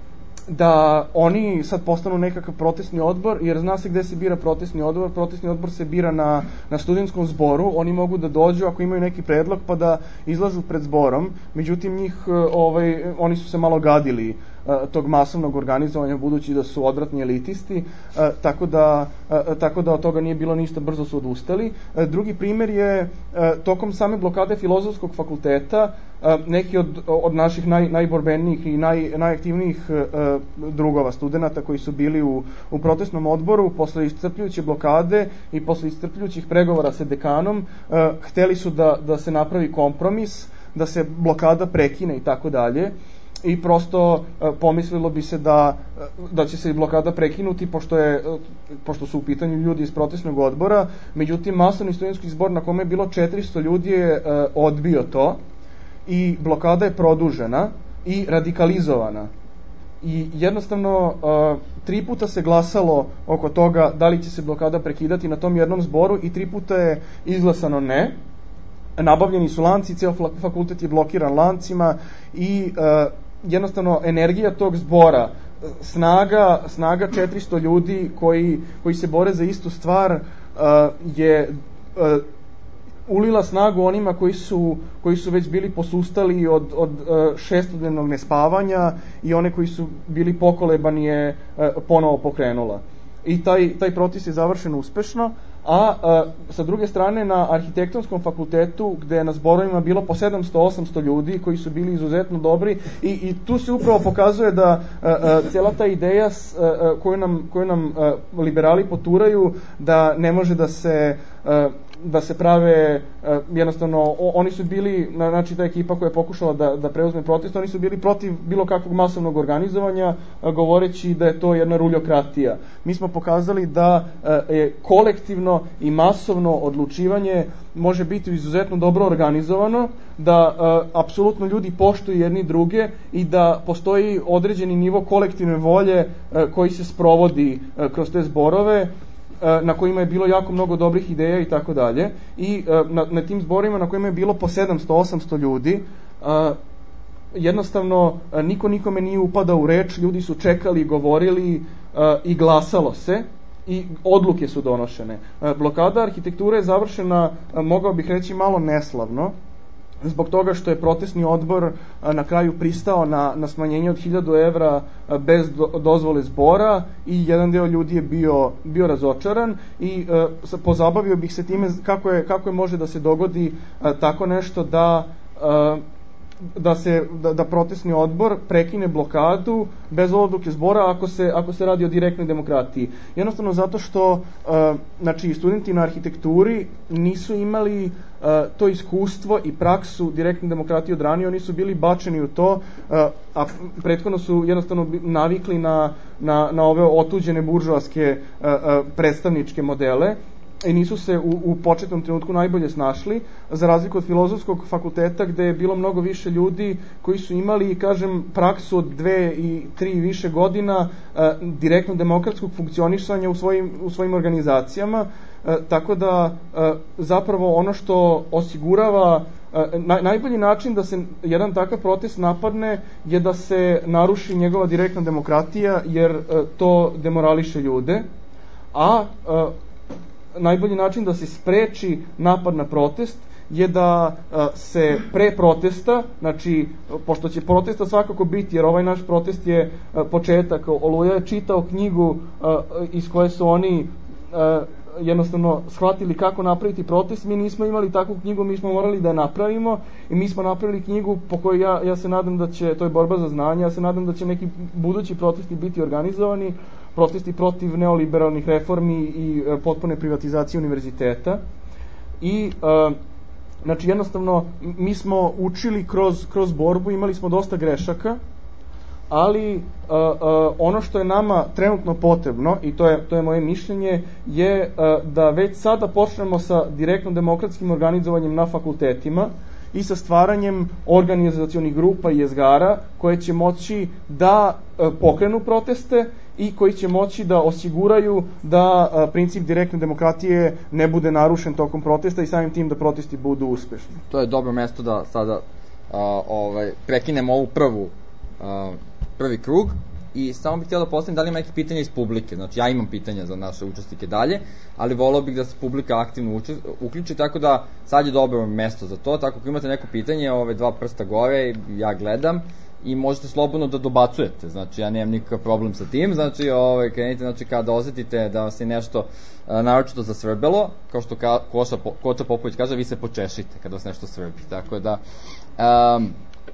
da oni sad postanu nekakav protestni odbor, jer zna se gde se bira protestni odbor. Protestni odbor se bira na, na studentskom zboru, oni mogu da dođu ako imaju neki predlog pa da izlažu pred zborom, međutim njih, ovaj, oni su se malo gadili tog masovnog organizovanja, budući da su odvratni elitisti, tako da, tako da od toga nije bilo ništa, brzo su odustali. Drugi primjer je tokom same blokade filozofskog fakulteta, neki od, od naših naj, najborbenijih i naj, najaktivnijih drugova studenata koji su bili u, u protestnom odboru, posle iscrpljujuće blokade i posle iscrpljujućih pregovora sa dekanom, hteli su da, da se napravi kompromis, da se blokada prekine i tako dalje. I prosto pomislilo bi se da, da će se blokada prekinuti pošto, je, pošto su u pitanju ljudi iz protestnog odbora, međutim masovni studentski zbor na kome je bilo četiristo ljudi je odbio to i blokada je produžena i radikalizovana. I jednostavno tri puta se glasalo oko toga da li će se blokada prekidati na tom jednom zboru i tri puta je izglasano ne. Nabavljeni su lanci, ceo fakultet je blokiran lancima i uh, jednostavno energija tog zbora, snaga, snaga četiristo ljudi koji, koji se bore za istu stvar uh, je uh, ulila snagu onima koji su, koji su već bili posustali od, od uh, šestodnevnog nespavanja i one koji su bili pokolebani je uh, ponovo pokrenula. I taj, taj proces je završen uspešno, a, a sa druge strane na arhitektonskom fakultetu gde je na zborovima bilo po sedamsto do osamsto ljudi koji su bili izuzetno dobri i, i tu se upravo pokazuje da a, a, cijela ta ideja s, a, a, koju nam, koju nam a, liberali poturaju da ne može da se a, da se prave uh, jednostavno, o, oni su bili, znači ta ekipa koja je pokušala da, da preuzme protest, oni su bili protiv bilo kakvog masovnog organizovanja, uh, govoreći da je to jedna ruljokratija. Mi smo pokazali da uh, je kolektivno i masovno odlučivanje može biti izuzetno dobro organizovano, da uh, apsolutno ljudi poštuju jedni druge i da postoji određeni nivo kolektivne volje uh, koji se sprovodi uh, kroz te zborove, na kojima je bilo jako mnogo dobrih ideja i tako dalje. I na, na tim zborima na kojima je bilo po sedamsto do osamsto ljudi, a, jednostavno a, niko nikome nije upadao u reč, ljudi su čekali, govorili a, i glasalo se i odluke su donošene. A, blokada arhitekture je završena, a, mogao bih reći, malo neslavno, zbog toga što je protestni odbor a, na kraju pristao na, na smanjenje od hiljadu evra a, bez do, dozvole zbora i jedan deo ljudi je bio, bio razočaran i a, pozabavio bih se time kako je, kako je može da se dogodi a, tako nešto da, a, da se da, da protestni odbor prekine blokadu bez odluke zbora ako se ako se radi o direktnoj demokratiji. Jednostavno zato što uh, znači studenti na arhitekturi nisu imali uh, to iskustvo i praksu direktne demokratije od ranije, oni su bili bačeni u to, uh, a prethodno su jednostavno navikli na na na ove otuđene buržoaske uh, uh, predstavničke modele i nisu se u, u početnom trenutku najbolje snašli, za razliku od filozofskog fakulteta gde je bilo mnogo više ljudi koji su imali, kažem, praksu od dve i tri i više godina e, direktno demokratskog funkcionisanja u svojim, u svojim organizacijama, e, tako da e, zapravo ono što osigurava e, na, najbolji način da se jedan takav protest napadne je da se naruši njegova direktna demokratija, jer e, to demorališe ljude, a e, najbolji način da se spreči napad na protest je da a, se pre protesta, znači, pošto će protesta svakako biti, jer ovaj naš protest je a, početak, Oluja je čitao knjigu a, iz koje su oni a, jednostavno shvatili kako napraviti protest, mi nismo imali takvu knjigu, mi smo morali da je napravimo i mi smo napravili knjigu po kojoj ja, ja se nadam da će, to je borba za znanje, ja se nadam da će neki budući protesti biti organizovani, protesti protiv neoliberalnih reformi i e, potpune privatizacije univerziteta. I e, znači jednostavno mi smo učili kroz, kroz borbu, imali smo dosta grešaka, ali uh, uh, ono što je nama trenutno potrebno, i to je, to je moje mišljenje, je uh, da već sada počnemo sa direktno demokratskim organizovanjem na fakultetima i sa stvaranjem organizacionih grupa i jezgara koje će moći da uh, pokrenu proteste i koji će moći da osiguraju da uh, princip direktne demokratije ne bude narušen tokom protesta i samim tim da protesti budu uspešni. To je dobro mesto da sada uh, ovaj, prekinemo ovu prvu uh, prvi krug i samo bih htio da postavim da li ima nekih pitanja iz publike. Znači ja imam pitanja za naše učesnike dalje, ali volao bih da se publika aktivno uči, uključi, tako da sad je dobro mesto za to. Tako ako imate neko pitanje, ove dva prsta gore, ja gledam i možete slobodno da dobacujete. Znači ja nemam nikakav problem sa tim. Znači ovaj krenite, znači kada osetite da vas je nešto a, naročito zasvrbelo, kao što ka, Koša, Kota Popović kaže, vi se počešite kada vas nešto svrbi. Tako da um,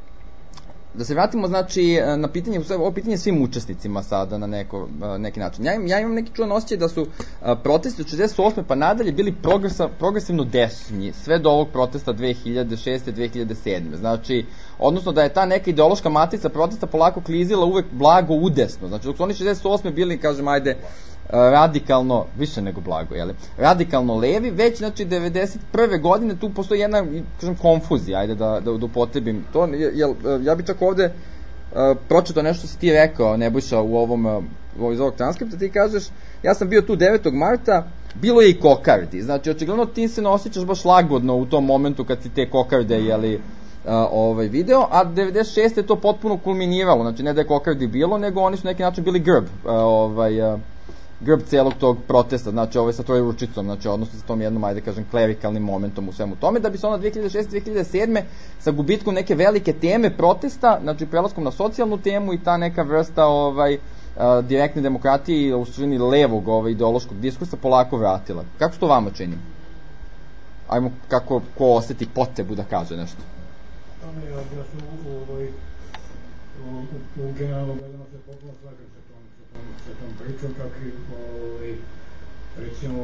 da se vratimo, znači, na pitanje, ovo pitanje svim učesnicima sada na neko, neki način. Ja, ja imam neki čuvan osjećaj da su protesti od šezdeset osme pa nadalje bili progresivno desni, sve do ovog protesta dve hiljade šeste dve hiljade sedme Znači, odnosno da je ta neka ideološka matrica protesta polako klizila uvek blago udesno. Znači, dok su oni šezdeset osme bili, kažem, ajde, radikalno, više nego blago, jeli, radikalno levi, već, znači, devedeset prve godine tu postoji jedna, kažem, konfuzija, ajde da, da, da upotrebim to, jel, ja bih čak ovde uh, pročitao nešto što si ti rekao, Nebojša, u ovom, uh, iz ovog transkripta, ti kažeš, ja sam bio tu devetog marta, bilo je i kokardi, znači, očigledno ti se ne osjećaš baš lagodno u tom momentu kad si te kokarde, jeli, uh, ovaj video, a devedeset šeste je to potpuno kulminiralo, znači, ne da je kokardi bilo, nego oni su neki način bili grb, uh, ovaj, uh, grb celog tog protesta, znači ovaj sa troj ručicom, znači odnosno sa tom jednom, ajde kažem, klerikalnim momentom u svemu tome, da bi se onda dve hiljade šeste dve hiljade sedme sa gubitkom neke velike teme protesta, znači prelaskom na socijalnu temu i ta neka vrsta ovaj, a, direktne demokratije i u suštini levog ovaj, ideološkog diskursa polako vratila. Kako se to vama čini? Ajmo, kako ko oseti potrebu da kaže nešto. Tome je, ja sam u, ovaj, u, u, u generalno gledano se potpuno slažem sa tom, sa tom, sa tom pričom, čak i ovaj, recimo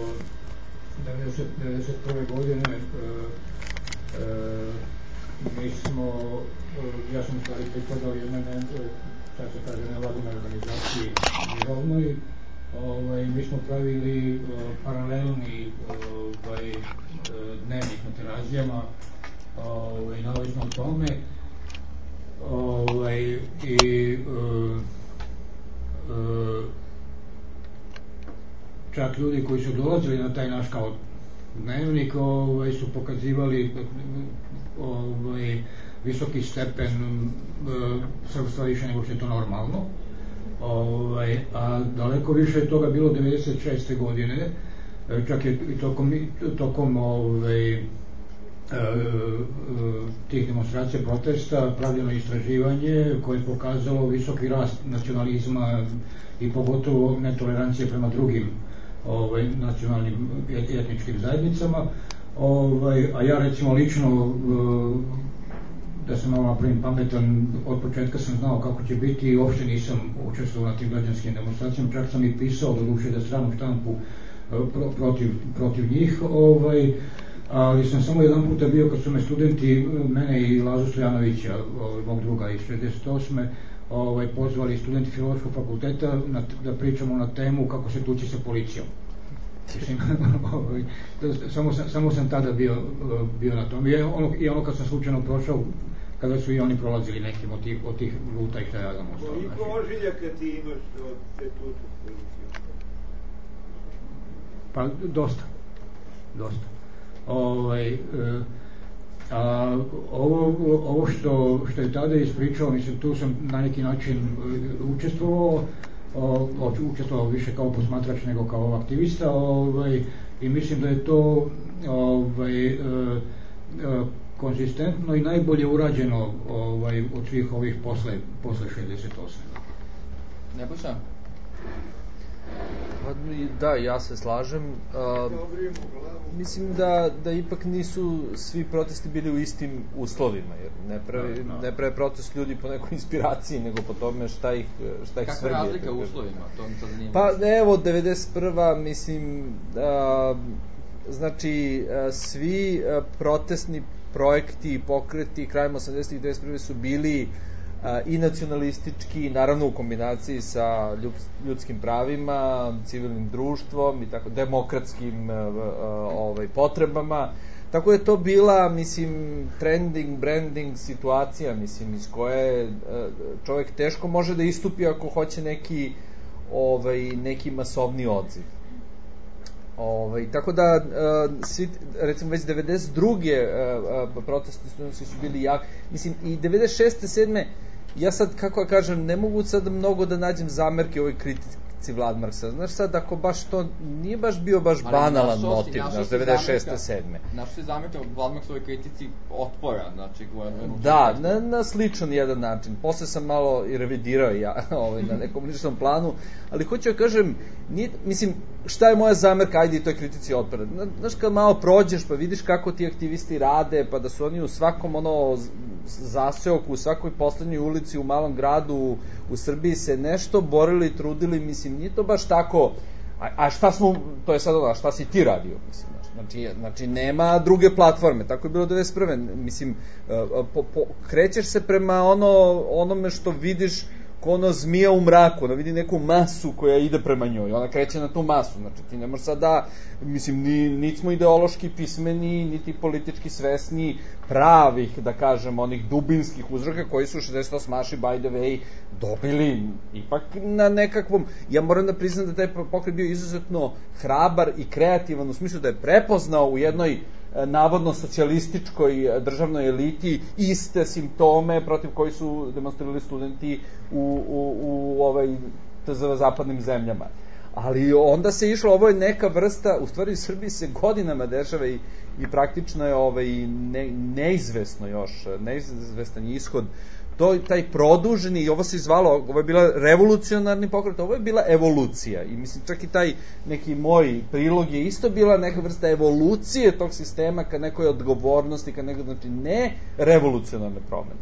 devedeset prve godine e, e, mi smo, ja sam stvari pripadao jednoj, sad se kaže, nevladinoj organizaciji mirovnoj, ovaj, mi smo pravili uh, paralelni ovaj, dnevnik na terazijama, ovaj, navezno o tome, ovaj, i uh, uh, čak ljudi koji su dolazili na taj naš kao dnevnik ovaj, su pokazivali ovaj, visoki stepen uh, srpstva više nego što je to normalno. Ovaj, a daleko više je toga bilo devedeset šeste godine, čak je i tokom, tokom ovaj, e, e, tih demonstracija protesta pravljeno istraživanje koje je pokazalo visoki rast nacionalizma i pogotovo netolerancije prema drugim ovaj, nacionalnim etničkim zajednicama. Ovaj, a ja recimo lično da sam malo napravim pametan, od početka sam znao kako će biti i uopšte nisam učestvovao na tim građanskim demonstracijama, čak sam i pisao do duše da stranu štampu pro, protiv, protiv njih, ovaj, ali sam samo jedan puta bio kad su me studenti, mene i Lazu Stojanovića, ovaj, mog druga iz šezdeset osme ovaj, pozvali studenti Filološkog fakulteta na, da pričamo na temu kako se tući sa policijom. samo, sam, samo sam tada bio, bio na tom. I ono, I ono kad sam slučajno prošao, kada su i oni prolazili nekim od tih, od tih ruta i šta ja znam ostalo. Koliko ožiljaka ti imaš od te tuče s policijom? Pa dosta. Dosta. Ovaj, a, ovo, ovo što, što je tada ispričao, mislim, tu sam na neki način učestvovao, O, učestvovao više kao posmatrač nego kao aktivista, ovaj, i mislim da je to ovaj, e, e, konzistentno i najbolje urađeno ovaj, od svih ovih posle, posle šezdeset osme. Ne pušam? Da, ja se slažem. A, mislim da, da ipak nisu svi protesti bili u istim uslovima, jer ne prave, no, no. ne prave protest ljudi po nekoj inspiraciji, nego po tome šta ih, šta ih Kakva svrbije. Kakva razlika u uslovima? To mi sad zanima. Pa evo, devedeset prva mislim, a, znači, a, svi a, protestni projekti i pokreti krajem osamdesetih i devedeset prve su bili i nacionalistički, naravno u kombinaciji sa ljudskim pravima, civilnim društvom i tako, demokratskim ovaj, potrebama. Tako da je to bila, mislim, trending, branding situacija, mislim, iz koje čovjek teško može da istupi ako hoće neki, ovaj, neki masovni odziv. Ovaj, tako da, uh, svi, recimo već devedeset druge Uh, uh, protesti studentski su bili jak, mislim, i devedeset šeste sedme ja sad, kako ja kažem, ne mogu sad mnogo da nađem zamerke ovoj kritici Vlad Marksa. Znaš sad, ako baš to nije baš bio baš ali banalan si, motiv, znaš, devedeset šeste sedme Našo si zamerka Vlad Marksovoj kritici otpora, znači, da, na, na sličan jedan način. Posle sam malo i revidirao ja ovaj, na nekom ličnom planu, ali hoću da kažem, nije, mislim, šta je moja zamerka, ajde i toj kritici otpora. Znaš, kad malo prođeš pa vidiš kako ti aktivisti rade, pa da su oni u svakom ono zaseoku, u svakoj poslednjoj ulici u malom gradu u, u Srbiji se nešto borili, trudili, mislim, nije to baš tako, a, a šta smo, to je sad ono, šta si ti radio, mislim, znači, znači nema druge platforme, tako je bilo devedeset prve mislim, po, po, krećeš se prema ono, onome što vidiš ko ono zmija u mraku, ona vidi neku masu koja ide prema njoj, ona kreće na tu masu, znači ti ne možeš sad da, mislim, ni, niti smo ideološki pismeni, niti politički svesni pravih, da kažem, onih dubinskih uzroka koji su u šezdeset osmom by the way dobili ipak na nekakvom, ja moram da priznam da taj pokret bio izuzetno hrabar i kreativan u smislu da je prepoznao u jednoj navodno socijalističkoj državnoj eliti iste simptome protiv koji su demonstrirali studenti u, u, u ovaj T Z V zapadnim zemljama. Ali onda se išlo, ovo je neka vrsta, u stvari u Srbiji se godinama dešava i, i praktično je ovaj, ne, neizvesno još, neizvestan ishod, to, taj produženi, i ovo se zvalo, ovo je bila revolucionarni pokret, ovo je bila evolucija, i mislim čak i taj neki moj prilog je isto bila neka vrsta evolucije tog sistema ka nekoj odgovornosti, ka nekoj, znači ne revolucionarne promene.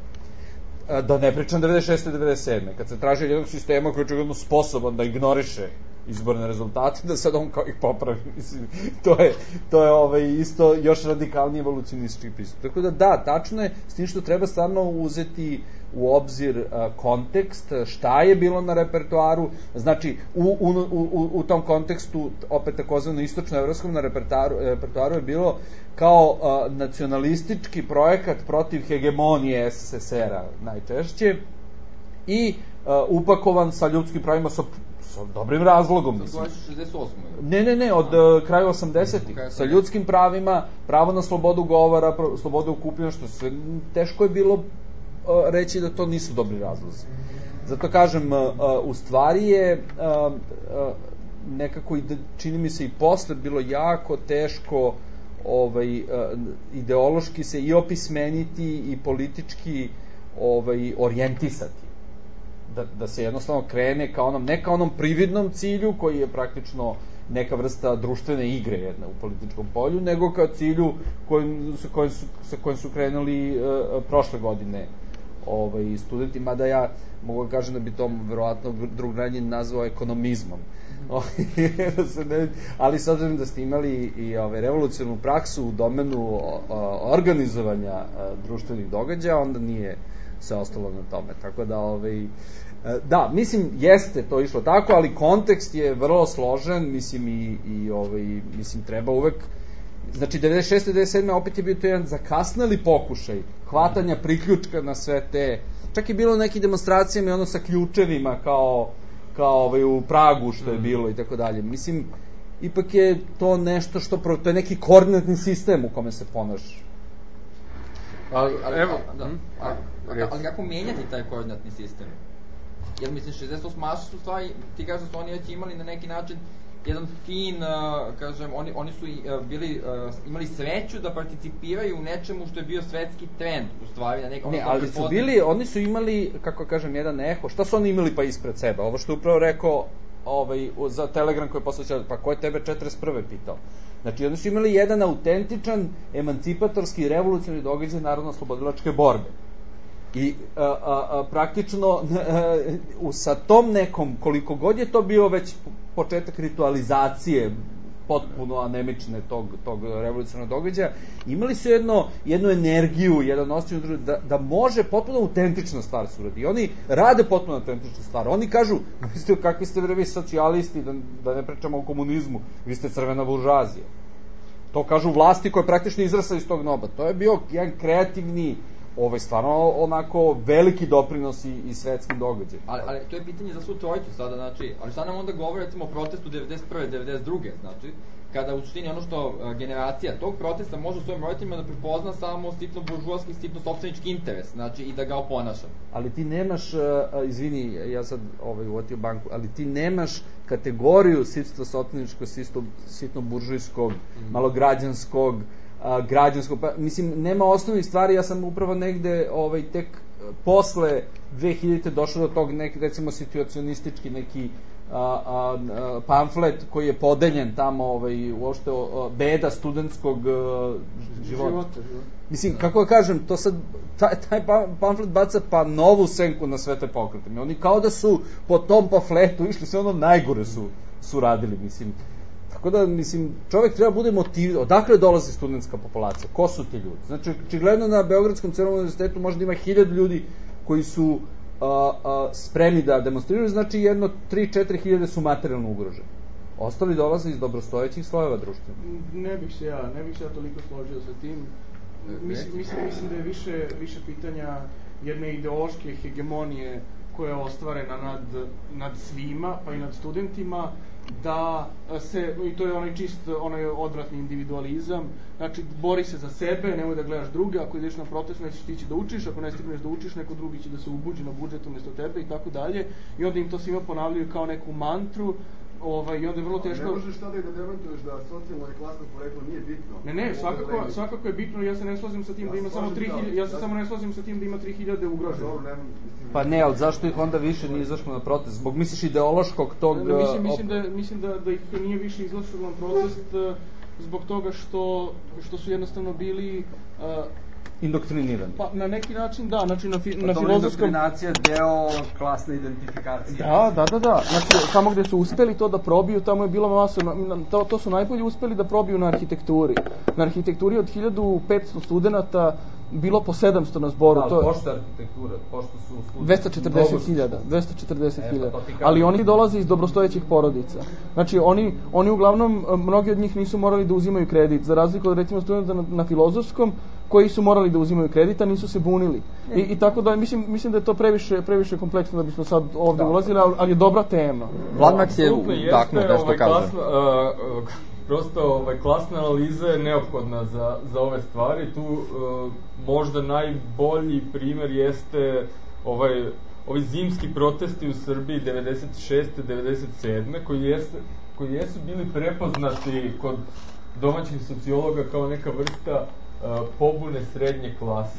Da ne pričam devedeset šeste devedeset sedme kad se traži jednog sistema koji je očigledno sposoban da ignoriše izborne rezultate, da sad on kao ih popravi, mislim, to je, to je ovaj, isto još radikalniji evolucionistički pristup. Tako da da, tačno je, s tim što treba stvarno uzeti u obzir uh, kontekst, šta je bilo na repertoaru, znači u, u, u, u tom kontekstu, opet takozvano istočnoevropskom, na repertoaru, repertoaru je bilo kao uh, nacionalistički projekat protiv hegemonije S S S R-a najčešće i uh, upakovan sa ljudskim pravima, sa sa dobrim razlogom, mislim. šezdeset osme Ne, ne, ne, od uh, kraja osamdesetih sa ljudskim pravima, pravo na slobodu govora, slobodu okupljanja, što sve teško je bilo uh, reći da to nisu dobri razlozi. Zato kažem, uh, u stvari je uh, uh, nekako, čini mi se i posle, bilo jako teško ovaj, uh, ideološki se i opismeniti i politički ovaj, orijentisati. Da, da se jednostavno krene ka onom, ne ka onom prividnom cilju koji je praktično neka vrsta društvene igre jedna u političkom polju, nego kao cilju kojim, sa, kojim su, sa kojim su krenuli uh, prošle godine ovaj, studenti, mada ja mogu da kažem da bi to verovatno drug Ranjin nazvao ekonomizmom. Ali s obzirom da ste imali i ove, revolucionarnu praksu u domenu o, o, organizovanja a, društvenih događaja, onda nije se ostalo na tome. Tako da, ovaj, da, mislim, jeste to išlo tako, ali kontekst je vrlo složen, mislim, i, i ovaj, mislim, treba uvek, znači, devedeset šeste devedeset sedme opet je bio to jedan zakasneli pokušaj hvatanja priključka na sve te, čak je bilo neki demonstracijama i ono sa ključevima, kao kao ovaj, u Pragu što je bilo i tako dalje. Mislim, ipak je to nešto što, to je neki koordinatni sistem u kome se ponaš. Ali, ali, evo, da, ali, ali, ali kako menjati taj koordinatni sistem? Jer mislim, šezdeset osam su stvari, ti kažeš da su oni već imali na neki način jedan fin, uh, kažem, oni, oni su uh, bili, uh, imali sreću da participiraju u nečemu što je bio svetski trend, u stvari, na nekom... Ne, ali su bili, oni su imali, kako kažem, jedan eho, šta su oni imali pa ispred sebe? Ovo što je upravo rekao ovaj, za Telegram koji je posle, pa ko je tebe četrdeset prve pitao? Znači, oni su imali jedan autentičan, emancipatorski, revolucionarni događaj narodno-oslobodilačke borbe. I a, a, a, praktično a, sa tom nekom, koliko god je to bio već početak ritualizacije potpuno anemične tog, tog revolucionarnog događaja, imali su jedno, jednu energiju, jedan osjećaj da, da može potpuno autentična stvar se uradi. I oni rade potpuno autentičnu stvar. Oni kažu, vi ste, kakvi ste vi socijalisti, da, da ne pričamo o komunizmu, vi ste crvena buržazija. To kažu vlasti koje praktično izrasa iz tog noba. To je bio jedan kreativni, ovaj, stvarno onako veliki doprinos i, i svetskim događajima. Ali, ali to je pitanje za svu trojicu sada, znači, ali šta nam onda govori recimo o protestu devedeset prve devedeset druge znači, kada u suštini ono što a, generacija tog protesta može u svojim roditeljima da prepozna samo sitno buržuarski, sitno sopstvenički interes, znači, i da ga oponaša. Ali ti nemaš, a, izvini, ja sad ovaj, uvotio banku, ali ti nemaš kategoriju sitno sopstveničkog, sitno, sitno buržujskog, mm. malograđanskog, a, građanskog, pa, mislim, nema osnovnih stvari, ja sam upravo negde ovaj, tek posle dve hiljadite došao do tog neki, recimo, situacionistički neki a, a, a, pamflet koji je podeljen tamo ovaj, uopšte a, beda studentskog a, života. života, života. Mislim, kako da kažem, to sad, taj, taj pamflet baca pa novu senku na sve te pokrete. Oni kao da su po tom pamfletu išli, sve ono najgore su, su radili, mislim. Tako da, mislim, čovjek treba bude motiviran. Odakle dolazi studentska populacija? Ko su ti ljudi? Znači, očigledno na Beogradskom crvenom univerzitetu možda ima hiljadu ljudi koji su a, a, spremni da demonstriraju, znači jedno tri do četiri hiljade su materijalno ugroženi. Ostali dolaze iz dobrostojećih slojeva društva. Ne bih se ja, ne bih se ja toliko složio sa tim. Mislim, mislim, mislim da je više, više pitanja jedne ideološke hegemonije koja je ostvarena nad, nad svima, pa i nad studentima, da se, i to je onaj čist, onaj odvratni individualizam, znači bori se za sebe, nemoj da gledaš druge, ako ideš na protest nećeš ti da učiš, ako ne stigneš da učiš, neko drugi će da se ubuđi na budžetu umjesto tebe i tako dalje, i onda im to svima ponavljaju kao neku mantru, ovaj, i onda je vrlo teško... Ne možeš tada i da demantuješ da socijalno i klasno poreklo nije bitno. Ne, ne, svakako, svakako je bitno, ja se ne slazim sa tim ja da ima samo tri hiljade, ja se samo ne slazim sa tim da ima tri hiljade ugroženo. Pa ne, ali zašto ih onda više nije izašlo na protest? Zbog, misliš, ideološkog tog... Ne, mislim, mislim, da, mislim da, da ih nije više izašlo na protest zbog toga što, što su jednostavno bili... Uh, indoktrinirani. Pa na neki način da, znači na, fi, pa na filozofskom... Indoktrinacija deo klasne identifikacije. Da, da, da, da. Znači tamo gde su uspeli to da probiju, tamo je bilo masa, to, to su najbolje uspeli da probiju na arhitekturi. Na arhitekturi od hiljadu petsto studenata bilo po sedamsto na zboru. Da, to je pošto arhitektura, pošto su studenti... dvesta četrdeset hiljada, dvesta četrdeset hiljada. Ali oni dolaze iz dobrostojećih porodica. Znači oni, oni uglavnom, mnogi od njih nisu morali da uzimaju kredit, za razliku od recimo studenta na, na filozofskom, koji su morali da uzimaju kredita, nisu se bunili. I, i tako da, mislim, mislim da je to previše, previše kompleksno da bismo sad ovde da. ulazili, ali, ali je dobra tema. Vladmak je udaknuo nešto ovaj, kaže. Klasna, uh, prosto ovaj, klasna analiza je neophodna za, za ove stvari. Tu uh, možda najbolji primer jeste ovaj, ovi zimski protesti u Srbiji devedeset šeste devedeset sedme koji, jeste, koji jesu bili prepoznati kod domaćih sociologa kao neka vrsta uh, pobune srednje klase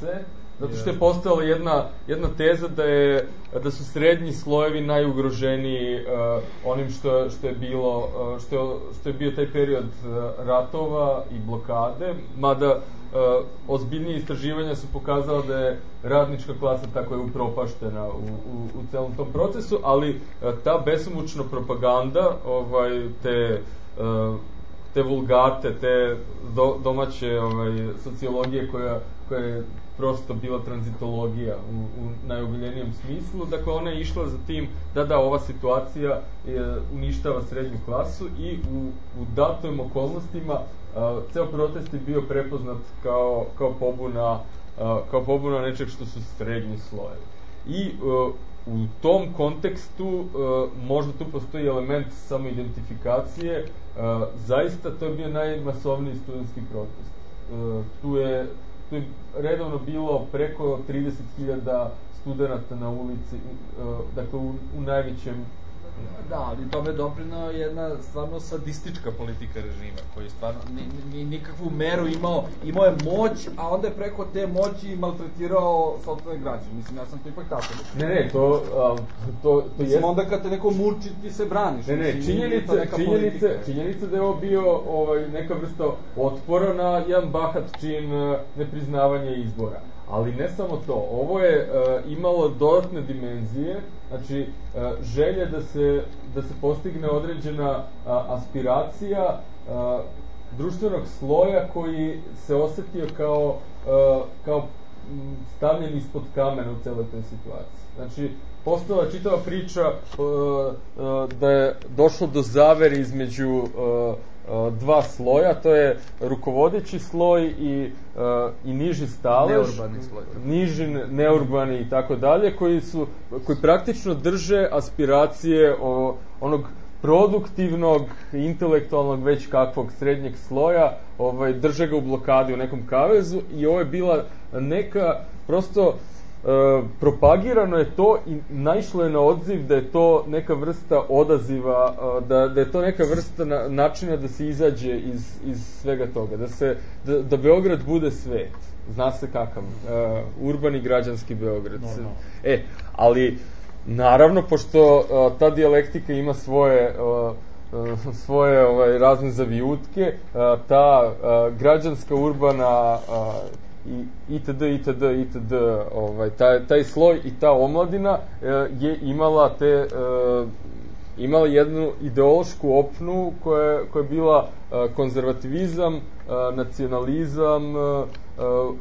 Zato što je postojala jedna, jedna teza da, je, da su srednji slojevi najugroženiji uh, onim što, što, je bilo, uh, što, je, što je bio taj period uh, ratova i blokade, mada uh, ozbiljnije istraživanja su pokazala da je radnička klasa tako je upropaštena u, u, u celom tom procesu, ali uh, ta besomučna propaganda, ovaj, te... Uh, te vulgate, te do, domaće ovaj, sociologije koja, koja je prosto bila tranzitologija u, u najobiljenijem smislu. Dakle, ona je išla za tim da da ova situacija je, uništava srednju klasu i u, u datojim okolnostima a, ceo protest je bio prepoznat kao, kao pobuna a, kao pobuna nečeg što su srednji slojevi. I a, u tom kontekstu uh, možda tu postoji element samoidentifikacije, uh, zaista to je bio najmasovniji studentski protest. Uh, tu, je, tu je redovno bilo preko trideset hiljada studenata na ulici, uh, dakle u, u najvećem. Da, ali tome doprino jedna stvarno sadistička politika režima, koji stvarno ni, ni, nikakvu meru imao, imao je moć, a onda je preko te moći maltretirao sopstvene građane. Mislim, ja sam to ipak tako. Ne, ne, to... A, to, to Mislim, je... onda kad te neko muči, ti se braniš. Ne, ne, činjenica, činjenica, činjenica da je ovo bio ovaj, neka vrsta otpora na jedan bahat čin nepriznavanja izbora. Ali ne samo to, ovo je uh, imalo dodatne dimenzije, znači uh, želje da se, da se postigne određena uh, aspiracija uh, društvenog sloja koji se osetio kao, uh, kao stavljen ispod kamena u celoj toj situaciji. Znači, postala čitava priča uh, uh, da je došlo do zavere između uh, dva sloja, to je rukovodeći sloj i, uh, i niži stalež, neurbani sloj, niži, neurbani i tako dalje, koji su, koji praktično drže aspiracije o, onog produktivnog, intelektualnog već kakvog srednjeg sloja, ovaj, drže ga u blokadi u nekom kavezu i ovo je bila neka prosto E, propagirano je to i naišlo je na odziv da je to neka vrsta odaziva, da, da je to neka vrsta na, načina da se izađe iz, iz svega toga, da, se, da, da Beograd bude svet. Zna se kakav, e, urbani građanski Beograd. No, no. E, ali naravno, pošto uh, ta dijalektika ima svoje uh, uh, svoje ovaj, razne zavijutke, uh, ta uh, građanska urbana uh, i itd. itd. itd. Ovaj, taj, taj sloj i ta omladina uh, je imala te uh, imala jednu ideološku opnu koja, koja je bila uh, konzervativizam, uh, nacionalizam, uh, uh,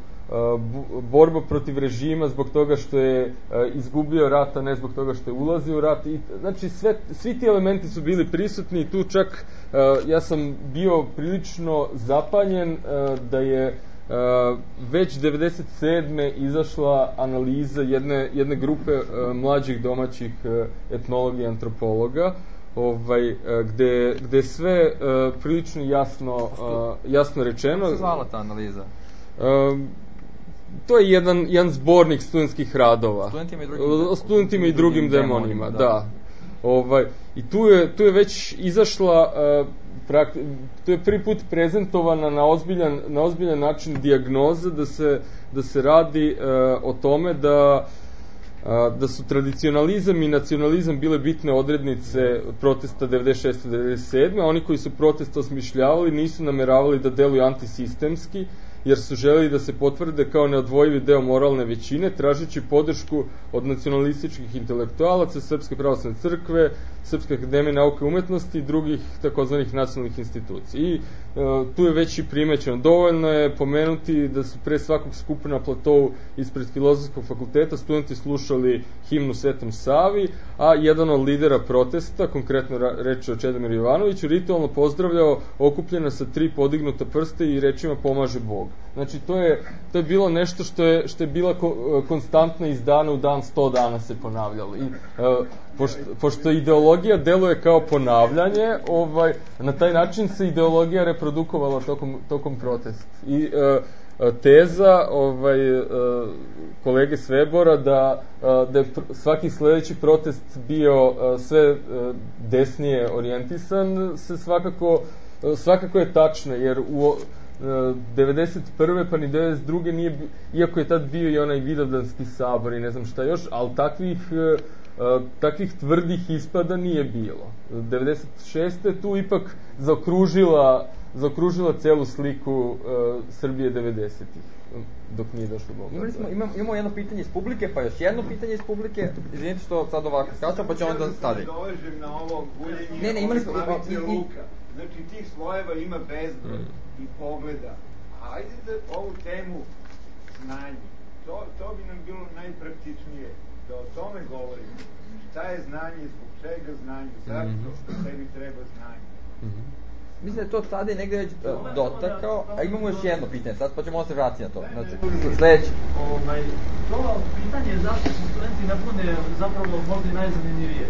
borba protiv režima zbog toga što je uh, izgubio rat, a ne zbog toga što je ulazio u rat. I, znači, sve, svi ti elementi su bili prisutni i tu čak uh, ja sam bio prilično zapanjen uh, da je uh, već devedeset sedme izašla analiza jedne, jedne grupe uh, mlađih domaćih uh, etnologa i antropologa, ovaj, uh, gde, gde je sve uh, prilično jasno, uh, jasno rečeno. Kako se zvala ta analiza? Uh, To je jedan, jedan zbornik studentskih radova. Studentima i drugim, o studentima i drugim demonima, da. da. Ovaj, I tu je, tu je već izašla, uh, prakti, tu je prvi put prezentovana na ozbiljan, na ozbiljan način dijagnoza da se, da se radi uh, o tome da uh, da su tradicionalizam i nacionalizam bile bitne odrednice protesta devedeset šeste devedeset sedme Oni koji su protest osmišljavali nisu nameravali da deluju antisistemski, jer su želeli da se potvrde kao neodvojivi deo moralne većine, tražeći podršku od nacionalističkih intelektualaca, Srpske pravoslavne crkve, Srpske akademije nauke i umetnosti i drugih takozvanih nacionalnih institucija. I e, tu je već i primećeno. Dovoljno je pomenuti da su pre svakog skupa na platovu ispred Filozofskog fakulteta studenti slušali himnu Svetom Savi, a jedan od lidera protesta, konkretno reč je o Čedomiru Jovanoviću, ritualno pozdravljao okupljena sa tri podignuta prste i rečima pomaže Bog. Znači, to je, to je bilo nešto što je, što je bila ko, konstantno iz dana u dan, sto dana se ponavljalo. I, uh, pošto, pošto ideologija deluje kao ponavljanje, ovaj, na taj način se ideologija reprodukovala tokom, tokom protesta. I uh, teza ovaj, uh, kolege Svebora da, uh, da je svaki sledeći protest bio uh, sve uh, desnije orijentisan, se svakako, uh, svakako je tačno, jer u devedeset prve pa ni devedeset druge nije, iako je tad bio i onaj Vidovdanski sabor i ne znam šta još, ali takvih takvih tvrdih ispada nije bilo. devedeset šeste tu ipak zaokružila zaokružila celu sliku uh, Srbije devedesetih, dok nije došlo do ovoga. Imali smo, imamo, imamo jedno pitanje iz publike, pa još jedno pitanje iz publike. Izvinite što sad ovako skačam, pa ću onda staviti. Da dovežem na ovo guljenje, ne, ne, imali smo, slavice i, i, luka. Znači, tih slojeva ima bezbroj mm. i pogleda. A ajde da ovu temu znanje. To, to bi nam bilo najpraktičnije, da o tome govorimo. Šta je znanje, zbog čega znanje, zašto što tebi treba znanje. Mm-hmm. Mislim da je to sada i negde već uh, dotakao, a imamo još jedno pitanje sad, pa ćemo onda se vratiti na to. Znači, sledeće. Ovaj, to pitanje je zašto su studenti ne bude zapravo možda i najzanimljivije.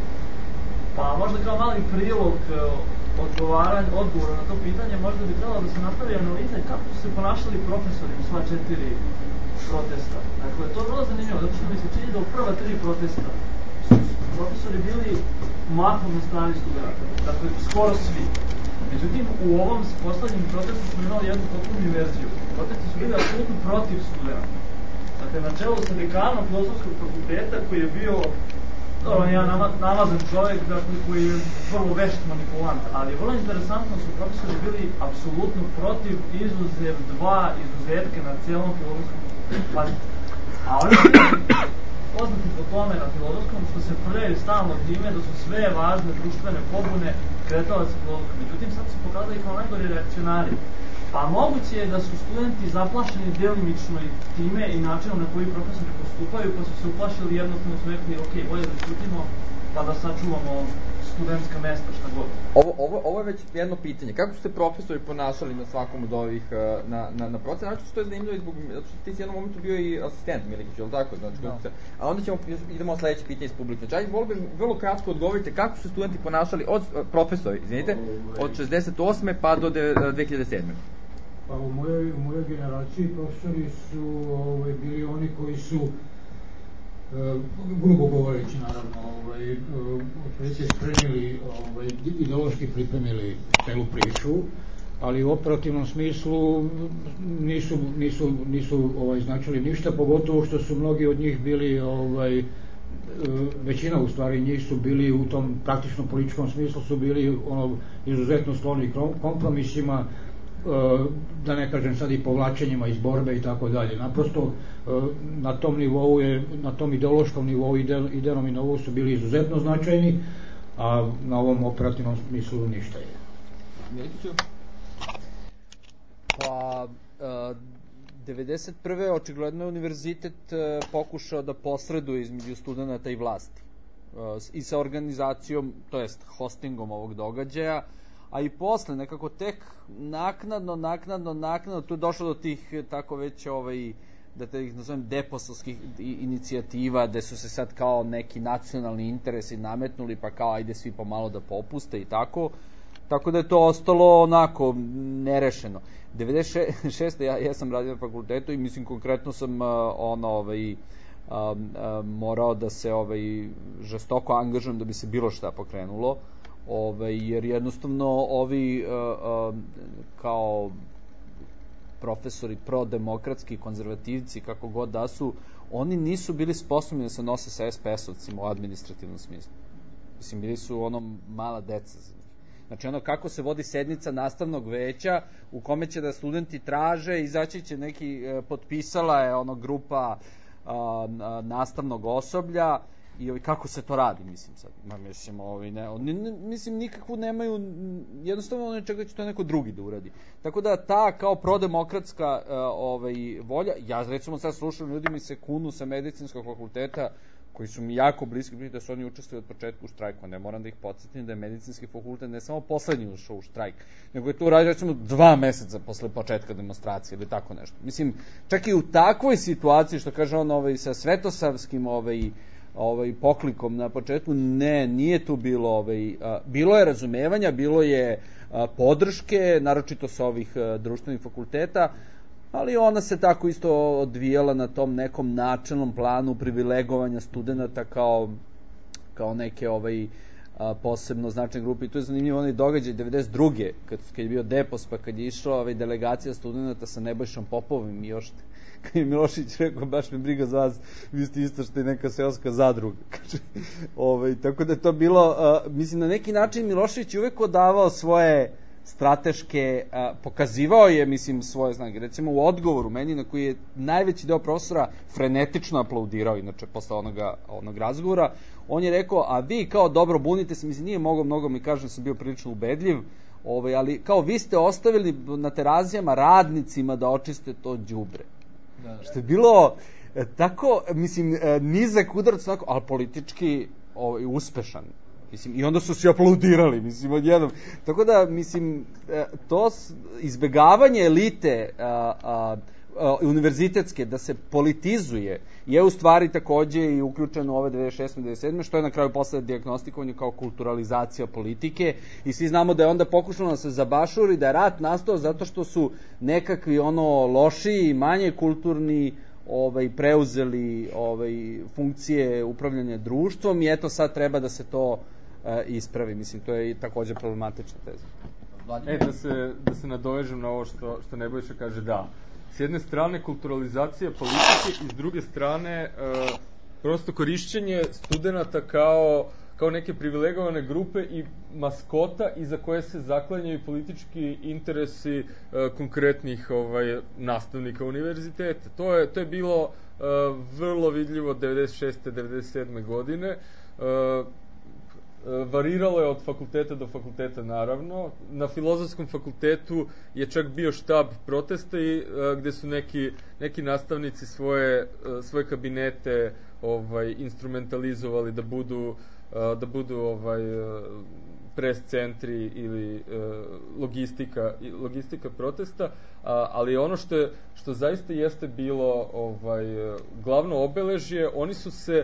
Pa možda kao mali prilog odgovaranja, odgovora na to pitanje, možda bi trebalo da se napravi analiza kako su se ponašali profesori u sva četiri protesta. Dakle, to je vrlo zanimljivo, zato što mi se čini da u prva tri protesta su profesori bili mahom na strani studenta. Dakle, skoro svi. Međutim, u ovom poslednjem protestu smo imali jednu potpunu inverziju. Protesti su bili apsolutno protiv studenta. Dakle, na čelu sa dekanom Filozofskog fakulteta koji je bio dobro, jedan namazan čovjek, dakle, koji je vrlo vešt manipulant, ali vrlo interesantno su profesori bili apsolutno protiv, izuzev dva izuzetke na celom Filozofskom fakultetu. A oni su poznati po tome na Filozofskom što se prljaju stalno time da su sve važne društvene pobune kretalaca filozofka. Međutim, sad se pokazali kao najgori reakcionari. Pa moguće je da su studenti zaplašeni delimično i time i načinom na koji profesori postupaju, pa su se uplašili, jednostavno su rekli, ok, bolje da šutimo, pa da sačuvamo studentska mesta, šta god. Ovo, ovo, ovo je već jedno pitanje. Kako su se profesori ponašali na svakom od ovih, na, na, na procenu? Znači što je zanimljivo, zbog, zato što ti si jednom momentu bio i asistent Milikić, je li tako? Znači, no. se, a onda ćemo, idemo sledeće pitanje iz publike. Znači, volio bih vrlo kratko odgovorite kako su se studenti ponašali od profesori, izvinite, od šezdeset osme pa do dve hiljade sedme. Pa u mojoj, u mojoj generaciji profesori su ovaj, bili oni koji su, e, grubo govoreći naravno, ovaj, otprilike spremili, ovaj, ideološki pripremili celu priču, ali u operativnom smislu nisu, nisu, nisu ovaj, značili ništa, pogotovo što su mnogi od njih bili, ovaj, većina u stvari njih su bili u tom praktičnom političkom smislu su bili ono, izuzetno skloni kompromisima, da ne kažem sad i povlačenjima iz borbe i tako dalje. Naprosto na tom nivou je, na tom ideološkom nivou, idejnom nivou su bili izuzetno značajni, a na ovom operativnom smislu ništa je. Milikiću? Pa, devedeset prve očigledno je univerzitet pokušao da posreduje između studenta i vlasti. I sa organizacijom, to jest hostingom ovog događaja, a i posle nekako tek naknadno, naknadno, naknadno, tu je došlo do tih tako već ovaj, da te ih nazovem deposovskih inicijativa, gde su se sad kao neki nacionalni interesi nametnuli, pa kao ajde svi pomalo da popuste i tako, tako da je to ostalo onako nerešeno. devedeset šeste ja, ja sam radio na fakultetu i mislim konkretno sam uh, ono ovaj, uh, uh, morao da se ovaj, žestoko angažujem da bi se bilo šta pokrenulo. Ove, jer jednostavno ovi uh, uh, kao profesori prodemokratski konzervativci kako god da su, oni nisu bili sposobni da se nose sa es pe es-ovcima u administrativnom smislu. Mislim, bili su ono mala deca za njih. Znači ono kako se vodi sednica nastavnog veća u kome će da studenti traže, izaći će neki, uh, potpisala je ono grupa uh, uh, nastavnog osoblja i kako se to radi, mislim sad. Ma, mislim, ovi ne, ne, ne, mislim, nikakvu nemaju, jednostavno ne čega će to neko drugi da uradi. Tako da ta kao prodemokratska uh, ovaj, volja, ja recimo sad slušam, ljudi mi se kunu sa medicinskog fakulteta, koji su mi jako bliski, da su oni učestvili od početka u štrajku, ne moram da ih podsjetim da je medicinski fakultet ne samo poslednji ušao u štrajk, nego je to uradio recimo dva meseca posle početka demonstracije ili tako nešto. Mislim, čak i u takvoj situaciji, što kaže on ovaj, sa svetosavskim ovaj, ovaj poklikom na početku, ne, nije tu bilo ovaj, a, bilo je razumevanja, bilo je a, podrške, naročito sa ovih a, društvenih fakulteta, ali ona se tako isto odvijala na tom nekom načelnom planu privilegovanja studenta kao, kao neke ovaj, a, posebno značajne grupe i to je zanimljivo onaj događaj devedeset druge kad, kad je bio Depos, pa kad je išla ovaj, delegacija studenta sa Nebojšom Popovim i još kad je Milošević rekao, baš me briga za vas, vi ste isto što je neka seoska zadruga. ovaj, tako da je to bilo, uh, mislim, na neki način Milošević je uvek odavao svoje strateške, uh, pokazivao je, mislim, svoje znake. Recimo u odgovoru meni, na koji je najveći deo profesora frenetično aplaudirao, inače, posle onoga, onog razgovora, on je rekao, a vi kao dobro bunite se, mislim, nije mogao mnogo, mi kažem, sam bio prilično ubedljiv, ovaj, ali kao vi ste ostavili na terazijama radnicima da očiste to đubre. Da, da. Što je bilo e, tako, mislim, e, nizak udarac, tako, ali politički ovaj, uspešan. Mislim, i onda su svi aplaudirali, mislim, odjednom. Tako da, mislim, e, to s, izbegavanje elite a, a, a, univerzitetske, da se politizuje, je u stvari takođe i uključeno u ove devedeset šeste devedeset sedme što je na kraju posle dijagnostikovanje kao kulturalizacija politike i svi znamo da je onda pokušano da se zabašuri, da je rat nastao zato što su nekakvi ono lošiji i manje kulturni ovaj, preuzeli ovaj, funkcije upravljanja društvom i eto sad treba da se to e, ispravi. Mislim, to je i takođe problematična teza. E, da se, da se nadovežem na ovo što, što Nebojša kaže, da. S jedne strane kulturalizacija politike i s druge strane e, prosto korišćenje studenta kao, kao neke privilegovane grupe i maskota iza koje se zaklanjaju politički interesi e, konkretnih ovaj, nastavnika univerziteta. To je, to je bilo e, vrlo vidljivo devedeset šeste devedeset sedme godine. E, Variralo je od fakulteta do fakulteta, naravno. Na Filozofskom fakultetu je čak bio štab protesta i gde su neki, neki nastavnici svoje, svoje kabinete ovaj, instrumentalizovali da budu, da budu ovaj, pres centri ili logistika, logistika protesta, ali ono što, je, što zaista jeste bilo ovaj, glavno obeležje, oni su se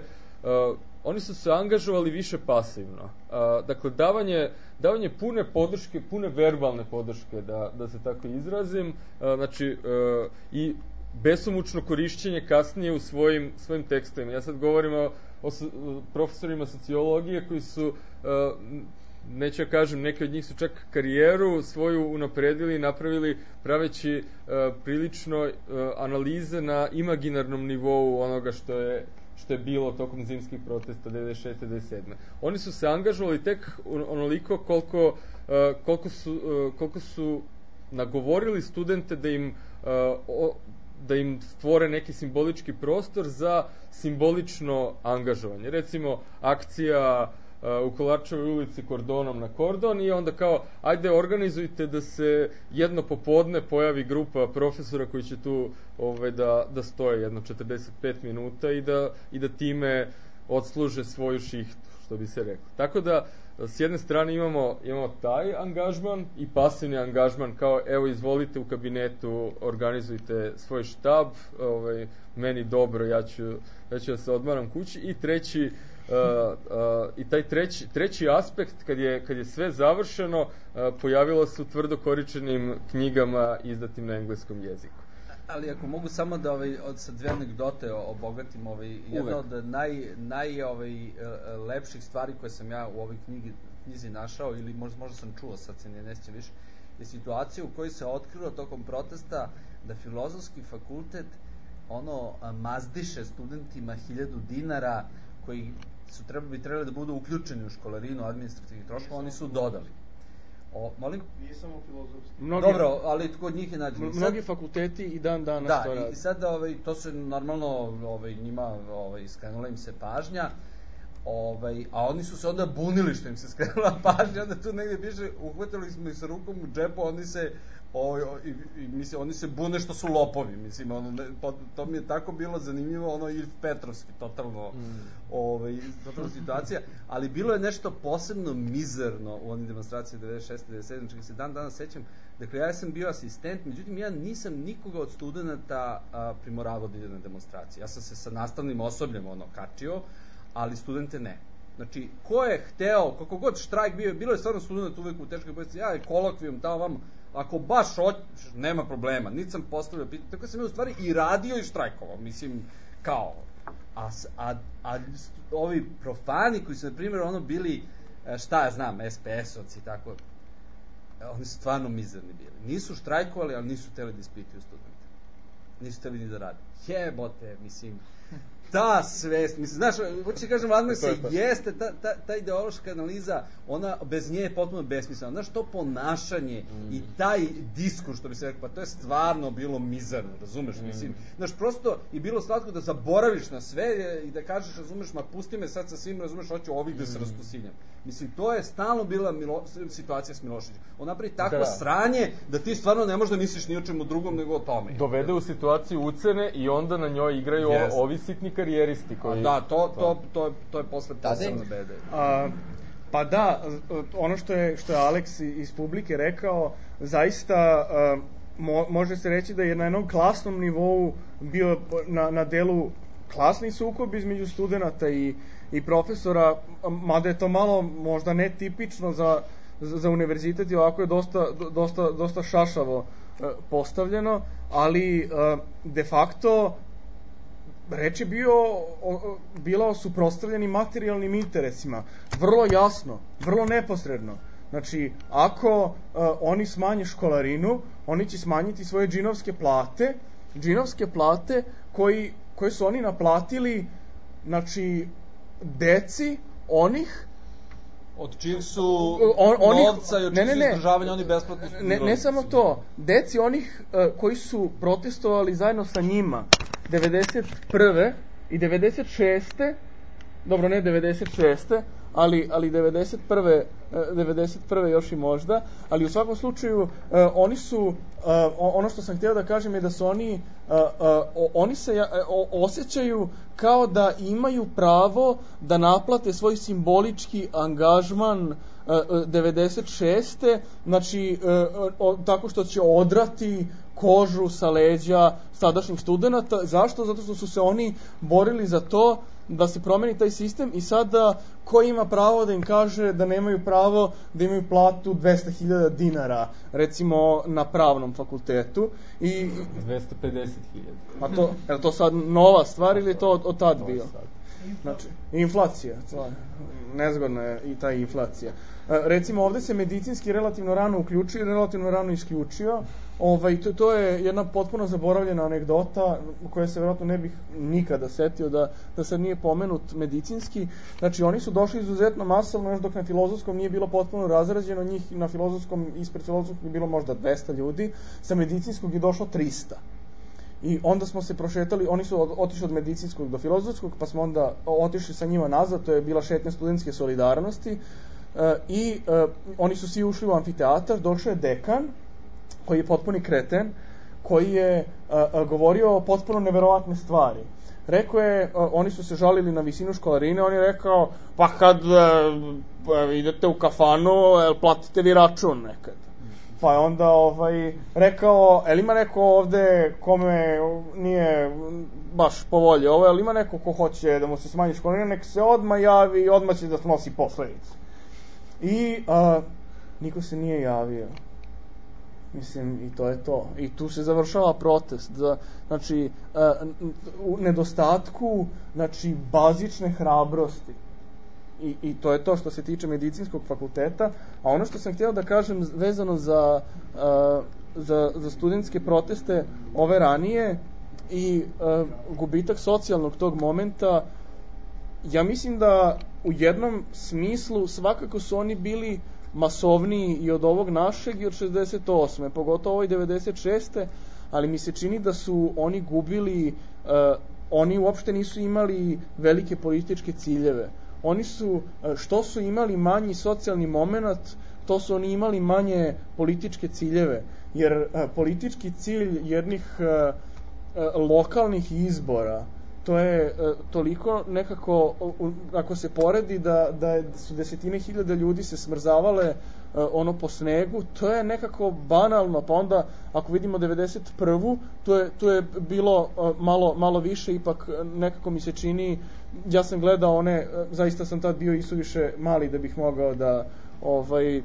oni su se angažovali više pasivno. Uh, dakle, davanje, davanje pune podrške, pune verbalne podrške, da, da se tako izrazim, uh, znači, uh, i besomučno korišćenje kasnije u svojim, svojim tekstovima. Ja sad govorim o, o profesorima sociologije koji su, uh, neću ja kažem, neki od njih su čak karijeru svoju unapredili i napravili praveći uh, prilično uh, analize na imaginarnom nivou onoga što je što je bilo tokom zimskih protesta devedeset šeste devedeset sedme Oni su se angažovali tek onoliko koliko, uh, koliko, su, uh, koliko su nagovorili studente da im, uh, o, da im stvore neki simbolički prostor za simbolično angažovanje. Recimo, akcija u Kolarčevoj ulici kordonom na kordon i onda kao, ajde organizujte da se jedno popodne pojavi grupa profesora koji će tu ovaj, da, da stoje jedno četrdeset pet minuta i da, i da time odsluže svoju šihtu, što bi se reklo. Tako da, s jedne strane imamo, imamo taj angažman i pasivni angažman, kao evo izvolite u kabinetu, organizujte svoj štab, ovaj, meni dobro, ja ću, ja ću da se odmaram kući i treći Uh, uh, i taj treći, treći aspekt kad je, kad je sve završeno uh, pojavilo se u tvrdo koričenim knjigama izdatim na engleskom jeziku. Ali ako mogu samo da ovaj, od sa dve anegdote obogatim, ovaj, jedna od naj, naj ovaj, lepših stvari koje sam ja u ovoj knjigi, knjizi našao ili možda, možda sam čuo, sad se ne nećem više, je situacija u kojoj se otkrilo tokom protesta da Filozofski fakultet ono mazdiše studentima hiljadu dinara koji su treba, bi trebali da budu uključeni u školarinu administrativnih troškova, oni su dodali. O, molim? Nije samo filozofski. Mnogi, Dobro, ali kod njih je nađeno. Mnogi fakulteti i dan danas da, to radi. Da, i sad ovaj, to se normalno ovaj, njima ovaj, skrenula im se pažnja, ovaj, a oni su se onda bunili što im se skrenula pažnja, onda tu negdje piše, uhvatili smo ih sa rukom u džepu, oni se O, i, i, mislim, oni se bune što su lopovi, mislim, ono, ne, to, to mi je tako bilo zanimljivo, ono, Ilf Petrovski, totalno, mm. ovaj, totalna situacija, ali bilo je nešto posebno mizerno u onim demonstracijama devedeset šeste devedeset sedme čega se dan danas sećam, dakle, ja sam bio asistent, međutim, ja nisam nikoga od studenta a, primoravao da ide na demonstracije, ja sam se sa nastavnim osobljem, ono, kačio, ali studente ne. Znači, ko je hteo, kako god štrajk bio, bilo je stvarno student uvek u teškoj poziciji, ja je kolokvijum, tamo vam, ako baš hoćeš, nema problema, niti sam postavljao pitanje, tako sam je u stvari i radio i štrajkovao, mislim, kao. A, a, a ovi profani koji su, na primjer, ono, bili šta ja znam, es pe es-ovci i tako, oni su stvarno mizerni bili. Nisu štrajkovali, ali nisu hteli da ispituju studente. Nisu hteli ni da rade. Jebote, mislim, ta svest, mislim, znaš, hoće da kažem, Vladimir se jeste, ta, ta, ta ideološka analiza, ona bez nje je potpuno besmislena. Znaš, to ponašanje mm. i taj diskurs, što bi se rekao, pa to je stvarno bilo mizerno, razumeš, mm. mislim, znaš, prosto je bilo slatko da zaboraviš na sve i da kažeš, razumeš, ma pusti me sad sa svim, razumeš, hoću ovih da se mm. rasposinjam. Mislim, to je stalno bila Milo, situacija s Miloševićem. On napravi takvo da. sranje da ti stvarno ne možeš da misliš ni o čemu drugom nego o tome. Dovede u situaciju ucene i onda na njoj igraju yes. ovi sitni karijeristi koji... A da, to, to, to, to je posle posebno bede. A, pa da, ono što je, što je Aleks iz publike rekao, zaista a, mo, može se reći da je na jednom klasnom nivou bio na, na delu klasni sukob između studenta i, i profesora, mada je to malo možda netipično za, za, za univerzitet i ovako je dosta, dosta, dosta šašavo a, postavljeno, ali a, de facto reč je bio, o, bila o suprotstavljenim materijalnim interesima. Vrlo jasno, vrlo neposredno. Znači, ako uh, oni smanje školarinu, oni će smanjiti svoje džinovske plate, džinovske plate koji, koje su oni naplatili, znači, deci onih od čijeg su on, onih, novca i od čijeg su izdržavanja oni besplatno studirali. Ne, ne samo to, deci onih uh, koji su protestovali zajedno sa njima devedeset prve i devedeset šeste dobro, ne devedeset šeste ali, ali devedeset prve devedeset prve još i možda, ali u svakom slučaju uh, oni su, uh, ono što sam htio da kažem je da su oni, uh, uh, oni se uh, osjećaju kao da imaju pravo da naplate svoj simbolički angažman uh, devedeset šeste znači uh, uh, tako što će odrati kožu sa leđa sadašnjih studenta. Zašto? Zato što su se oni borili za to da se promeni taj sistem i sada ko ima pravo da im kaže da nemaju pravo da imaju platu dvesta hiljada dinara, recimo na pravnom fakultetu. I dvesta pedeset hiljada. A to, je to sad nova stvar ili je to od, od tad bio? Znači, inflacija. Nezgodna je i ta inflacija. Recimo, ovde se medicinski relativno rano uključio i relativno rano isključio. Ovaj, to, to je jedna potpuno zaboravljena anegdota koja se vjerojatno ne bih nikada setio da, da sad nije pomenut medicinski. Znači, oni su došli izuzetno masovno, još dok na filozofskom nije bilo potpuno razrađeno, njih na filozofskom, ispred filozofskog je bilo možda dvesta ljudi, sa medicinskog je došlo trista. I onda smo se prošetali, oni su od, otišli od medicinskog do filozofskog, pa smo onda otišli sa njima nazad, to je bila šetnja studentske solidarnosti, e, i e, oni su svi ušli u amfiteatar, došao je dekan, koji je potpuni kreten, koji je a, a, govorio potpuno neverovatne stvari. Rekao je, a, oni su se žalili na visinu školarine, on je rekao, pa kad a, idete u kafanu, el, platite vi račun nekad. Pa je onda ovaj, rekao, el ima neko ovde kome nije baš po volji ovo, el ima neko ko hoće da mu se smanji školarina, nek se odmah javi i odmah će da snosi posledice. I a, niko se nije javio. Mislim, i to je to. I tu se završava protest. Za, znači, u nedostatku, znači, bazične hrabrosti. I, I to je to što se tiče medicinskog fakulteta. A ono što sam htio da kažem vezano za, za, za studentske proteste ove ranije i gubitak socijalnog tog momenta, ja mislim da u jednom smislu svakako su oni bili masovniji i od ovog našeg i od šezdeset osme pogotovo ovo i devedeset šeste ali mi se čini da su oni gubili, uh, oni uopšte nisu imali velike političke ciljeve. Oni su, uh, što su imali manji socijalni moment, to su oni imali manje političke ciljeve. Jer uh, politički cilj jednih uh, uh, lokalnih izbora, to je uh, toliko nekako, uh, ako se poredi da, da su desetine hiljada ljudi se smrzavale uh, ono po snegu, to je nekako banalno, pa onda ako vidimo devedeset prvu to je, to je bilo uh, malo, malo više, ipak nekako mi se čini, ja sam gledao one, uh, zaista sam tad bio isuviše mali da bih mogao da ovaj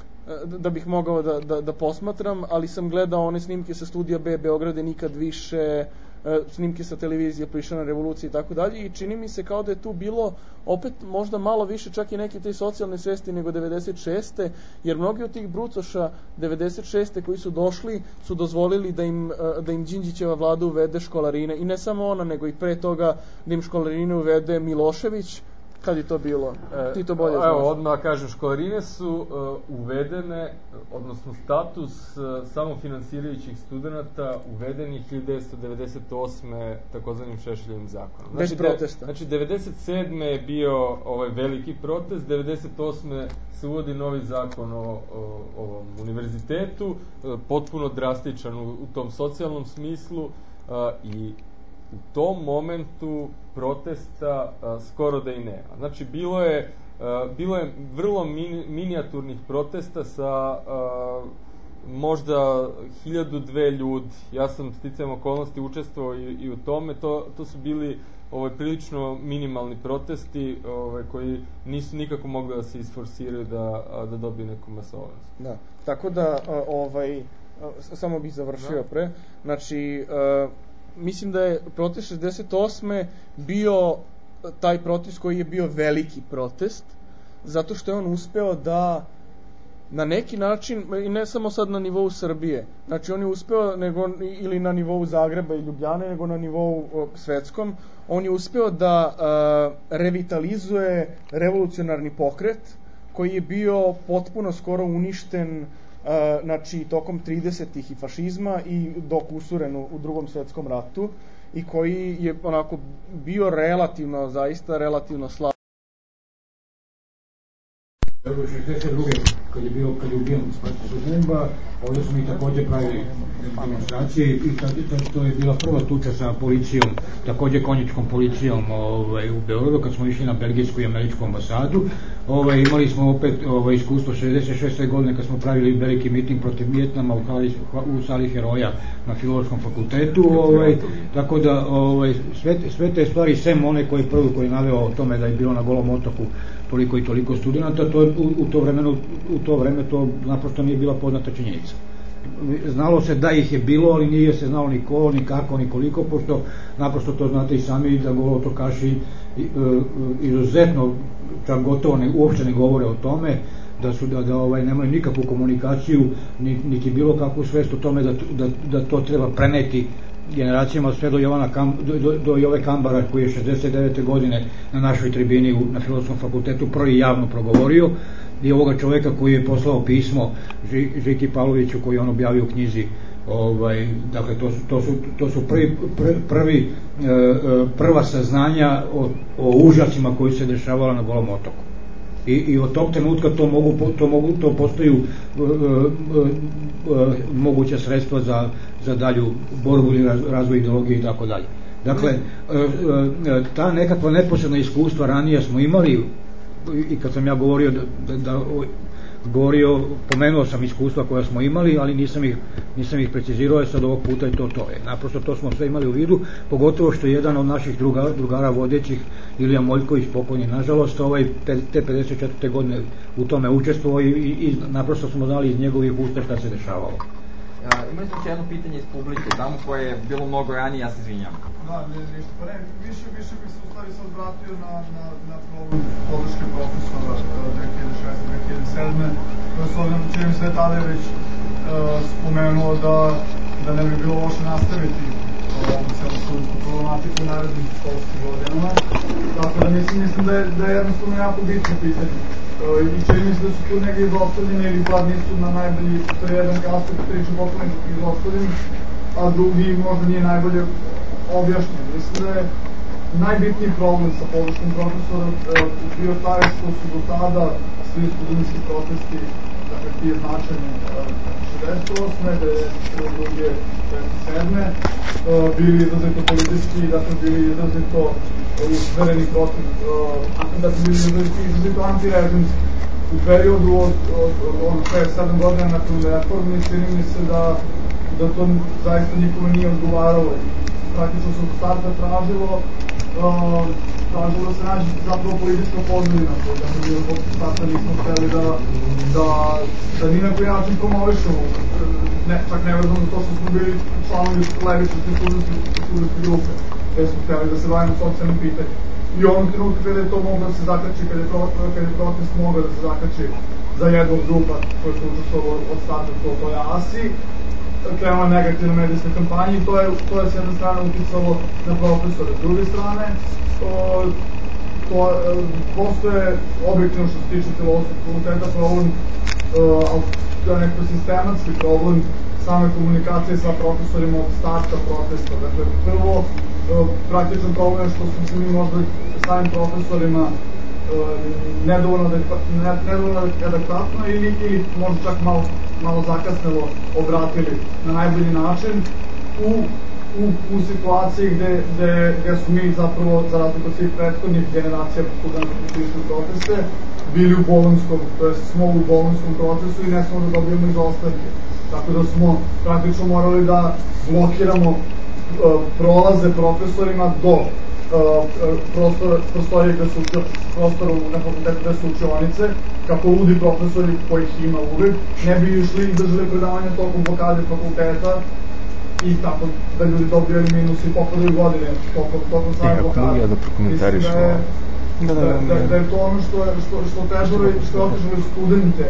da bih mogao da, da, da posmatram, ali sam gledao one snimke sa studija B Beograde nikad više, snimke sa televizije, Plišana revolucija i tako dalje, i čini mi se kao da je tu bilo opet možda malo više čak i neke te socijalne svesti nego devedeset šeste, jer mnogi od tih brucoša devedeset šeste koji su došli su dozvolili da im, da im Đinđićeva vlada uvede školarine, i ne samo ona, nego i pre toga da im školarine uvede Milošević. Kad je to bilo? E, Ti to bolje znaš. Evo, odmah kažem, školarine su uh, uvedene, odnosno status uh, samofinansirajućih studenta uveden je hiljadu devetsto devedeset osme takozvanim Šešeljevim zakonom. Bez Znači, protesta. De, znači, devedeset sedme je bio ovaj veliki protest, devedeset osme se uvodi novi zakon o, o ovom univerzitetu, uh, potpuno drastičan u, u tom socijalnom smislu, uh, i u tom momentu protesta a, skoro da i nema. Znači, bilo je, a, bilo je vrlo mini, minijaturnih protesta sa a, možda hiljadu dve ljudi. Ja sam sticajem okolnosti učestvovao i, i u tome. To, to su bili ovaj, prilično minimalni protesti ovaj, koji nisu nikako mogli da se isforsiraju da, a, da dobiju neku masovnost. Da, tako da, a, ovaj, a, samo bih završio da. pre. Znači, a, mislim da je protest šezdeset osme bio taj protest koji je bio veliki protest, zato što je on uspeo da na neki način, i ne samo sad na nivou Srbije, znači on je uspeo nego, ili na nivou Zagreba i Ljubljane, nego na nivou o, svetskom, on je uspeo da a, revitalizuje revolucionarni pokret koji je bio potpuno skoro uništen, Uh, znači tokom tridesetih i fašizma i dok usuren u, u drugom svetskom ratu, i koji je onako bio relativno, zaista relativno slab. šezdeset druge kad je bio kad je ubijen Sumba, ovdje smo i također pravili demonstracije, i tad, to je bila prva tuča sa policijom, također konjičkom policijom ovaj, u Beogradu, kad smo išli na belgijsku i američku ambasadu. Ovaj, imali smo opet ovaj, iskustvo šezdeset šeste godine kad smo pravili veliki miting protiv Vijetnama u, u sali Heroja na Filološkom fakultetu. Ovaj, tako da ovaj, sve, sve te stvari, sem one koji prvi koji je naveo o tome da je bilo na Golom otoku toliko i toliko studenta, to u, u to vremenu u to vreme to naprosto nije bila poznata činjenica. Znalo se da ih je bilo, ali nije se znalo ni ko, ni kako, ni koliko, pošto naprosto to znate i sami da golotokaši izuzetno, čak gotovo ne, uopšte ne govore o tome, da su da, da ovaj nemaju nikakvu komunikaciju, niti bilo kakvu svest o tome da, da, da to treba preneti generacijama sve do Jovana Kam, do, do, do Jove Kambara, koji je šezdeset devete godine na našoj tribini u, na Filozofskom fakultetu prvi javno progovorio, i ovoga čoveka koji je poslao pismo Žiki Pavloviću, koji on objavio u knjizi. Ovaj, dakle, to su, to su, to su prvi, prvi, prvi prva saznanja o, o užasima koji se dešavala na Golom otoku. I, i od tog trenutka to mogu, to mogu, to postaju uh, uh, uh, moguća sredstva za, za dalju borbu ili razvoj ideologije i tako dalje. Dakle, uh, uh, ta nekakva neposredna iskustva ranije smo imali, i kad sam ja govorio da, da, da govorio, pomenuo sam iskustva koja smo imali, ali nisam ih, nisam ih precizirao, sad ovog puta i to to je. Naprosto to smo sve imali u vidu, pogotovo što je jedan od naših drugara, drugara vodećih, Ilija Moljković, pokojni nažalost, ovaj, te pedeset četvrte godine u tome učestvovao, i, i, i naprosto smo znali iz njegovih usta šta se dešavalo. Ja, imali smo jedno pitanje iz publike, tamo koje je bilo mnogo ranije, ja se izvinjam. Da, ništa, pa ne, više, više bih se u stvari sad vratio na, na, na problem podrške profesora dve hiljade šeste dve hiljade sedme To je s ovdje, čini mi se da tada je već uh, spomenuo da, da ne bi bilo loše nastaviti ovu celu studentsku problematiku u narednim školskim godinama. Tako da mislim, mislim da je, da je jednostavno jako bitno pitanje. Uh, I čini mi se da su tu negdje izostavljene ili bar nisu na najbolji, to je jedan aspekt priče potpuno izostavljeni, a drugi možda nije najbolje objašnjen. Mislim da je najbitniji problem sa podrškom profesora bio taj što su do tada svi studentski protesti, dakle ti je značajni šezdeset osme devedeset druge devedeset sedme bili izrazito politički, dakle bili izrazito usmereni protiv, dakle bili izrazito antirežimski. U periodu od, od, od ono šest sedam godina nakon reformi, čini mi se da, da to zaista nikome nije odgovaralo. Praktično se od starta tražilo, uh, tražilo da se nađe zapravo politička pozadina, da se bilo od starta nismo hteli da, da, da ni na koji način promovišemo ne, čak nevezano to što smo bili članovi levičarske studentske grupe, gde smo hteli da se bavimo socijalnim pitanjem. I onom trenutku kada je to moglo da se zakači, kada je, pro, kada je protest mogao da se zakači za jednu od grupa koja se učestvovao od starta to, to je A S I, krenula negativna medijska kampanja i to je, to je s jedne strane uticalo na profesore. S druge strane, o, to, postoje objektivno što se tiče filozofskog fakulteta problem, ali to je neko sistematski problem same komunikacije sa profesorima od starta protesta. Dakle, prvo, praktičan problem je što smo se mi možda samim profesorima nedovoljno adekvatno ili, ili možda čak malo, malo zakasnelo obratili na najbolji način u, u, u situaciji gde, gde, gde su mi zapravo, za razliku od svih prethodnih generacija studenta koji su proteste, bili u bolonskom, to je smo u bolonskom procesu i ne smo da dobijemo izostanke. Tako da smo praktično morali da blokiramo uh, prolaze profesorima do prostorije gde su prostoru na fakultetu gde su učionice, kako ludi profesori kojih ima uvek, ne bi išli i držali predavanja tokom blokade fakulteta i tako da ljudi dobijaju minus i popadaju godine tokom, tokom same blokade. Da prokomentariš da, da, da, da, da je to ono što, što, što težuje što otežuje studente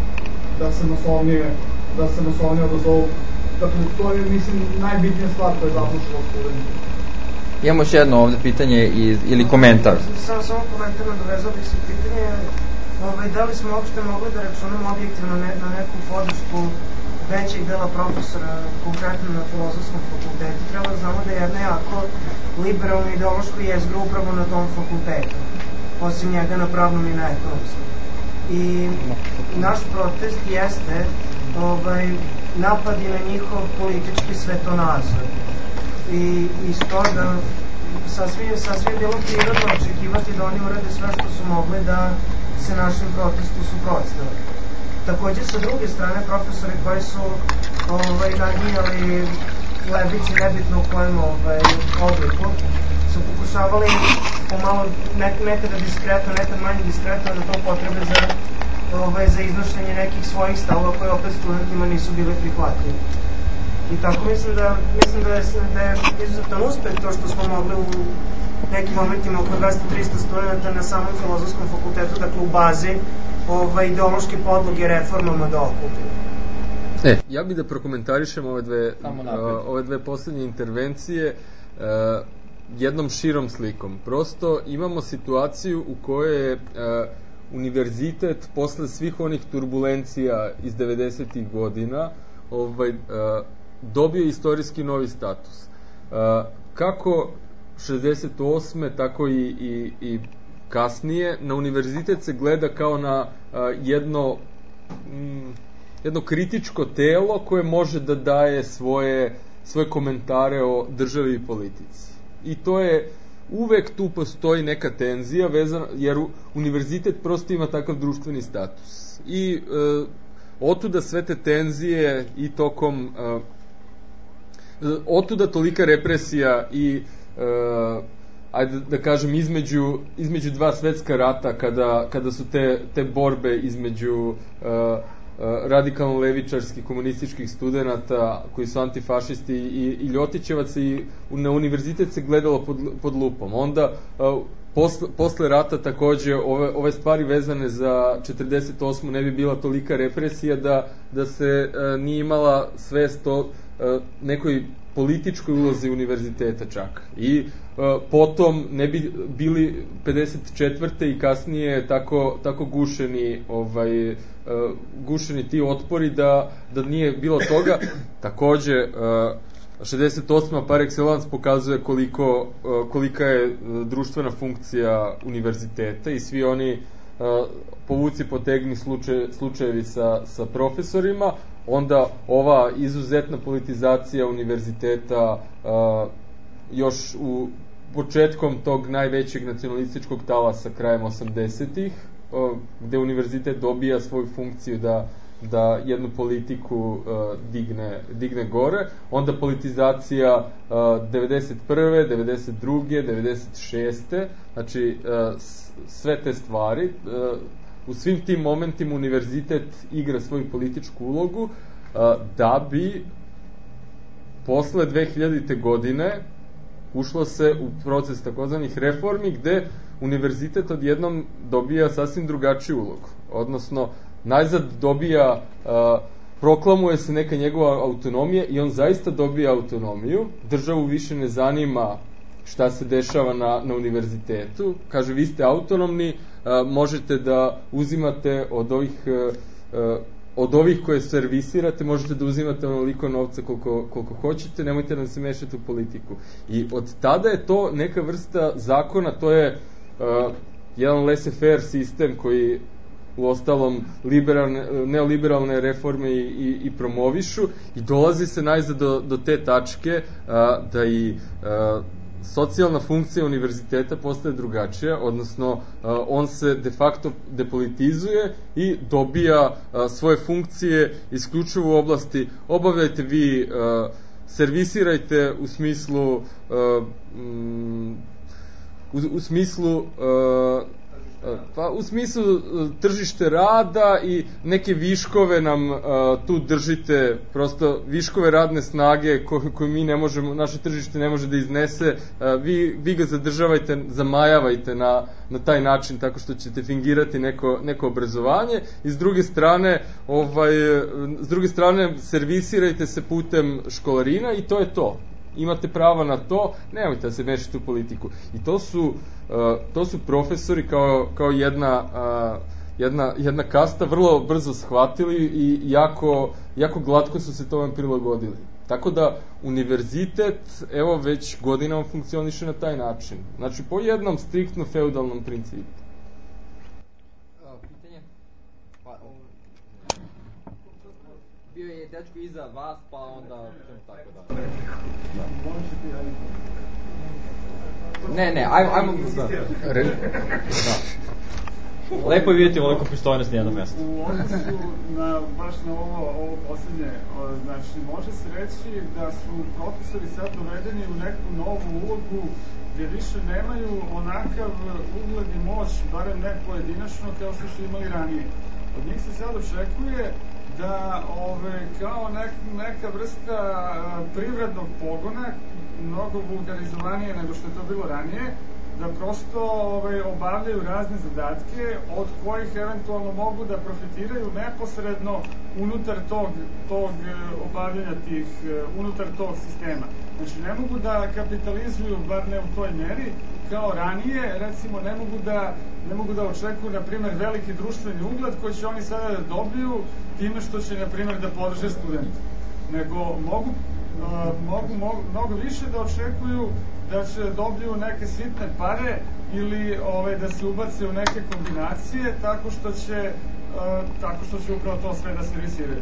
da se masovnije da se masovnije odazovu. Dakle, to je, mislim, najbitnija stvar koja je započela studente. Imamo još jedno ovde pitanje iz, ili komentar. Samo, samo komentar nadovezao bih se pitanje, ovaj, da li smo uopšte mogli da računamo objektivno ne, na neku podršku većeg dela profesora, konkretno na filozofskom fakultetu. Treba da znamo da je jedna jako liberalna ideološka jezgra upravo na tom fakultetu, osim njega na pravnom i na ekonomskom. I naš protest jeste ovaj, napad i na njihov politički svetonazor. I iz toga sasvim, sasvim bilo prirodno očekivati da oni urade sve što su mogli da se našem protestu suprotstave. Takođe, sa druge strane, profesori koji su ovaj, naginjali levici, nebitno u kojem ovaj, obliku, su pokušavali pomalo, nek, nekada diskretno, nekad manje diskretno, da to potrebe za, ovaj, za iznošenje nekih svojih stavova koje opet studentima nisu bile prihvatljive. I tako mislim da, mislim da je, da je izuzetan uspeh to što smo mogli u nekim momentima oko dvesta do trista studenta na samom filozofskom fakultetu, dakle u bazi ovaj, ideološke podloge reformama da okupimo. E, ja bih da prokomentarišem ove dve, uh, ove dve poslednje intervencije uh, jednom širom slikom. Prosto imamo situaciju u kojoj je uh, univerzitet posle svih onih turbulencija iz devedesetih godina ovaj, uh, dobio istorijski novi status. Uh, kako šezdeset osme tako i, i, i kasnije, na univerzitet se gleda kao na uh, jedno, mm, jedno kritičko telo koje može da daje svoje, svoje komentare o državi i politici. I to je, uvek tu postoji neka tenzija, vezana, jer univerzitet prosto ima takav društveni status. I uh, otuda sve te tenzije i tokom uh, otuda tolika represija i uh, ajde da kažem između, između dva svetska rata kada, kada su te, te borbe između uh, uh, radikalno levičarskih komunističkih studenata koji su antifašisti i, i Ljotićevaca i na univerzitet se gledalo pod, pod lupom. Onda uh, Posle, posle rata takođe ove, ove stvari vezane za četrdeset osmu ne bi bila tolika represija da, da se e, nije imala svest o e, nekoj političkoj ulozi univerziteta čak. I e, potom ne bi bili pedeset četvrte i kasnije tako, tako gušeni, ovaj, e, gušeni ti otpori da, da nije bilo toga. Takođe, e, šezdeset osma par excellence pokazuje koliko, kolika je društvena funkcija univerziteta i svi oni uh, povuci potegni slučaj, slučajevi sa, sa profesorima, onda ova izuzetna politizacija univerziteta uh, još u početkom tog najvećeg nacionalističkog talasa krajem osamdesetih, uh, gde univerzitet dobija svoju funkciju da da jednu politiku uh, digne, digne gore, onda politizacija uh, devedeset prve, devedeset druge, devedeset šeste znači uh, sve te stvari. Uh, u svim tim momentima univerzitet igra svoju političku ulogu da bi posle dve hiljadite godine ušlo se u proces takozvanih reformi gde univerzitet odjednom dobija sasvim drugačiju ulogu. Odnosno, najzad dobija, proklamuje se neka njegova autonomija i on zaista dobija autonomiju. Državu više ne zanima šta se dešava na, na univerzitetu. Kaže, vi ste autonomni, možete da uzimate od ovih od ovih koje servisirate, možete da uzimate onoliko novca koliko, koliko hoćete, nemojte da se mešate u politiku. I od tada je to neka vrsta zakona, to je uh, jedan laissez-faire sistem koji u ostalom liberalne, neoliberalne reforme i, i, i promovišu i dolazi se najzad do, do te tačke uh, da i uh, socijalna funkcija univerziteta postaje drugačija, odnosno uh, on se de facto depolitizuje i dobija uh, svoje funkcije isključivo u oblasti obavljajte vi, uh, servisirajte u smislu uh, um, u, u smislu uh, pa u smislu tržište rada i neke viškove nam uh, tu držite, prosto viškove radne snage ko, koje mi ne možemo, naše tržište ne može da iznese, uh, vi, vi ga zadržavajte, zamajavajte na, na taj način tako što ćete fingirati neko, neko obrazovanje i s druge strane ovaj, s druge strane servisirajte se putem školarina i to je to. Imate pravo na to, nemojte da se mešate u politiku. I to su, uh, to su profesori kao, kao jedna, uh, jedna, jedna kasta vrlo brzo shvatili i jako, jako glatko su se tome prilagodili. Tako da univerzitet, evo već godinama funkcioniše na taj način. Znači po jednom striktno feudalnom principu. Pitanje? Pa, um, bio je dečko iza vas, pa onda tako da. Ne, ne, ajmo, ajmo da. Da. Lepo je vidjeti ovoliko pristojnosti na jednom mjestu. U odnosu na, baš na ovo, ovo posljednje, znači, može se reći da su profesori sad dovedeni u neku novu ulogu gdje više nemaju onakav ugled i moć, barem ne pojedinačno, kao što su imali ranije. Od njih se sad očekuje da ove, kao nek, neka vrsta privrednog pogona, mnogo vulgarizovanije nego što je to bilo ranije, da prosto ove, obavljaju razne zadatke od kojih eventualno mogu da profitiraju neposredno unutar tog, tog obavljanja tih, unutar tog sistema. Znači ne mogu da kapitalizuju, bar ne u toj meri, kao ranije, recimo ne mogu da, ne mogu da očekuju, na primjer, veliki društveni ugled koji će oni sada da dobiju time što će, na primjer, da podrže studente. Nego mogu, uh, mogu, mogu mnogo više da očekuju da će dobiju neke sitne pare ili ove, da se ubace u neke kombinacije tako što će, uh, tako što će upravo to sve da servisiraju.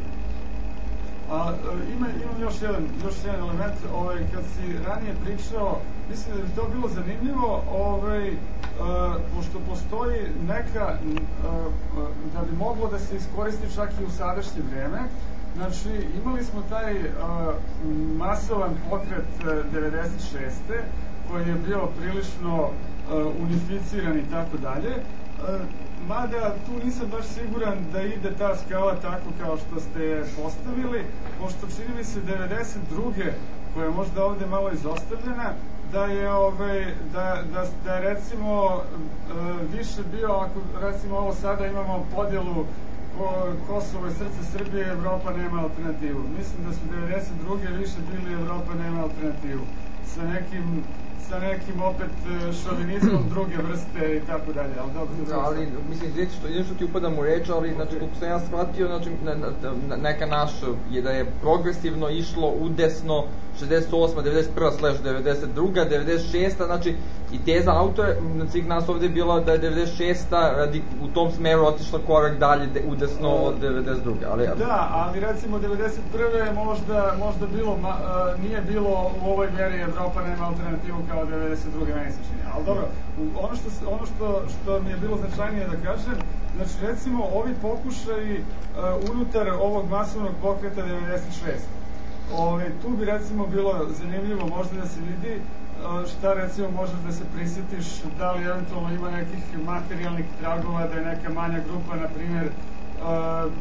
A, ima, imam još jedan, još jedan element, ovaj, kad si ranije pričao, mislim da bi to bilo zanimljivo, ovaj, uh, pošto postoji neka, uh, da bi moglo da se iskoristi čak i u sadašnje vreme. Znači, imali smo taj uh, masovan pokret uh, devedeset šeste koji je bio prilično uh, unificiran i tako dalje. Uh, Mada tu nisam baš siguran da ide ta skala tako kao što ste je postavili, pošto čini mi se devedeset druge koja je možda ovde malo izostavljena, da je, ove, da, da, da je recimo više bio, ako recimo ovo sada imamo podjelu Kosovo i srce Srbije, Evropa nema alternativu. Mislim da su devedeset druge više bili Evropa nema alternativu. Sa nekim sa nekim opet šovinizmom druge vrste i tako dalje, ali dobro. Da, ali, mislim, izvijek što, idem što ti upadam u reč, ali, znači, koliko sam ja shvatio, znači, ne, ne, neka naša je da je progresivno išlo udesno šezdeset osma, devedeset prva slash devedeset druga, devedeset šesta, znači, i teza autora, svih nas ovde je bila da je devedeset šesta radi, u tom smeru otišla korak dalje de, udesno od devedeset druge. Ali, ali... Da, ali recimo devedeset prve je možda, možda bilo, ma, uh, nije bilo u ovoj mjeri Evropa nema alternativu kao devedeset druge meni se čini. Ali dobro, ono, što, ono što, što mi je bilo značajnije da kažem, znači recimo ovi pokušaji uh, unutar ovog masovnog pokreta devedeset šeste. Ove, tu bi recimo bilo zanimljivo možda da se vidi uh, šta recimo možeš da se prisjetiš, da li eventualno ima nekih materijalnih tragova, da je neka manja grupa, na primjer, uh,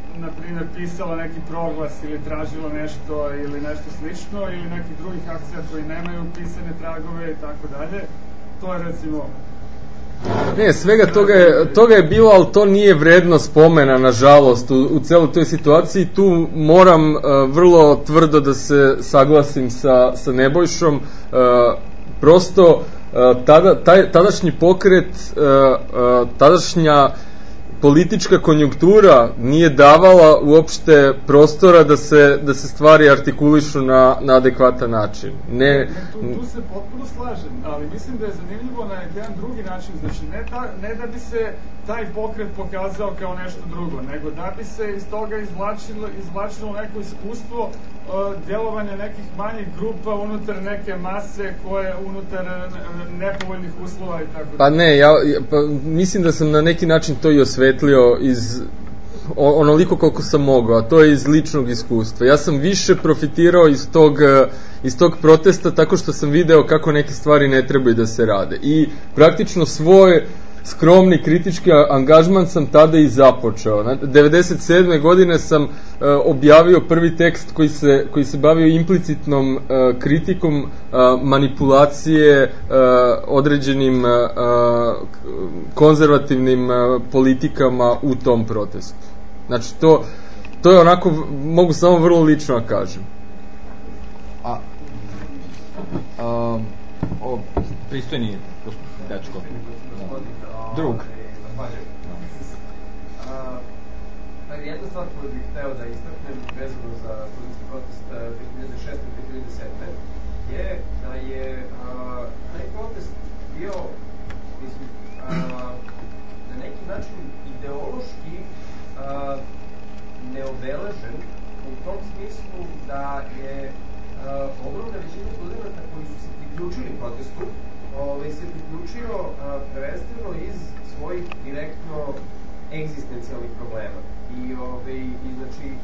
na primjer, pisala neki proglas ili tražila nešto ili nešto slično ili nekih drugih akcija koji nemaju pisane tragove i tako dalje. To je recimo... Ne, svega toga je, toga je bilo, ali to nije vredno spomena, nažalost, u, u celoj toj situaciji. Tu moram uh, vrlo tvrdo da se saglasim sa, sa Nebojšom. Uh, prosto, uh, tada, taj, tadašnji pokret, uh, uh, tadašnja politička konjunktura nije davala uopšte prostora da se, da se stvari artikulišu na, na adekvatan način. Ne, ne, tu, tu se potpuno slažem, ali mislim da je zanimljivo na jedan drugi način, znači ne, ta, ne da bi se taj pokret pokazao kao nešto drugo, nego da bi se iz toga izvlačilo, izvlačilo neko iskustvo uh, djelovanja nekih manjih grupa unutar neke mase koje unutar nepovoljnih uslova i tako. Pa ne, ja, pa, mislim da sam na neki način to i osvetlio iz onoliko koliko sam mogao, a to je iz ličnog iskustva. Ja sam više profitirao iz tog, iz tog protesta tako što sam video kako neke stvari ne trebaju da se rade. I praktično svoj skromni kritički angažman sam tada i započeo. devedeset sedme godine sam uh, objavio prvi tekst koji se, koji se bavio implicitnom uh, kritikom uh, manipulacije uh, određenim uh, konzervativnim uh, politikama u tom protestu. Znači, to, to je onako, mogu samo vrlo lično da kažem. A, a o, pristojni dečko. Drug. Pa jedna stvar koju bih hteo da istaknem vezano za studentski protest dve hiljade šeste i dve hiljade sedme je da je a, taj protest bio, mislim, a, na neki način ideološki a, neobeležen u tom smislu da je a, ogromna većina studenta koji su se priključili protestu ovaj, se priključio a, prvenstveno iz svojih direktno egzistencijalnih problema. I, ovaj, i znači, a,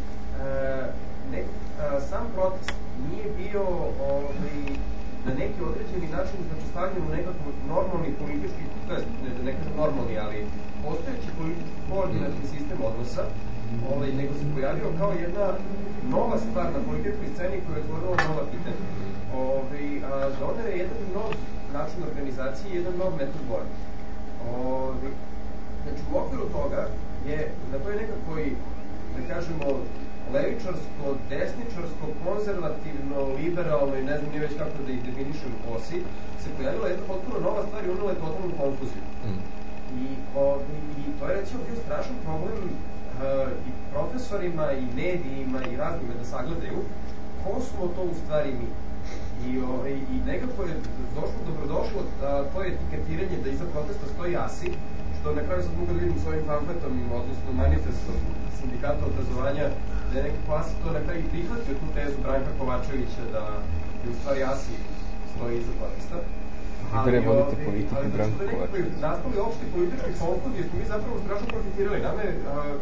ne, a, sam protest nije bio ovaj, na neki određeni način znači, stavljen u nekakav normalni politički, to je ne, ne kažem normalni, ali postojeći politički koordinatni sistem odnosa, ovaj, nego se pojavio kao jedna nova stvar na političkoj sceni koja je otvorila nova pitanja. Ovaj, a, donar je jedan nov način organizacije i jedan nov metod borbe. Ovaj, znači, u okviru toga je na toj nekakvoj, da kažemo, levičarsko, desničarsko, konzervativno, liberalno i ne znam nije već kako da ih definišem osi, se pojavila jedna potpuno nova stvar i unela je totalnu konfuziju. Mm. I, o, i to je recimo bio strašan problem uh, i profesorima i medijima i raznima da sagledaju ko smo to u stvari mi. I, o, i, i nekako je došlo, dobrodošlo a, to je etiketiranje da iza protesta stoji ASI, što na kraju sad mogu da vidim s ovim pamfletom, odnosno manifestom sindikata obrazovanja, da je nekako ASI to na kraju i prihvatio tu tezu Branka Kovačevića da je u stvari ASI stoji iza protesta. Ali, vodite politiku Branka Kovačevića. Ali nekako je nastali opšti politički konfuz gdje smo mi zapravo strašno profitirali. Nama je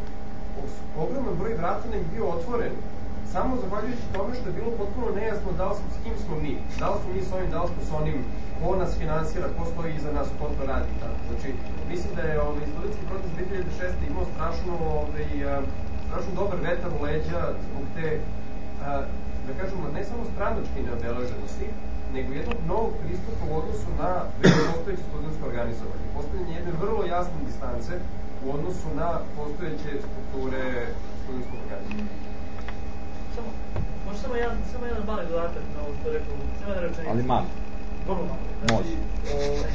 ogroman broj vrata nam je bio otvoren samo zahvaljujući tome što je bilo potpuno nejasno da li smo, s kim smo mi, da li smo mi s ovim, da li smo s onim, ko nas finansira, ko stoji iza nas, ko to radi. Tako. Znači, mislim da je ovaj, studentski protest dve hiljade šeste imao strašno, ovaj, strašno dobar vetar u leđa zbog te, a, da kažemo, ne samo stranačke neobeleženosti, nego jednog novog pristupa u odnosu na već postojeće studentsko organizovanje. Postavljanje jedne vrlo jasne distance u odnosu na postojeće strukture studentskog organizovanja. Samo, možda samo jedan, samo jedan mali dodatak na ovo što je rekao, samo jedna rečenica. Ali mali. Vrlo mali. Znači, Može. Ovaj,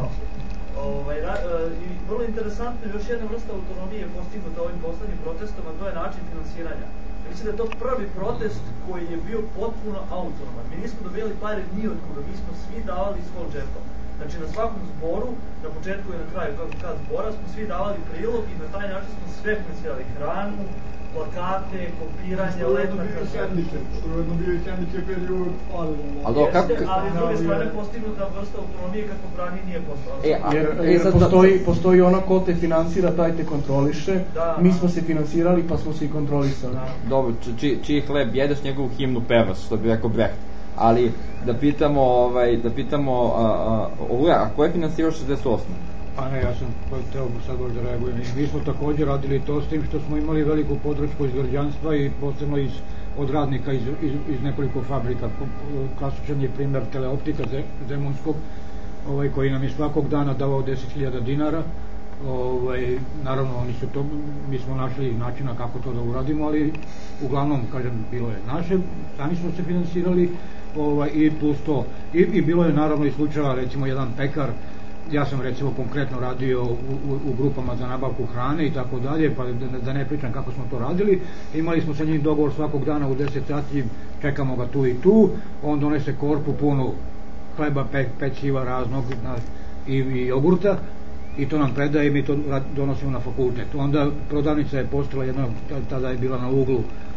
ovaj, ra, i vrlo interesantno, još jedna vrsta autonomije postignuta ovim poslednjim protestom, a to je način finansiranja. Mislim da je to prvi protest koji je bio potpuno autonoman. Mi nismo dobijali pare ni od koga, mi smo svi davali iz svog džepa. Znači na svakom zboru, na početku i na kraju kako kad zbora, smo svi davali prilog i na taj način smo sve finansirali hranu, plakate, kopiranje, letnaka, sendike, što je ujedno bio i sendike kad je uvijek falilo. Ali kako... Ali s druge strane postignuta vrsta autonomije kako brani nije postala. E, a, jer jer e, postoji, postoji ono ko te finansira, taj te kontroliše, da, mi smo se finansirali pa smo se i kontrolisali. Da. Dobro, čiji, čiji hleb jedeš, njegovu himnu pevaš, što bi rekao Brecht. Ali da pitamo, ovaj, da pitamo, a, a, a, a ko je finansirao šezdeset osme? Pa ne, ja sam teo sad možda reagujem. Mi smo takođe radili to s tim što smo imali veliku podršku iz građanstva i posebno iz, od radnika iz, iz, iz nekoliko fabrika. Klasičan je primer Teleoptika Zemunskog, ovaj, koji nam je svakog dana davao deset hiljada dinara. Ovaj, naravno, oni su to, mi smo našli načina kako to da uradimo, ali uglavnom, kažem, bilo je naše, sami smo se finansirali, ovaj, i plus to. I, I bilo je naravno i slučajeva, recimo jedan pekar, ja sam recimo konkretno radio u, u, u grupama za nabavku hrane i tako dalje, pa da, da ne pričam kako smo to radili. Imali smo sa njim dogovor svakog dana u deset sati, čekamo ga tu i tu, on donese korpu punu hleba, pe, pećiva raznog i, i jogurta, i to nam predaje i mi to donosimo na fakultet. Onda prodavnica je postala jedna, tada je bila na uglu,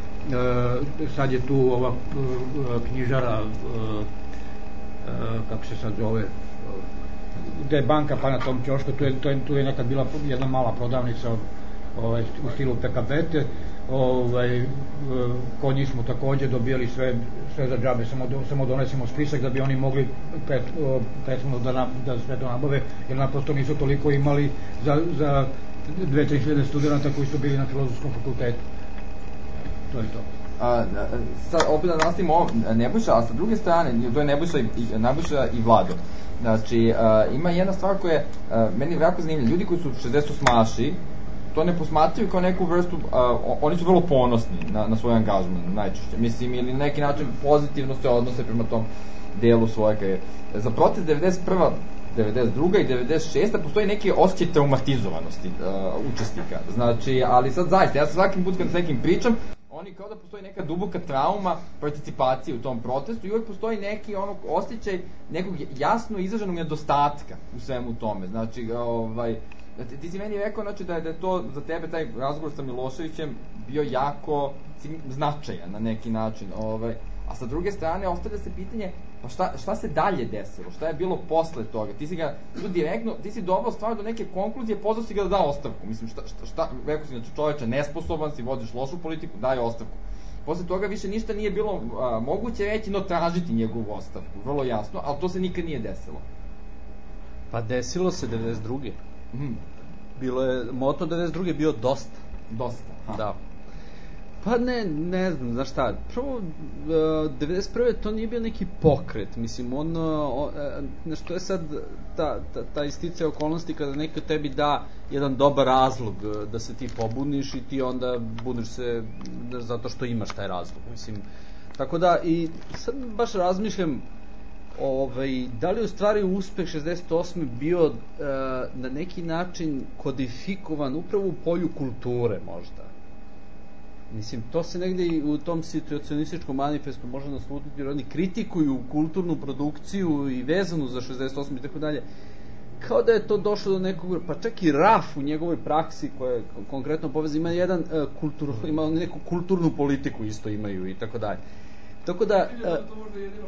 e, sad je tu ova e, knjižara, e, e, kako se sad zove, gde je banka, pa na tom ćošku, tu je, tu je, tu je nekad bila jedna mala prodavnica ovaj, u stilu pekabete, ovaj, kod njih smo takođe dobijali sve, sve za džabe, samo, do, samo donesemo spisak da bi oni mogli pet, prethodno da, na, da sve to nabave, jer naprosto nisu toliko imali za, za dve do tri hiljade studenta koji su bili na Filozofskom fakultetu. To je to. A, sad, opet da nastavimo ovo, Nebojša, a sa druge strane, to je Nebojša i, i, Nebojša i Vlado. Znači, a, ima jedna stvar koja je a, meni jako zanimljiva. Ljudi koji su šezdeset osmaši, to ne posmatraju kao neku vrstu, a, oni su vrlo ponosni na, na svoj angažman, najčešće. Mislim, ili na neki način pozitivno se odnose prema tom delu svoje karijere. Za protest devedeset prva devedeset druga i devedeset šesta postoji neki osjećaj traumatizovanosti uh, učesnika. Znači, ali sad zaista, ja svakim put kad s nekim pričam, oni kao da postoji neka duboka trauma participacije u tom protestu i uvek postoji neki ono osjećaj nekog jasno izraženog nedostatka u svemu tome. Znači, ovaj, ti, ti si meni rekao znači, da, je, da je to za tebe taj razgovor sa Miloševićem bio jako značajan na neki način. Ovaj, a sa druge strane, ostavlja se pitanje pa šta, šta se dalje desilo, šta je bilo posle toga, ti si ga tu direktno, ti si doveo stvar do neke konkluzije, pozvao si ga da da ostavku, mislim šta, šta, šta rekao si, znači čoveče, nesposoban si, vodiš lošu politiku, daj ostavku. Posle toga više ništa nije bilo a, moguće reći, no tražiti njegovu ostavku, vrlo jasno, ali to se nikad nije desilo. Pa desilo se devedeset druge Mm. Bilo je, moto devedeset druge bio dosta. Dosta, ha. Da. Pa ne, ne znam, znaš šta, prvo, devedeset prve to nije bio neki pokret, mislim, on, on znaš, to je sad ta, ta, ta istice okolnosti kada neko tebi da jedan dobar razlog da se ti pobuniš i ti onda buniš se zato što imaš taj razlog, mislim, tako da, i sad baš razmišljam, ovaj, da li u stvari uspeh šezdeset osme bio uh, na neki način kodifikovan upravo u polju kulture možda. Mislim, to se negde i u tom situacionističkom manifestu može naslutiti, jer oni kritikuju kulturnu produkciju i vezanu za šezdeset osme i tako dalje. Kao da je to došlo do nekog, pa čak i Raf u njegovoj praksi koja je konkretno povezana, ima jedan uh, kultur, ima neku kulturnu politiku isto imaju i tako dalje. Tako da... Uh,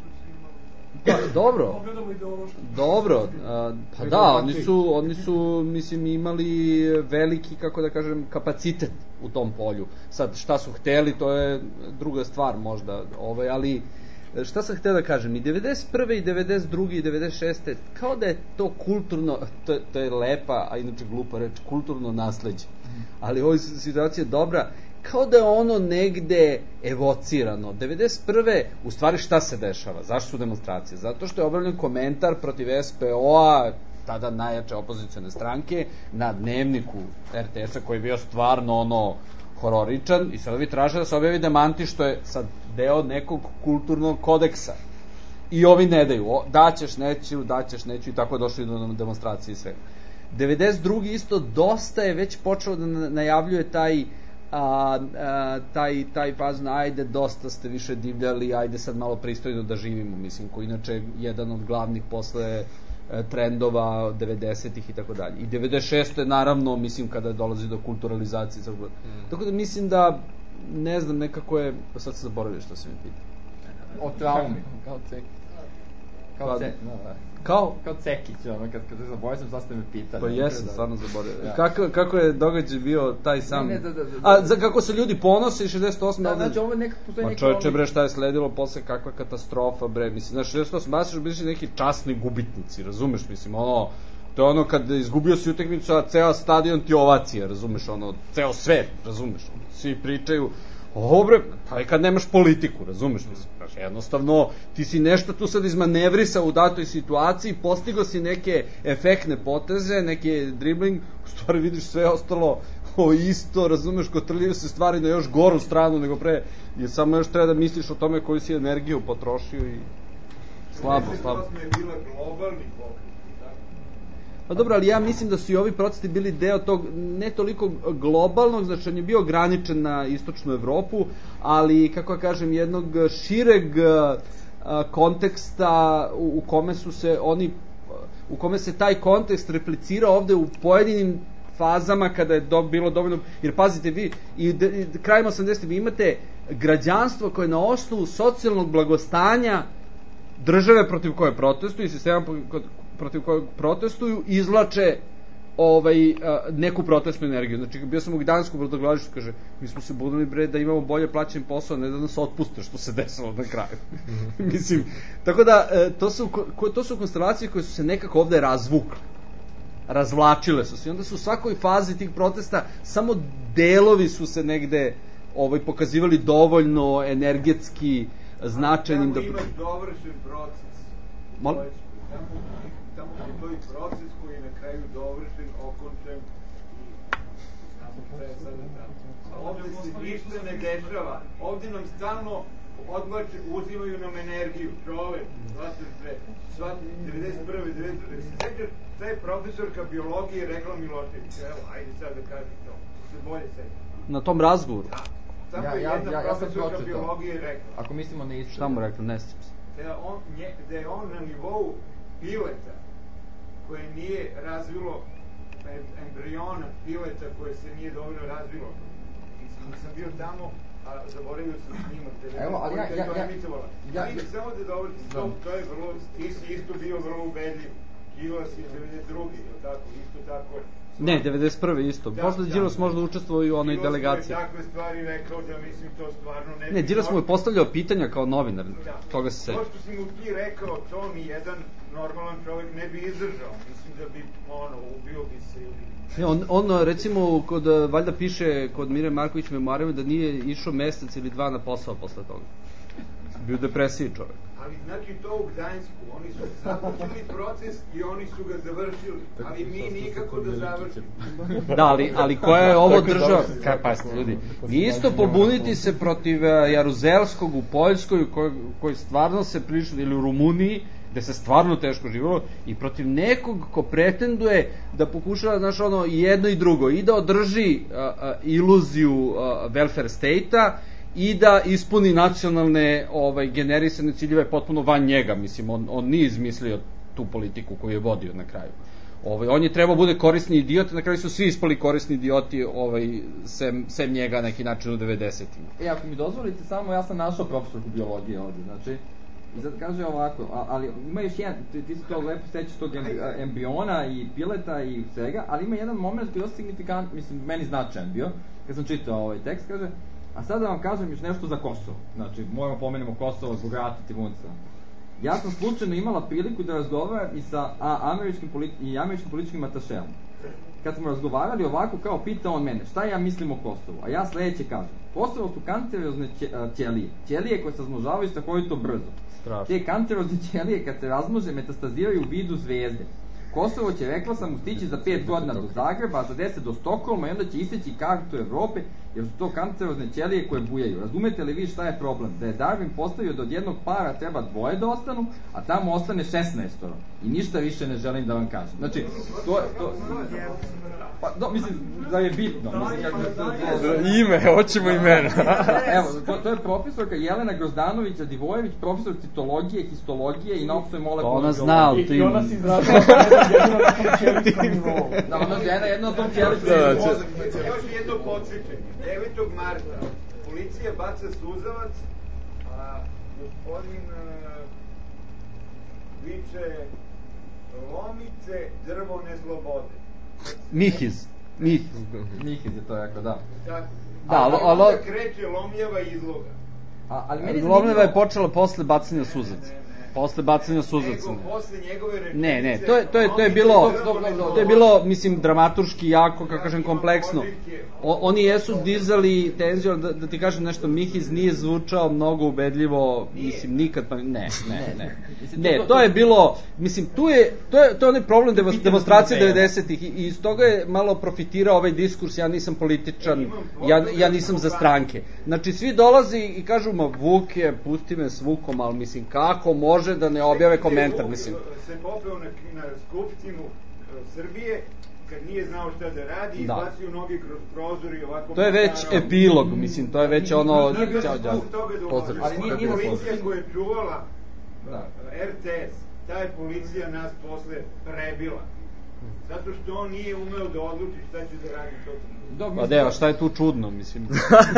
Pa, dobro, dobro, a, pa da, oni su, oni su, mislim, imali veliki, kako da kažem, kapacitet u tom polju. Sad, šta su hteli, to je druga stvar možda, ovaj, ali šta sam hteo da kažem, i devedeset prve i devedeset druge i devedeset šeste kao da je to kulturno, to, to je lepa, a inače glupa reč, kulturno nasleđe, ali ovoj situacija je dobra, kao da je ono negde evocirano. devedeset prve u stvari šta se dešava? Zašto su demonstracije? Zato što je objavljen komentar protiv S P O-a, tada najjače opozicione stranke, na dnevniku R T S-a koji je bio stvarno ono hororičan i sada vi traže da se objavi demanti što je sad deo nekog kulturnog kodeksa. I ovi ne daju. Daćeš, neću, daćeš, neću i tako je došli do demonstracije i sve. devedeset druge isto dosta je već počeo da najavljuje taj A, a, taj, taj fazno, ajde, dosta ste više divljali, ajde sad malo pristojno da živimo, mislim, koji inače jedan od glavnih posle e, trendova devedesetih i tako dalje. I devedeset šeste naravno, mislim, kada dolazi do kulturalizacije. Mm. Tako da mislim da, ne znam, nekako je, pa sad se zaboravio što se mi pita. O traumi, kao cek. Kao pa, cek, no, da. Kao? Kao Cekić, ono, kad, kad se zaboravio sam, sad ste me pitali. Pa jesam, da, stvarno zaboravio. Ja. Kako, kako je događaj bio taj sam... Ne, ne, da, da, da, A, za kako se ljudi ponose i šezdeset osme... Da, znači, ovo nekako postoji neki... neki... Ma čovječe, bre, šta je sledilo posle, kakva katastrofa, bre, mislim, znači, šezdeset osme baš bili neki časni gubitnici, razumeš, mislim, ono, To je ono kad izgubio si utakmicu, a ceo stadion ti ovacija, razumeš, ono, ceo svet, razumeš, ono, svi pričaju, obre, pa i kad nemaš politiku, razumeš, mislim, znaš, jednostavno, ti si nešto tu sad izmanevrisao u datoj situaciji, postigao si neke efektne poteze, neke dribling, u stvari vidiš sve ostalo o isto, razumeš, kotrljaju se stvari na još goru stranu nego pre, jer samo još treba da misliš o tome koju si energiju potrošio i slabo, slabo. devedeset osme je bila globalni pokret. Pa dobro, ali ja mislim da su i ovi protesti bili deo tog, ne toliko globalnog, znači on je bio ograničen na istočnu Evropu, ali, kako ja kažem, jednog šireg a, konteksta u, u kome su se oni, u kome se taj kontekst replicira ovde u pojedinim fazama kada je do, bilo dovoljno, jer pazite vi, i, de, i krajem osamdesetih vi imate građanstvo koje na osnovu socijalnog blagostanja države protiv koje protestuju i sistema protiv kojeg protestuju, izvlače ovaj, neku protestnu energiju. Znači, bio sam u Gdansku brodogradilištu, kaže, mi smo se budili, bre, da imamo bolje plaćen posao, ne da nas otpuste, što se desilo na kraju. Mislim, tako da, to su, to su konstelacije koje su se nekako ovde razvukle. Razvlačile su se. I onda su u svakoj fazi tih protesta samo delovi su se negde ovaj, pokazivali dovoljno energetski značajnim. Tamo imaš dovršen proces. Molim? Tamo postoji proces koji je na kraju dovršen, okončen i ovde se ništa ne dešava. Ovde nam stalno odbače, uzimaju nam energiju, čovek, shvataš sve, shvataš, devedeset prve, devedeset prve, se sećaš, ta je profesorka biologije rekla Milošević, evo, ajde sad da kažem to, se bolje sećaš. Na tom razgovoru? Da. Samo ja, ja, jedna ja, ja profesorka biologije je rekla. Ako mislimo na isto. Šta mu rekla, ne sjećam se. Da, on, nje, da je on na nivou pileta koje nije razvilo embriona pileta koje se nije dovoljno razvilo. Nisam bio tamo, a zaboravio sam snimak. Evo, ali ja, ja, ja, ja, ja, samo da dovrši, to, to je vrlo, ti si isto bio vrlo ubedljiv. Đilas je devedeset druge, je tako, isto tako. Ne, devedeset prve isto. Da, možda Đilas da, možda učestvovao i u onoj delegaciji. Đilas mu je takve stvari rekao da mislim to stvarno ne... Ne, Đilas mu je postavljao pitanja kao novinar, da. Toga se seća. To što si mu ti rekao, to ni jedan normalan čovjek ne bi izdržao. Mislim da bi, ono, ubio bi se ili... Ne, on, on recimo, kod, valjda piše kod Mire Marković memoarima da nije išao mesec ili dva na posao posle toga. Bio u depresiji čovjek. Ali znači to u Gdansku, oni su započeli proces i oni su ga završili, ali mi nikako da završimo. Da, ali, ali koja je ovo država, kaj pa ste ljudi, isto pobuniti se protiv Jaruzelskog u Poljskoj, koji, koji stvarno se prilično, ili u Rumuniji, gde se stvarno teško živjelo, i protiv nekog ko pretenduje da pokušava, znaš, ono, jedno i drugo, i da održi a, a, iluziju a, welfare state-a, i da ispuni nacionalne ovaj, generisane ciljeve potpuno van njega. Mislim, on, on nije izmislio tu politiku koju je vodio na kraju. Ovaj, on je trebao bude korisni idiot, na kraju su svi ispali korisni idioti, ovaj, sem, sem njega neki način u devedesetima. E, ako mi dozvolite, samo ja sam našao profesorku biologije ovde, znači, i sad kaže ovako, a, ali ima još jedan, ti, ti si to lepo sećaš tog embriona i pileta i svega, ali ima jedan moment koji je dosta signifikant, mislim, meni značajan bio, kad sam čitao ovaj tekst, kaže, a sad da vam kažem još nešto za Kosovo. Znači, moramo pomenemo Kosovo zbog rata Tivunica. Ja sam slučajno imala priliku da razgovaram i sa a, američkim, politi i američkim političkim atašeom. Kad smo razgovarali ovako, kao pita on mene, šta ja mislim o Kosovu? A ja sledeće kažem, Kosovo su kancerozne ćelije. Ćelije koje se razmnožavaju strahovito brzo. Strašno. Te kancerozne ćelije kad se razmnože metastaziraju u vidu zvezde. Kosovo će, rekla sam, mu stići za pet godina do Zagreba, a za deset do Stokholma i onda će isteći kartu Evrope, jer su to kancerozne ćelije koje bujaju. Razumete li vi šta je problem? Da je Darwin postavio da od jednog para treba dvoje da ostanu, a tamo ostane šesnaestoro. I ništa više ne želim da vam kažem. Znači, to je... To... Pa, no, mislim, da je bitno. Mislim, kako je to... Ime, hoćemo imena. Evo, to, to je profesorka Jelena Grozdanović Divojević, profesor citologije, histologije i naučnoj molekularnoj ona zna, biologiji. I ona si izrazila jedno na tom ćelijskom nivou. Da, ona žena jedno na tom ćelijskom nivou. Još jedno podsjećanje. devetog marta policija baca suzavac, a gospodin viče lomice, drvo ne slobode. Mihiz. Mihiz. Mihiz je to rekao, da. Tako. Da, ali onda kreće lomljava izloga. A, ali meni lomljava je počela posle bacanja suzaca. Posle bacanja suzaca. Nego posle njegove rečenice... Ne, ne, to je, to je, to je bilo, to je bilo, mislim, dramaturški jako, kako kažem, kompleksno. O, oni jesu dizali tenziju, da, da ti kažem nešto, Mihiz nije zvučao mnogo ubedljivo, mislim, nikad, pa ne, ne, ne. Ne, to je bilo, mislim, tu je, to je, to je onaj problem demonstracije devedesetih i iz toga je malo profitirao ovaj diskurs, ja nisam političan, ja, ja nisam za stranke. Znači, svi dolazi i kažu, ma Vuk je, pusti me s Vukom, ali mislim, kako može da ne objave komentar, mislim. Se popeo na, na Skupštinu Srbije, kad nije znao šta da radi, izbacio noge kroz prozor i ovako... To je već epilog, mislim, to je već ono... Nije bilo toga da ali nije policija koja je čuvala R T S, ta je policija nas posle prebila. Zato što on nije umeo da odluči šta će da radi to. Pa deva, šta je tu čudno, mislim?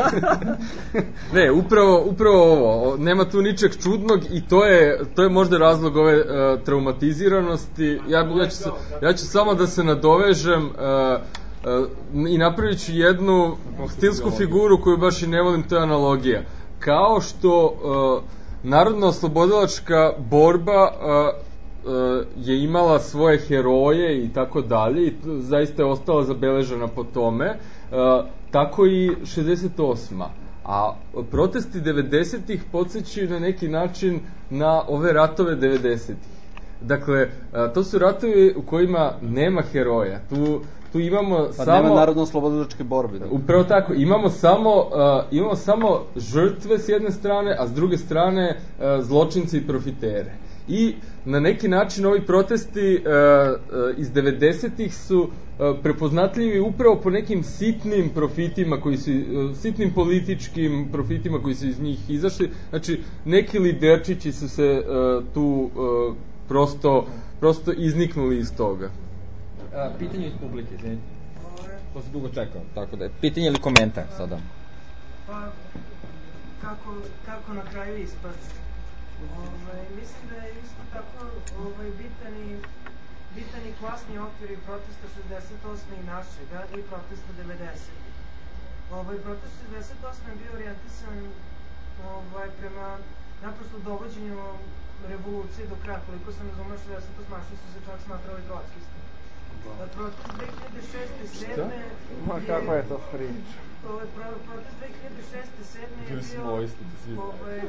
Ne, upravo, upravo ovo, nema tu ničeg čudnog i to je, to je možda razlog ove uh, traumatiziranosti. Ja, ja, ću, ja ću samo da se nadovežem uh, uh, i napravit ću jednu stilsku figuru koju baš i ne volim, to je analogija. Kao što uh, narodno-oslobodilačka borba uh, je imala svoje heroje i tako dalje i zaista je ostala zabeležena po tome, tako i šezdeset osma. A protesti devedesetih podsjećaju na neki način na ove ratove devedesetih. Dakle, to su ratovi u kojima nema heroja. Tu tu imamo pa samo... nema narodno-oslobodilačke borbe. Da. Upravo tako, imamo samo, uh, imamo samo žrtve s jedne strane, a s druge strane uh, zločinci i profitere. I na neki način ovi protesti uh, uh, iz devedesetih su uh, prepoznatljivi upravo po nekim sitnim profitima, koji su, uh, sitnim političkim profitima koji su iz njih izašli. Znači, neki liderčići su se uh, tu uh, prosto, prosto izniknuli iz toga. A, pitanje iz publike, izvinite. To se dugo čekao, tako da je. Pitanje ili komentar sada? Pa, kako, kako na kraju ispasti? Ovaj, mislim da je isto tako ovaj, bitan, i, bitan i klasni okvir i protesta šezdeset osme i našega i protesta devedesetih. Ovaj, protest šezdeset osme je bio orijentisan ovaj, prema naprosto dovođenju revolucije do kraja. Koliko sam razumio, šezdeset osmaši su se čak smatrali trotskisti. Protest dve hiljade šeste sedme Ma kako je to priča? Ovaj protest dve hiljade šeste sedme je bio ovaj,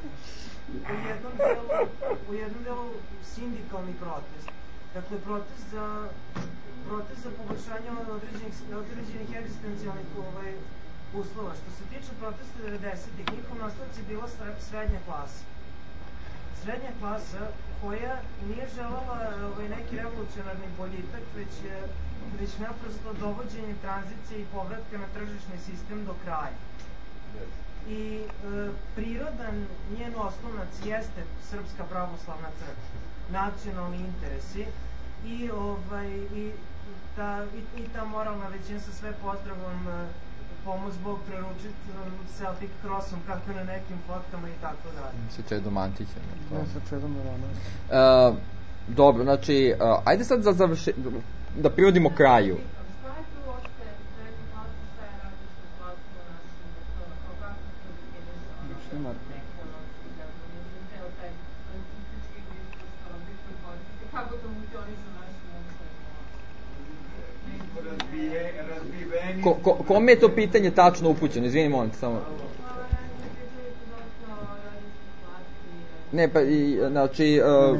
u jednom delu, u jednom delu sindikalni protest. Dakle, protest za protest za poboljšanje određenih, određenih egzistencijalnih ovaj, uslova. Što se tiče protesta devedesetih, njihov nastavak je bila srednja klasa. Srednja klasa koja nije želela ovaj, neki revolucionarni boljitak, već, već naprosto dovođenje tranzicije i povratka na tržišni sistem do kraja. I e, prirodan njen oslonac jeste Srpska pravoslavna crkva, nacionalni interesi i, ovaj, i, ta, i, i ta moralna većina sa sve pozdravom e, pomoć Bog preručiti Celtic Crossom kako na nekim fotkama i tako dalje. Sa Čedom Antićem. Ne, sa Čedom Antićem. Uh, dobro, znači, uh, ajde sad za završe, da privodimo kraju. Ko, ko, kome je to pitanje tačno upućeno? Izvini, molim te, samo. Ne, pa, i, znači... Uh,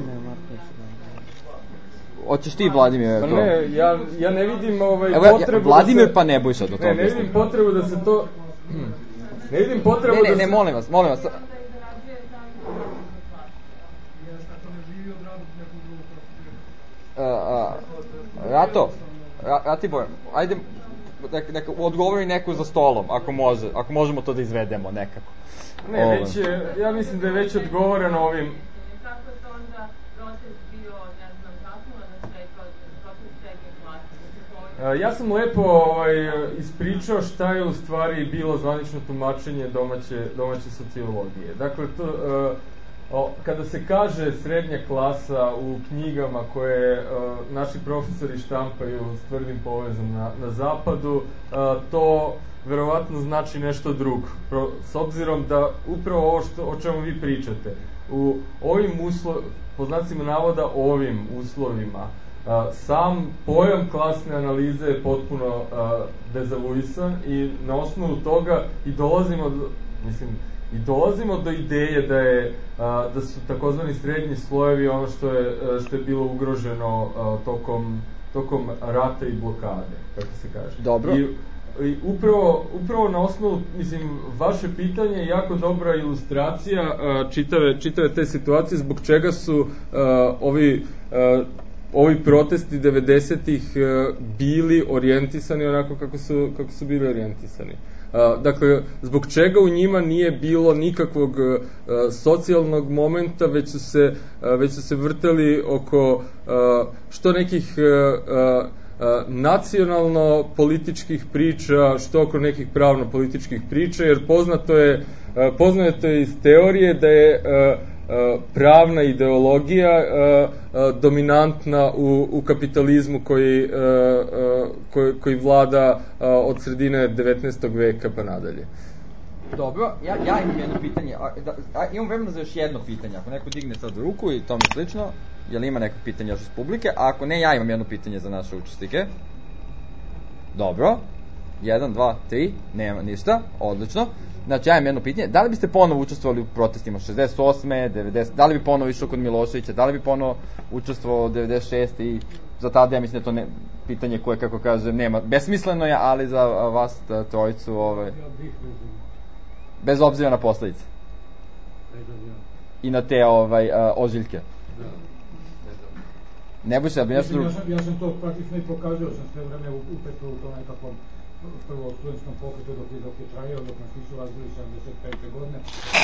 hoćeš ti, Vladimir? Pa ne, ja, ja ne vidim ovaj, Evo, potrebu... Ja, Vladimir, da se, pa ne boj sad o tome. Ne, ne vidim potrebu da se to... Ne vidim potrebu ne, ne, da se... Ne, ne, molim vas, molim vas. Uh, uh, Rato, Ratibor, ajde, neka, neka odgovori neko za stolom, ako može, ako možemo to da izvedemo nekako. Ne, Ovo. već je, ja mislim da je već odgovoreno ovim... Kako je to onda protest bio, ne znam, zasnovan na sve protest srednje klase? Ja sam lepo ovaj, ispričao šta je u stvari bilo zvanično tumačenje domaće, domaće sociologije. Dakle, to... Uh, O, kada se kaže srednja klasa u knjigama koje uh, naši profesori štampaju s tvrdim povezom na, na zapadu, uh, to verovatno znači nešto drugo. Pro, s obzirom da upravo ovo što, o čemu vi pričate, u ovim uslovima, po znacima navoda ovim uslovima, a, sam pojam klasne analize je potpuno a, dezavuisan i na osnovu toga i dolazimo do, mislim, i dolazimo do ideje da je a, da su takozvani srednji slojevi ono što je što je bilo ugroženo a, tokom tokom rata i blokade, kako se kaže. Dobro. I, i upravo upravo na osnovu, mislim, vaše pitanje je jako dobra ilustracija a, čitave čitave te situacije zbog čega su a, ovi a, ovi protesti devedesetih bili orijentisani onako kako su kako su bili orijentisani. Uh, dakle, zbog čega u njima nije bilo nikakvog uh, socijalnog momenta, već su se, uh, već su se vrteli oko uh, što nekih uh, uh, nacionalno-političkih priča, što oko nekih pravno-političkih priča, jer poznato je, uh, poznato je iz teorije da je uh, uh, pravna ideologija uh, uh, dominantna u, u kapitalizmu koji, uh, uh, koji, koji vlada uh, od sredine devetnaestog veka pa nadalje. Dobro, ja, ja imam jedno pitanje, a, da, a, imam vremena za još jedno pitanje, ako neko digne sad ruku i tome slično, je li ima neko pitanje još iz publike, a ako ne, ja imam jedno pitanje za naše učesnike. Dobro, jedan, dva, tri, nema ništa, odlično. Znači, ja imam jedno pitanje, da li biste ponovo učestvovali u protestima šezdeset osme, devedeset, da li bi ponovo išao kod Miloševića, da li bi ponovo učestvovao devedeset šeste i za tada ja mislim da to ne, pitanje koje, kako kažem, nema, besmisleno je, ali za vas trojicu, ovaj, bez obzira na posledice. I na te ovaj, ožiljke. Ne bojte, ali ja sam... Ja sam, ja sam to praktično i pokazao, sam sve vreme upetao u to nekakvom prvo studentskom pokretu dok je, dok je trajao, dok nas nisu razbili sedamdeset pete godine,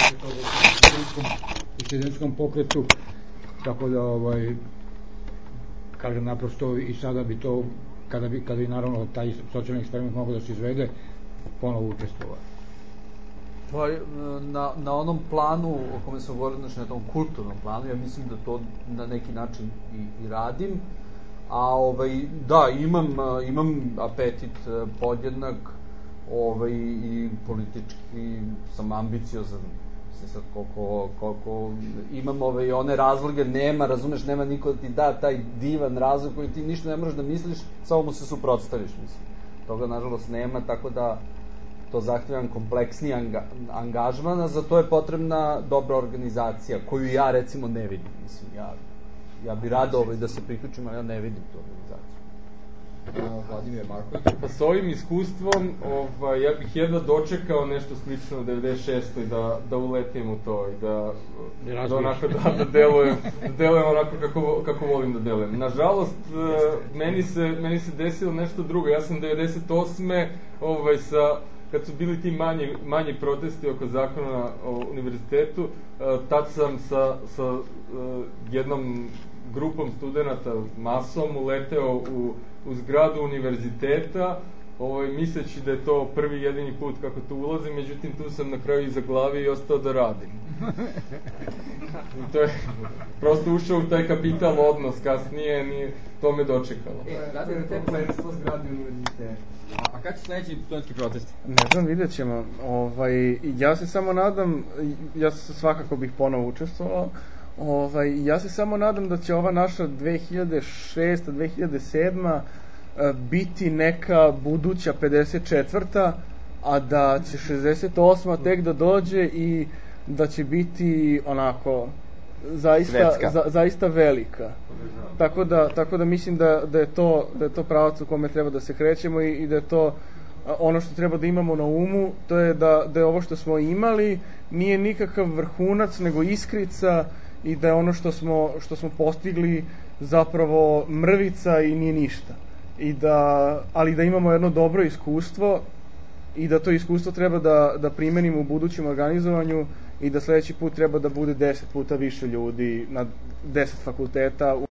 u studentskom pokretu, tako da, ovaj, kažem, naprosto i sada bi to, kada bi, kada bi naravno taj socijalni eksperiment mogao da se izvede, ponovo učestvovao. Pa, na, na onom planu o kome sam govorio, znači na tom kulturnom planu, ja mislim da to na neki način i, i radim, a ovaj, da, imam, imam apetit podjednak, ovaj, i politički sam ambiciozan, mislim sad koliko, koliko imam ovaj, one razloge, nema, razumeš, nema niko da ti da taj divan razlog koji ti ništa ne možeš da misliš, samo mu se suprotstaviš, mislim. Toga, nažalost, nema, tako da to zahtjevam kompleksni anga, angažman, a za to je potrebna dobra organizacija, koju ja, recimo, ne vidim, mislim, ja, ja bi rado ovaj, da se priključim, ali ja ne vidim tu organizaciju. Vladimir Marković. Pa s ovim iskustvom, ovaj, ja bih jedva dočekao nešto slično u devedeset šestoj da, da uletim u to i da, da onako da, da delujem, da delujem onako kako, kako volim da delujem. Nažalost, meni se, meni se desilo nešto drugo. Ja sam devedeset osme ovaj, sa, kad su bili ti manji, manji protesti oko zakona o univerzitetu, tad sam sa, sa jednom grupom studenta, masom, uleteo u, u zgradu univerziteta, ovaj, misleći da je to prvi jedini put kako tu ulazim, međutim tu sam na kraju iza glavi i ostao da radim. I to je prosto ušao u taj kapital odnos, kasnije nije to me dočekalo. E, radi na te plenstvo zgrade univerziteta. A kada će sledeći studentski protesti? Ne znam, vidjet ćemo. Ovaj, ja se samo nadam, ja svakako bih ponovo učestvovao, ovaj, ja se samo nadam da će ova naša dve hiljade šesta dve hiljade sedma biti neka buduća pedeset četvrta a da će šezdeset osma tek da dođe i da će biti onako zaista, za, zaista velika. Tako da, tako da mislim da, da, je to, da je to pravac u kome treba da se krećemo i, i da je to ono što treba da imamo na umu, to je da, da je ovo što smo imali nije nikakav vrhunac, nego iskrica i da je ono što smo, što smo postigli zapravo mrvica i nije ništa. I da, ali da imamo jedno dobro iskustvo i da to iskustvo treba da, da primenimo u budućem organizovanju i da sledeći put treba da bude deset puta više ljudi na deset fakulteta.